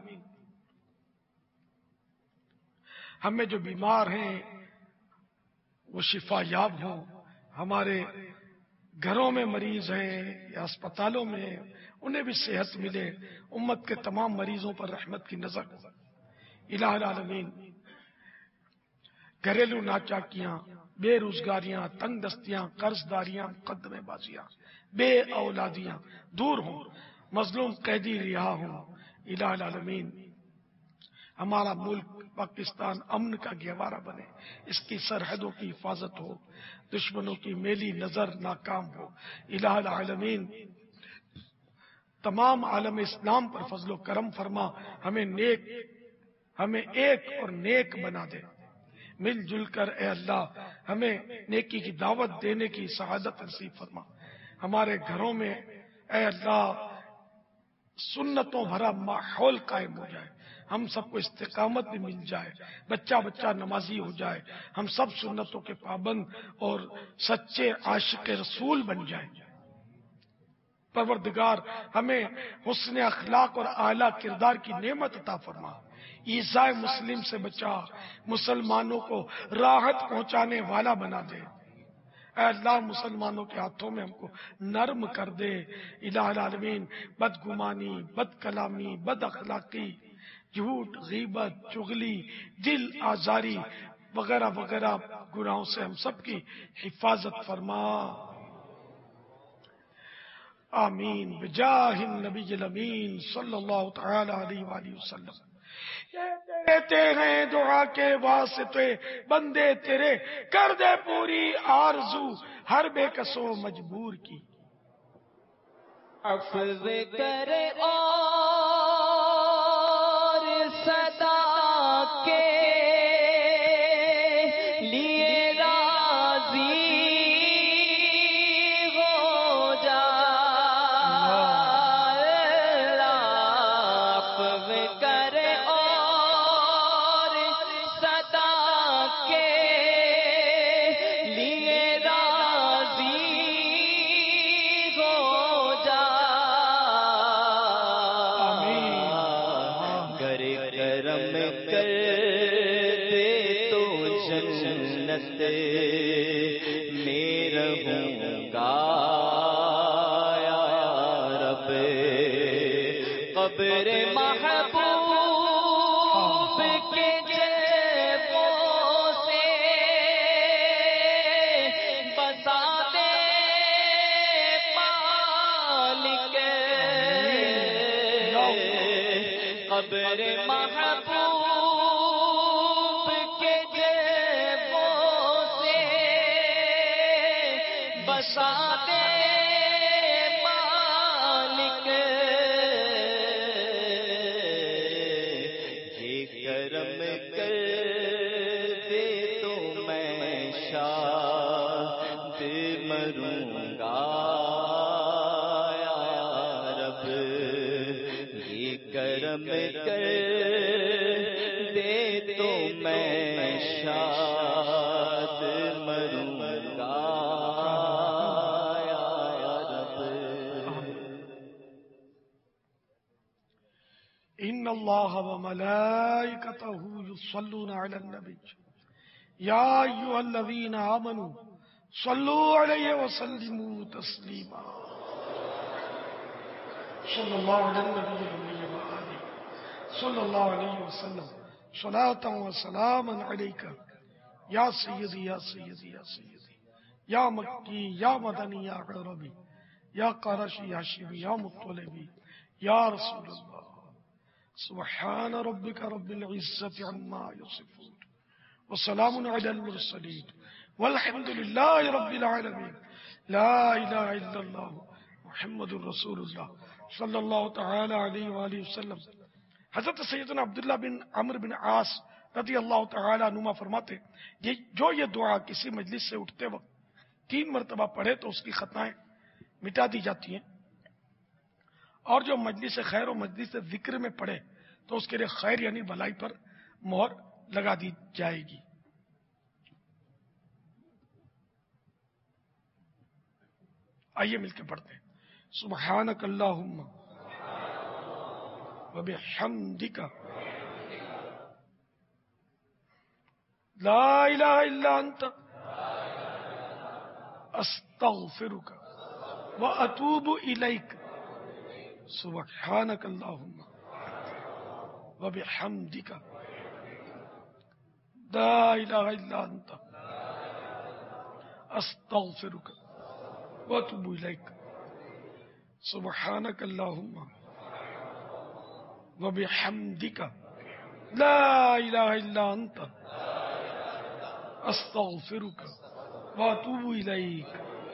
ہمیں جو بیمار ہیں وہ شفا یاب ہوں. ہمارے گھروں میں مریض ہیں یا اسپتالوں میں انہیں بھی صحت ملے. امت کے تمام مریضوں پر رحمت کی نظر الہ العالمین. گھریلو ناچاکیاں بے روزگاریاں تنگ دستیاں قرض داریاں مقدمے بازیاں بے اولادیاں دور ہوں. مظلوم قیدی رہا ہوں الہ العالمین. ہمارا ملک پاکستان امن کا گہوارہ بنے. اس کی سرحدوں کی حفاظت ہو. دشمنوں کی میلی نظر ناکام ہو الہ العالمین. تمام عالم اسلام پر فضل و کرم فرما. ہمیں نیک ہمیں ایک اور نیک بنا دے. مل جل کر اے اللہ ہمیں نیکی کی دعوت دینے کی سعادت نصیب فرما. ہمارے گھروں میں اے اللہ سنتوں بھرا ماحول قائم ہو جائے. ہم سب کو استقامت بھی مل جائے. بچہ بچہ نمازی ہو جائے. ہم سب سنتوں کے پابند اور سچے عاشق رسول بن جائیں. پروردگار ہمیں حسن اخلاق اور اعلیٰ کردار کی نعمت عطا فرما. ایذاء مسلم سے بچا. مسلمانوں کو راحت پہنچانے والا بنا دے. اے اللہ مسلمانوں کے ہاتھوں میں ہم کو نرم کر دے الہ العالمین. بدگمانی بد کلامی بد اخلاقی جھوٹ غیبت چغلی دل آزاری وغیرہ وغیرہ گناہوں سے ہم سب کی حفاظت فرما. آمین بجاہ النبی الامین صلی اللہ تعالی علیہ وآلہ وسلم. کہتے ہیں دعا کے واسطے بندے تیرے کر دے پوری آرزو ہر بے کسو مجبور کی. عفو کرے اور صدا کے لیے راضی ہو جا. عفو کرے اور صدا کے لیے راضی ہو جا. جنت میں رہوں گا یا رب، قبر محبوب کے جیبوں سے بسا دے مالک، قبر محبوب کے جیبوں سے بسا دے مالک، یہ کرم کر دے تو میں شاد مروں گا یا رب، یہ کرم کر دے تو میں شاد مروں گا یا رب۔ ان اللہ وملائکتہ یصلون علی النبی یا ایھا الذین آمنوا صلوا علیہ وسلموا تسلیما۔ صلی اللہ علی النبی وآلہ صلی اللہ علیہ وسلم صلاۃ و سلاما علیک یا سیدی یا سیدی یا سیدی یا مکی یا مدنی یا عربی یا قرشی یا شیبی یا مطلبی یا رسول اللہ۔ سبحان ربک رب العزت عما یصفون وسلام علی المرسلین والحمد للہ رب العالمین۔ لا الہ الا اللہ محمد رسول اللہ صلی اللہ تعالی علیہ وآلہ وسلم۔ حضرت سیدنا عبداللہ بن عمرو بن عاص رضی اللہ تعالی عنہما فرماتے یہ جو یہ دعا کسی مجلس سے اٹھتے وقت تین مرتبہ پڑھے تو اس کی خطائیں مٹا دی جاتی ہیں، اور جو مجلس خیر و مجلس ذکر میں پڑھے تو اس کے لیے خیر یعنی بھلائی پر مہر لگا دی جائے گی۔ آئیے مل کے پڑھتے ہیں۔ سبحانک اللہم وبحمدک لا الہ الا انت استغفرک واتوب الیک۔ سبحانک اللہم وبحمدک لا الہ الا انت استغفرک واتوب الیک۔ سبحانک اللہم وبحمدک لا الہ الا انت استغفرک واتوب الیک۔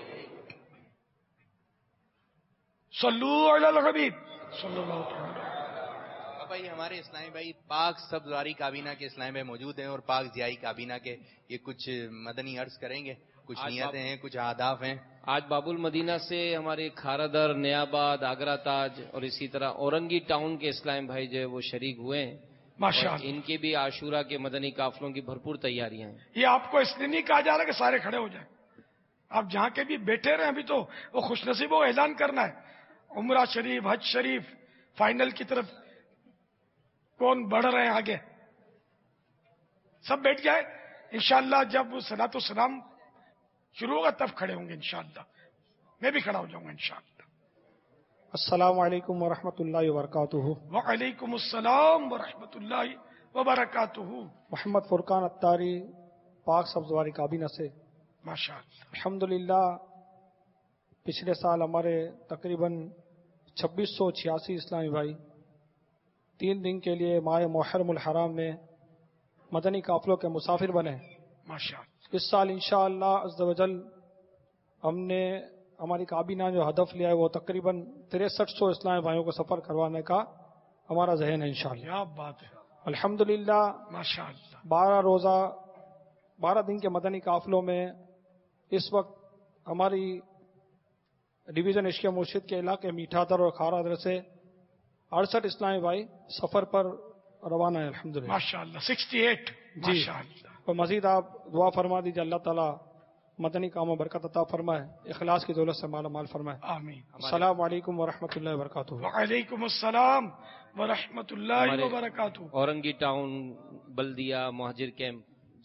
صلو علی الحبیب صلی اللہ تعالی۔ بھائی ہمارے اسلامی بھائی پاک سبزواری کابینہ کے اسلامی بھائی موجود ہیں اور پاک ضیائی کابینہ کے یہ کچھ مدنی عرض کریں گے، کچھ نیتیں ہیں، کچھ اہداف ہیں۔ آج باب المدینہ سے ہمارے کھارادر، نیاباد، آگرہ تاج اور اسی طرح اورنگی ٹاؤن کے اسلام بھائی جو ہے وہ شریک ہوئے ہیں ماشاءاللہ۔ ان کے بھی عاشورہ کے مدنی قافلوں کی بھرپور تیاریاں ہیں۔ یہ آپ کو اس لیے نہیں کہا جا رہا کہ سارے کھڑے ہو جائیں، آپ جہاں کے بھی بیٹھے رہیں، ابھی تو وہ خوش نصیب کو اعلان کرنا ہے۔ عمرہ شریف، حج شریف فائنل کی طرف کون بڑھ رہے ہیں آگے، سب بیٹھ جائے انشاءاللہ۔ جب صلاۃ السلام شروع ہوگا تب کھڑے ہوں گے انشاءاللہ، میں بھی کھڑا ہو جاؤں گا انشاءاللہ۔ السلام علیکم ورحمۃ اللہ وبرکاتہ۔ وعلیکم السلام ورحمۃ اللہ وبرکاتہ۔ محمد فرقان اتاری، پاک سبزواری کابینہ سے ماشاءاللہ۔ الحمدللہ پچھلے سال ہمارے تقریباً چھبیس سو چھیاسی اسلامی بھائی تین دن کے لیے ماہ محرم الحرام میں مدنی قافلوں کے مسافر بنے ماشاءاللہ۔ اس سال انشاءاللہ عز و جل ہم نے ہماری کابینہ جو ہدف لیا ہے وہ تقریباً تریسٹھ سو اسلامی بھائیوں کو سفر کروانے کا ہمارا ذہن ہے انشاءاللہ۔ کیا بات ہے، الحمدللہ ماشاءاللہ۔ بارہ روزہ بارہ دن کے مدنی قافلوں میں اس وقت ہماری ڈویژن عشق مرشد کے علاقے میٹھا در اور کھارا در سے اڑسٹھ اسلامی بھائی سفر پر روانہ ہے الحمدللہ ماشاءاللہ۔ سکسٹی ایٹ جی، اور مزید آپ دعا فرما دیجیے اللہ تعالیٰ مدنی کاموں برکت عطا فرمائے، اخلاص کی دولت سے مالا مال فرمائے، آمین۔ السلام علیکم ورحمۃ اللہ وبرکاتہ۔ وعلیکم السلام ورحمۃ اللہ وبرکاتہ۔ اورنگی ٹاؤن بلدیہ مہاجر کیمپ جی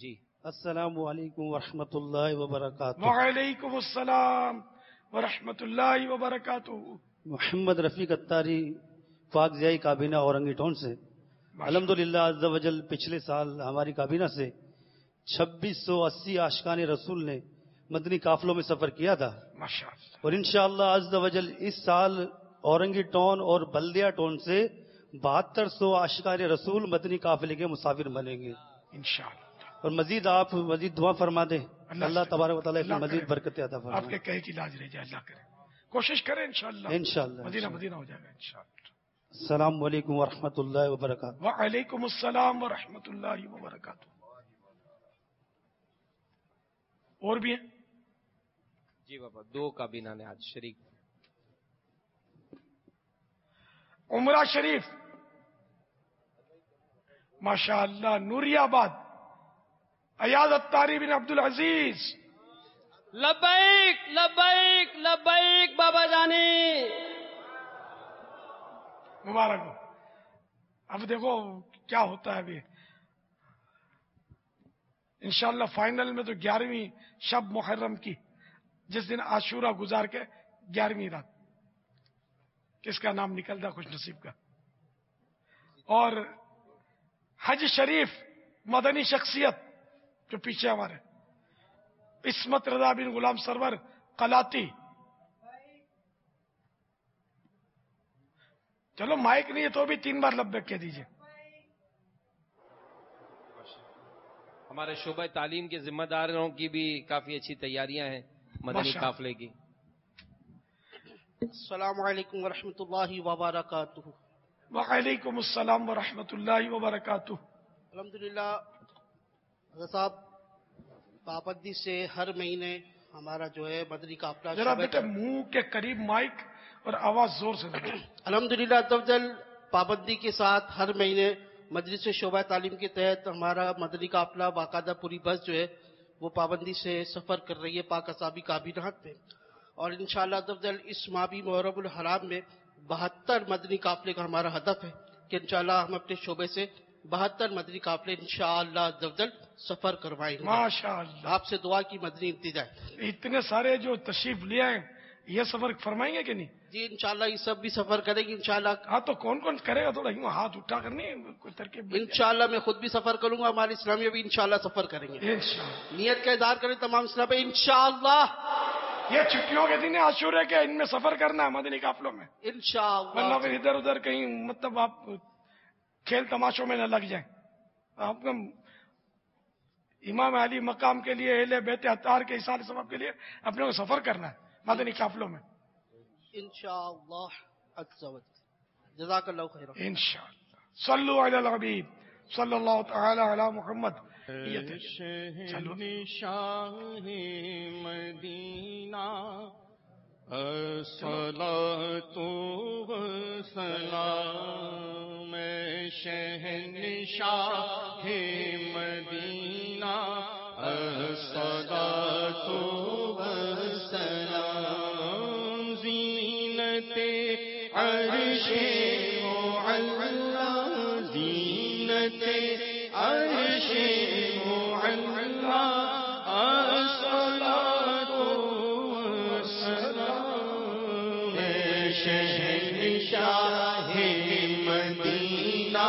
السلام علیکم ورحمۃ اللہ وبرکاتہ. وعلیکم السلام ورحمۃ اللہ وبرکاتہ. محمد رفیق اتاری پاک ضیائی کابینہ اورنگی ٹون سے. الحمدللہ عز و جل پچھلے سال ہماری کابینہ سے چھبیس سو اسی عاشقان رسول نے مدنی قافلوں میں سفر کیا تھا ماشاءاللہ. اور انشاءاللہ عز و جل اس سال اورنگی ٹون اور بلدیہ ٹون سے بہتر سو عاشقان رسول مدنی قافلے کے مسافر بنیں گے انشاءاللہ. اور مزید آپ مزید دعا فرما دیں. اللہ تبارک و تعالیٰ اس میں مزید برکت عطا آپ فرمائے. کے کہے کی لاج رہ جائے. اللہ کرے کوشش کریں انشاءاللہ انشاءاللہ مدینہ مدینہ ہو جائے گا انشاءاللہ. السلام علیکم ورحمۃ اللہ وبرکاتہ. وعلیکم السلام ورحمۃ اللہ وبرکاتہ. اور بھی ہیں؟ جی بابا دو کابینہ نے آج شریک. عمرہ شریف ماشاءاللہ نوری آباد ایاز اتاری بن عبد العزیز. لبیک لبیک لبیک بابا جانی. مبارک ہو. اب دیکھو کیا ہوتا ہے ابھی انشاءاللہ فائنل میں تو گیارہویں شب محرم کی جس دن عاشورہ گزار کے گیارہویں رات کس کا نام نکلتا خوش نصیب کا. اور حج شریف مدنی شخصیت جو پیچھے ہمارے عصمت رضا بن غلام سرور قلاتی. چلو مائک نہیں ہے تو بھی تین بار لبیک کہہ دیجئے. ہمارے شعبہ تعلیم کے ذمہ داروں کی بھی کافی اچھی تیاریاں ہیں مدنی قافلے کی. السلام علیکم ورحمۃ اللہ وبرکاتہ. وعلیکم السلام ورحمۃ اللہ وبرکاتہ. الحمدللہ حضرت صاحب پابندی سے ہر مہینے ہمارا جو ہے مدنی قافلہ ذرا بیٹے منہ کے قریب مائک اور آواز زور سے لگے. الحمدللہ تفضل پابندی کے ساتھ ہر مہینے مجلس شعبہ تعلیم کے تحت ہمارا مدنی قافلہ باقاعدہ پوری بس جو ہے وہ پابندی سے سفر کر رہی ہے پاک اصحابی کابینات میں. اور انشاءاللہ تفضل اس مابی محرم الحرام میں بہتر مدنی قافلے کا ہمارا ہدف ہے کہ انشاءاللہ ہم اپنے شعبے سے بہتر مدنی قافلے انشاءاللہ عز و جل سفر کروائیں گے. ماشاءاللہ. آپ سے دعا کی مدنی امتداد. اتنے سارے جو تشریف لے آئے یہ سفر فرمائیں گے کہ نہیں؟ جی انشاءاللہ یہ سب بھی سفر کریں گے انشاءاللہ. ہاں تو کون کون کرے گا تھوڑا یوں ہاتھ اٹھا کر نہیں کوئی ترکیب. انشاءاللہ میں خود بھی سفر کروں گا ہمارے اسلامیہ بھی انشاءاللہ سفر کریں گے. انشاءاللہ. نیت کا اظہار کریں تمام اسلام انشاءاللہ. یہ چھٹیوں کے دن عاشورے کے ان میں سفر کرنا ہے مدنی قافلوں میں انشاءاللہ. ورنہ پھر ادھر ادھر کہیں مطلب آپ کھیل تماشوں میں نہ لگ جائیں. آپ امام علی مقام کے لیے اہل بیت اطہار کے اصال ثواب کے لیے اپنے کو سفر کرنا ہے مدنی قافلوں میں انشاءاللہ. جزاک اللہ خیر. انشاءاللہ. صلو علی الحبیب صلی اللہ تعالی علی محمد. شہنشاہ مدینہ الصلاۃ والسلام شہنشاہ مدینہ الصلاۃ والسلام زینت عرش معلا زینت عرش معلا الصلاۃ والسلام شہنشاہ مدینہ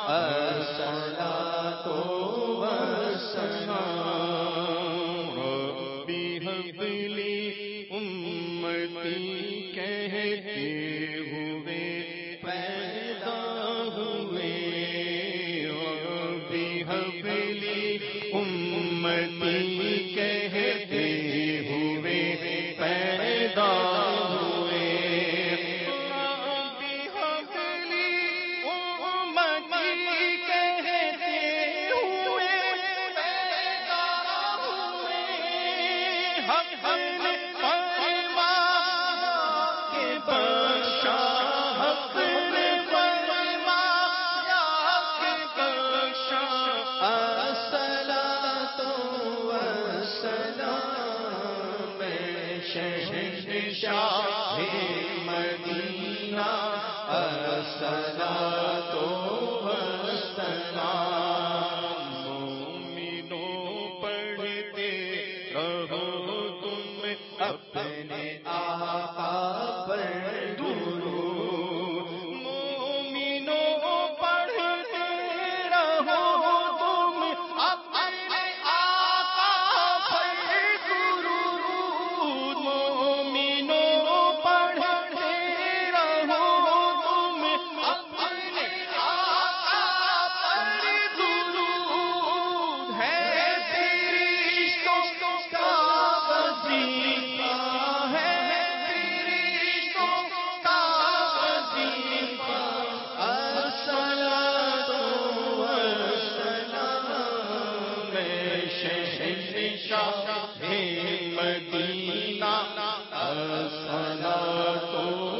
الصلاۃ والسلام ربی ہب لی امتی کہتے ہوئے پیدا ہوئے ربی ہب لی امتی کہتے ہوئے پیدا ہوئے ربی ہب لی امتی کہتے ہوئے پیدا ہوئے حق نے فرما کہ بخشا حق نے فرمایا کہ بخشا الصلاۃ والسلام شہنشاہ مدینہ الصلاۃ والسلام مومنوں شہنشاہ مدینہ الصلاۃ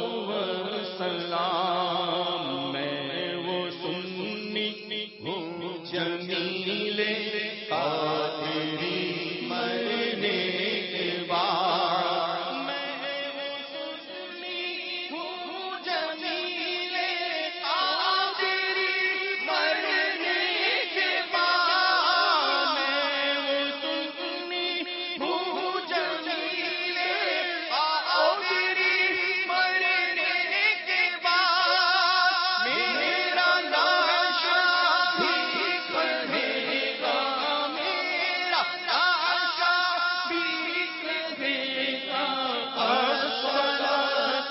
والسلام میں وہ سنی ہوں جمیل قادری مرنے کے بعد میں وہ سنی ہوں جمیل قادری مرنے کے بعد میں وہ سنی ہوں جمیل قادری مرنے کے بعد میرا ناشا بھی کہے گا میرا ناشا بھی کہے گا الصلاۃ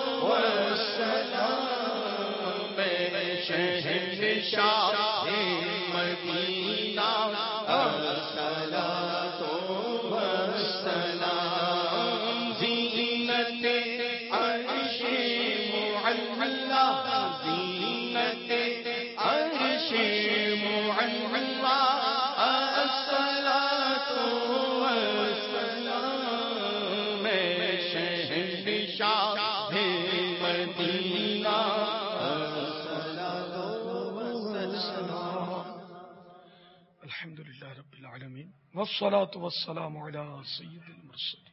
والسلام میں شہنشاہ مدینہ الصلاۃ والسلام زینت عرش معلا زینت عرش معلا الصلاۃ والسلام میں شہنشاہ مدینہ الصلاۃ والسلام. الحمد للہ رب العالمین والصلاة والسلام علی سید المرسلین.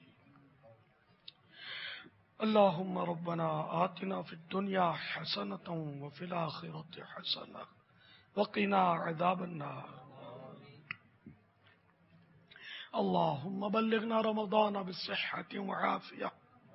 اللہم ربنا آتنا فی الدنیا حسنة وفی الآخرة حسنة وقنا عذاب النار. اللہم بلغنا رمضان بالصحة وعافیہ.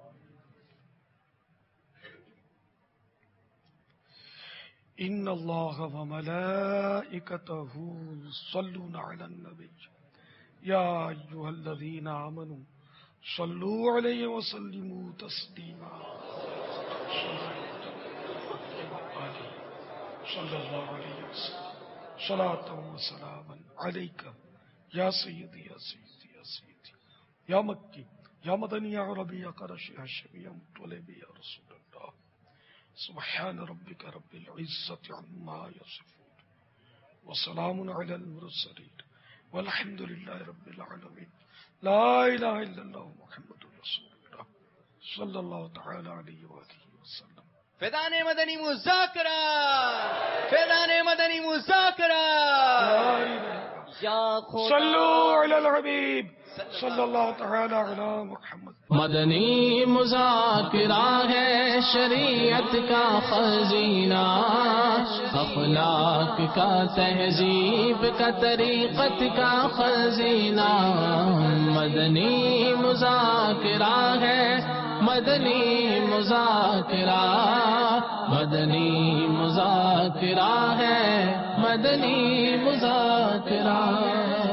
ان اللہ وملائکتہ یصلون علی النبی یا ایھا الذین آمنوا صلوا علیہ وسلموا تسلیما. صلی اللہ علیہ وسلم صلاۃ و سلاما علیک یا سیدی یا سیدی یا سیدی یا مکی یا مدنی یا عربی یا قرشی یا ہاشمی یا مطلبی یا رسول اللہ. سبحان ربک رب العزة عما یصفون وسلام علی المرسلین والحمد للہ رب العالمین. لا الہ الا اللہ محمد رسول اللہ صلی اللہ تعالی علیہ وآلہ وسلم. فیضان مدنی مذاکرہ فیضان مدنی مذاکرہ صلو علی الحبیب صلی اللہ تعالی علی محمد. مدنی مذاکرہ ہے شریعت کا خزینہ اخلاق کا تہذیب کا طریقت کا خزینہ. مدنی مذاکرہ ہے مدنی مذاکرہ مدنی مذاکرہ ہے مدنی مذاکرہ.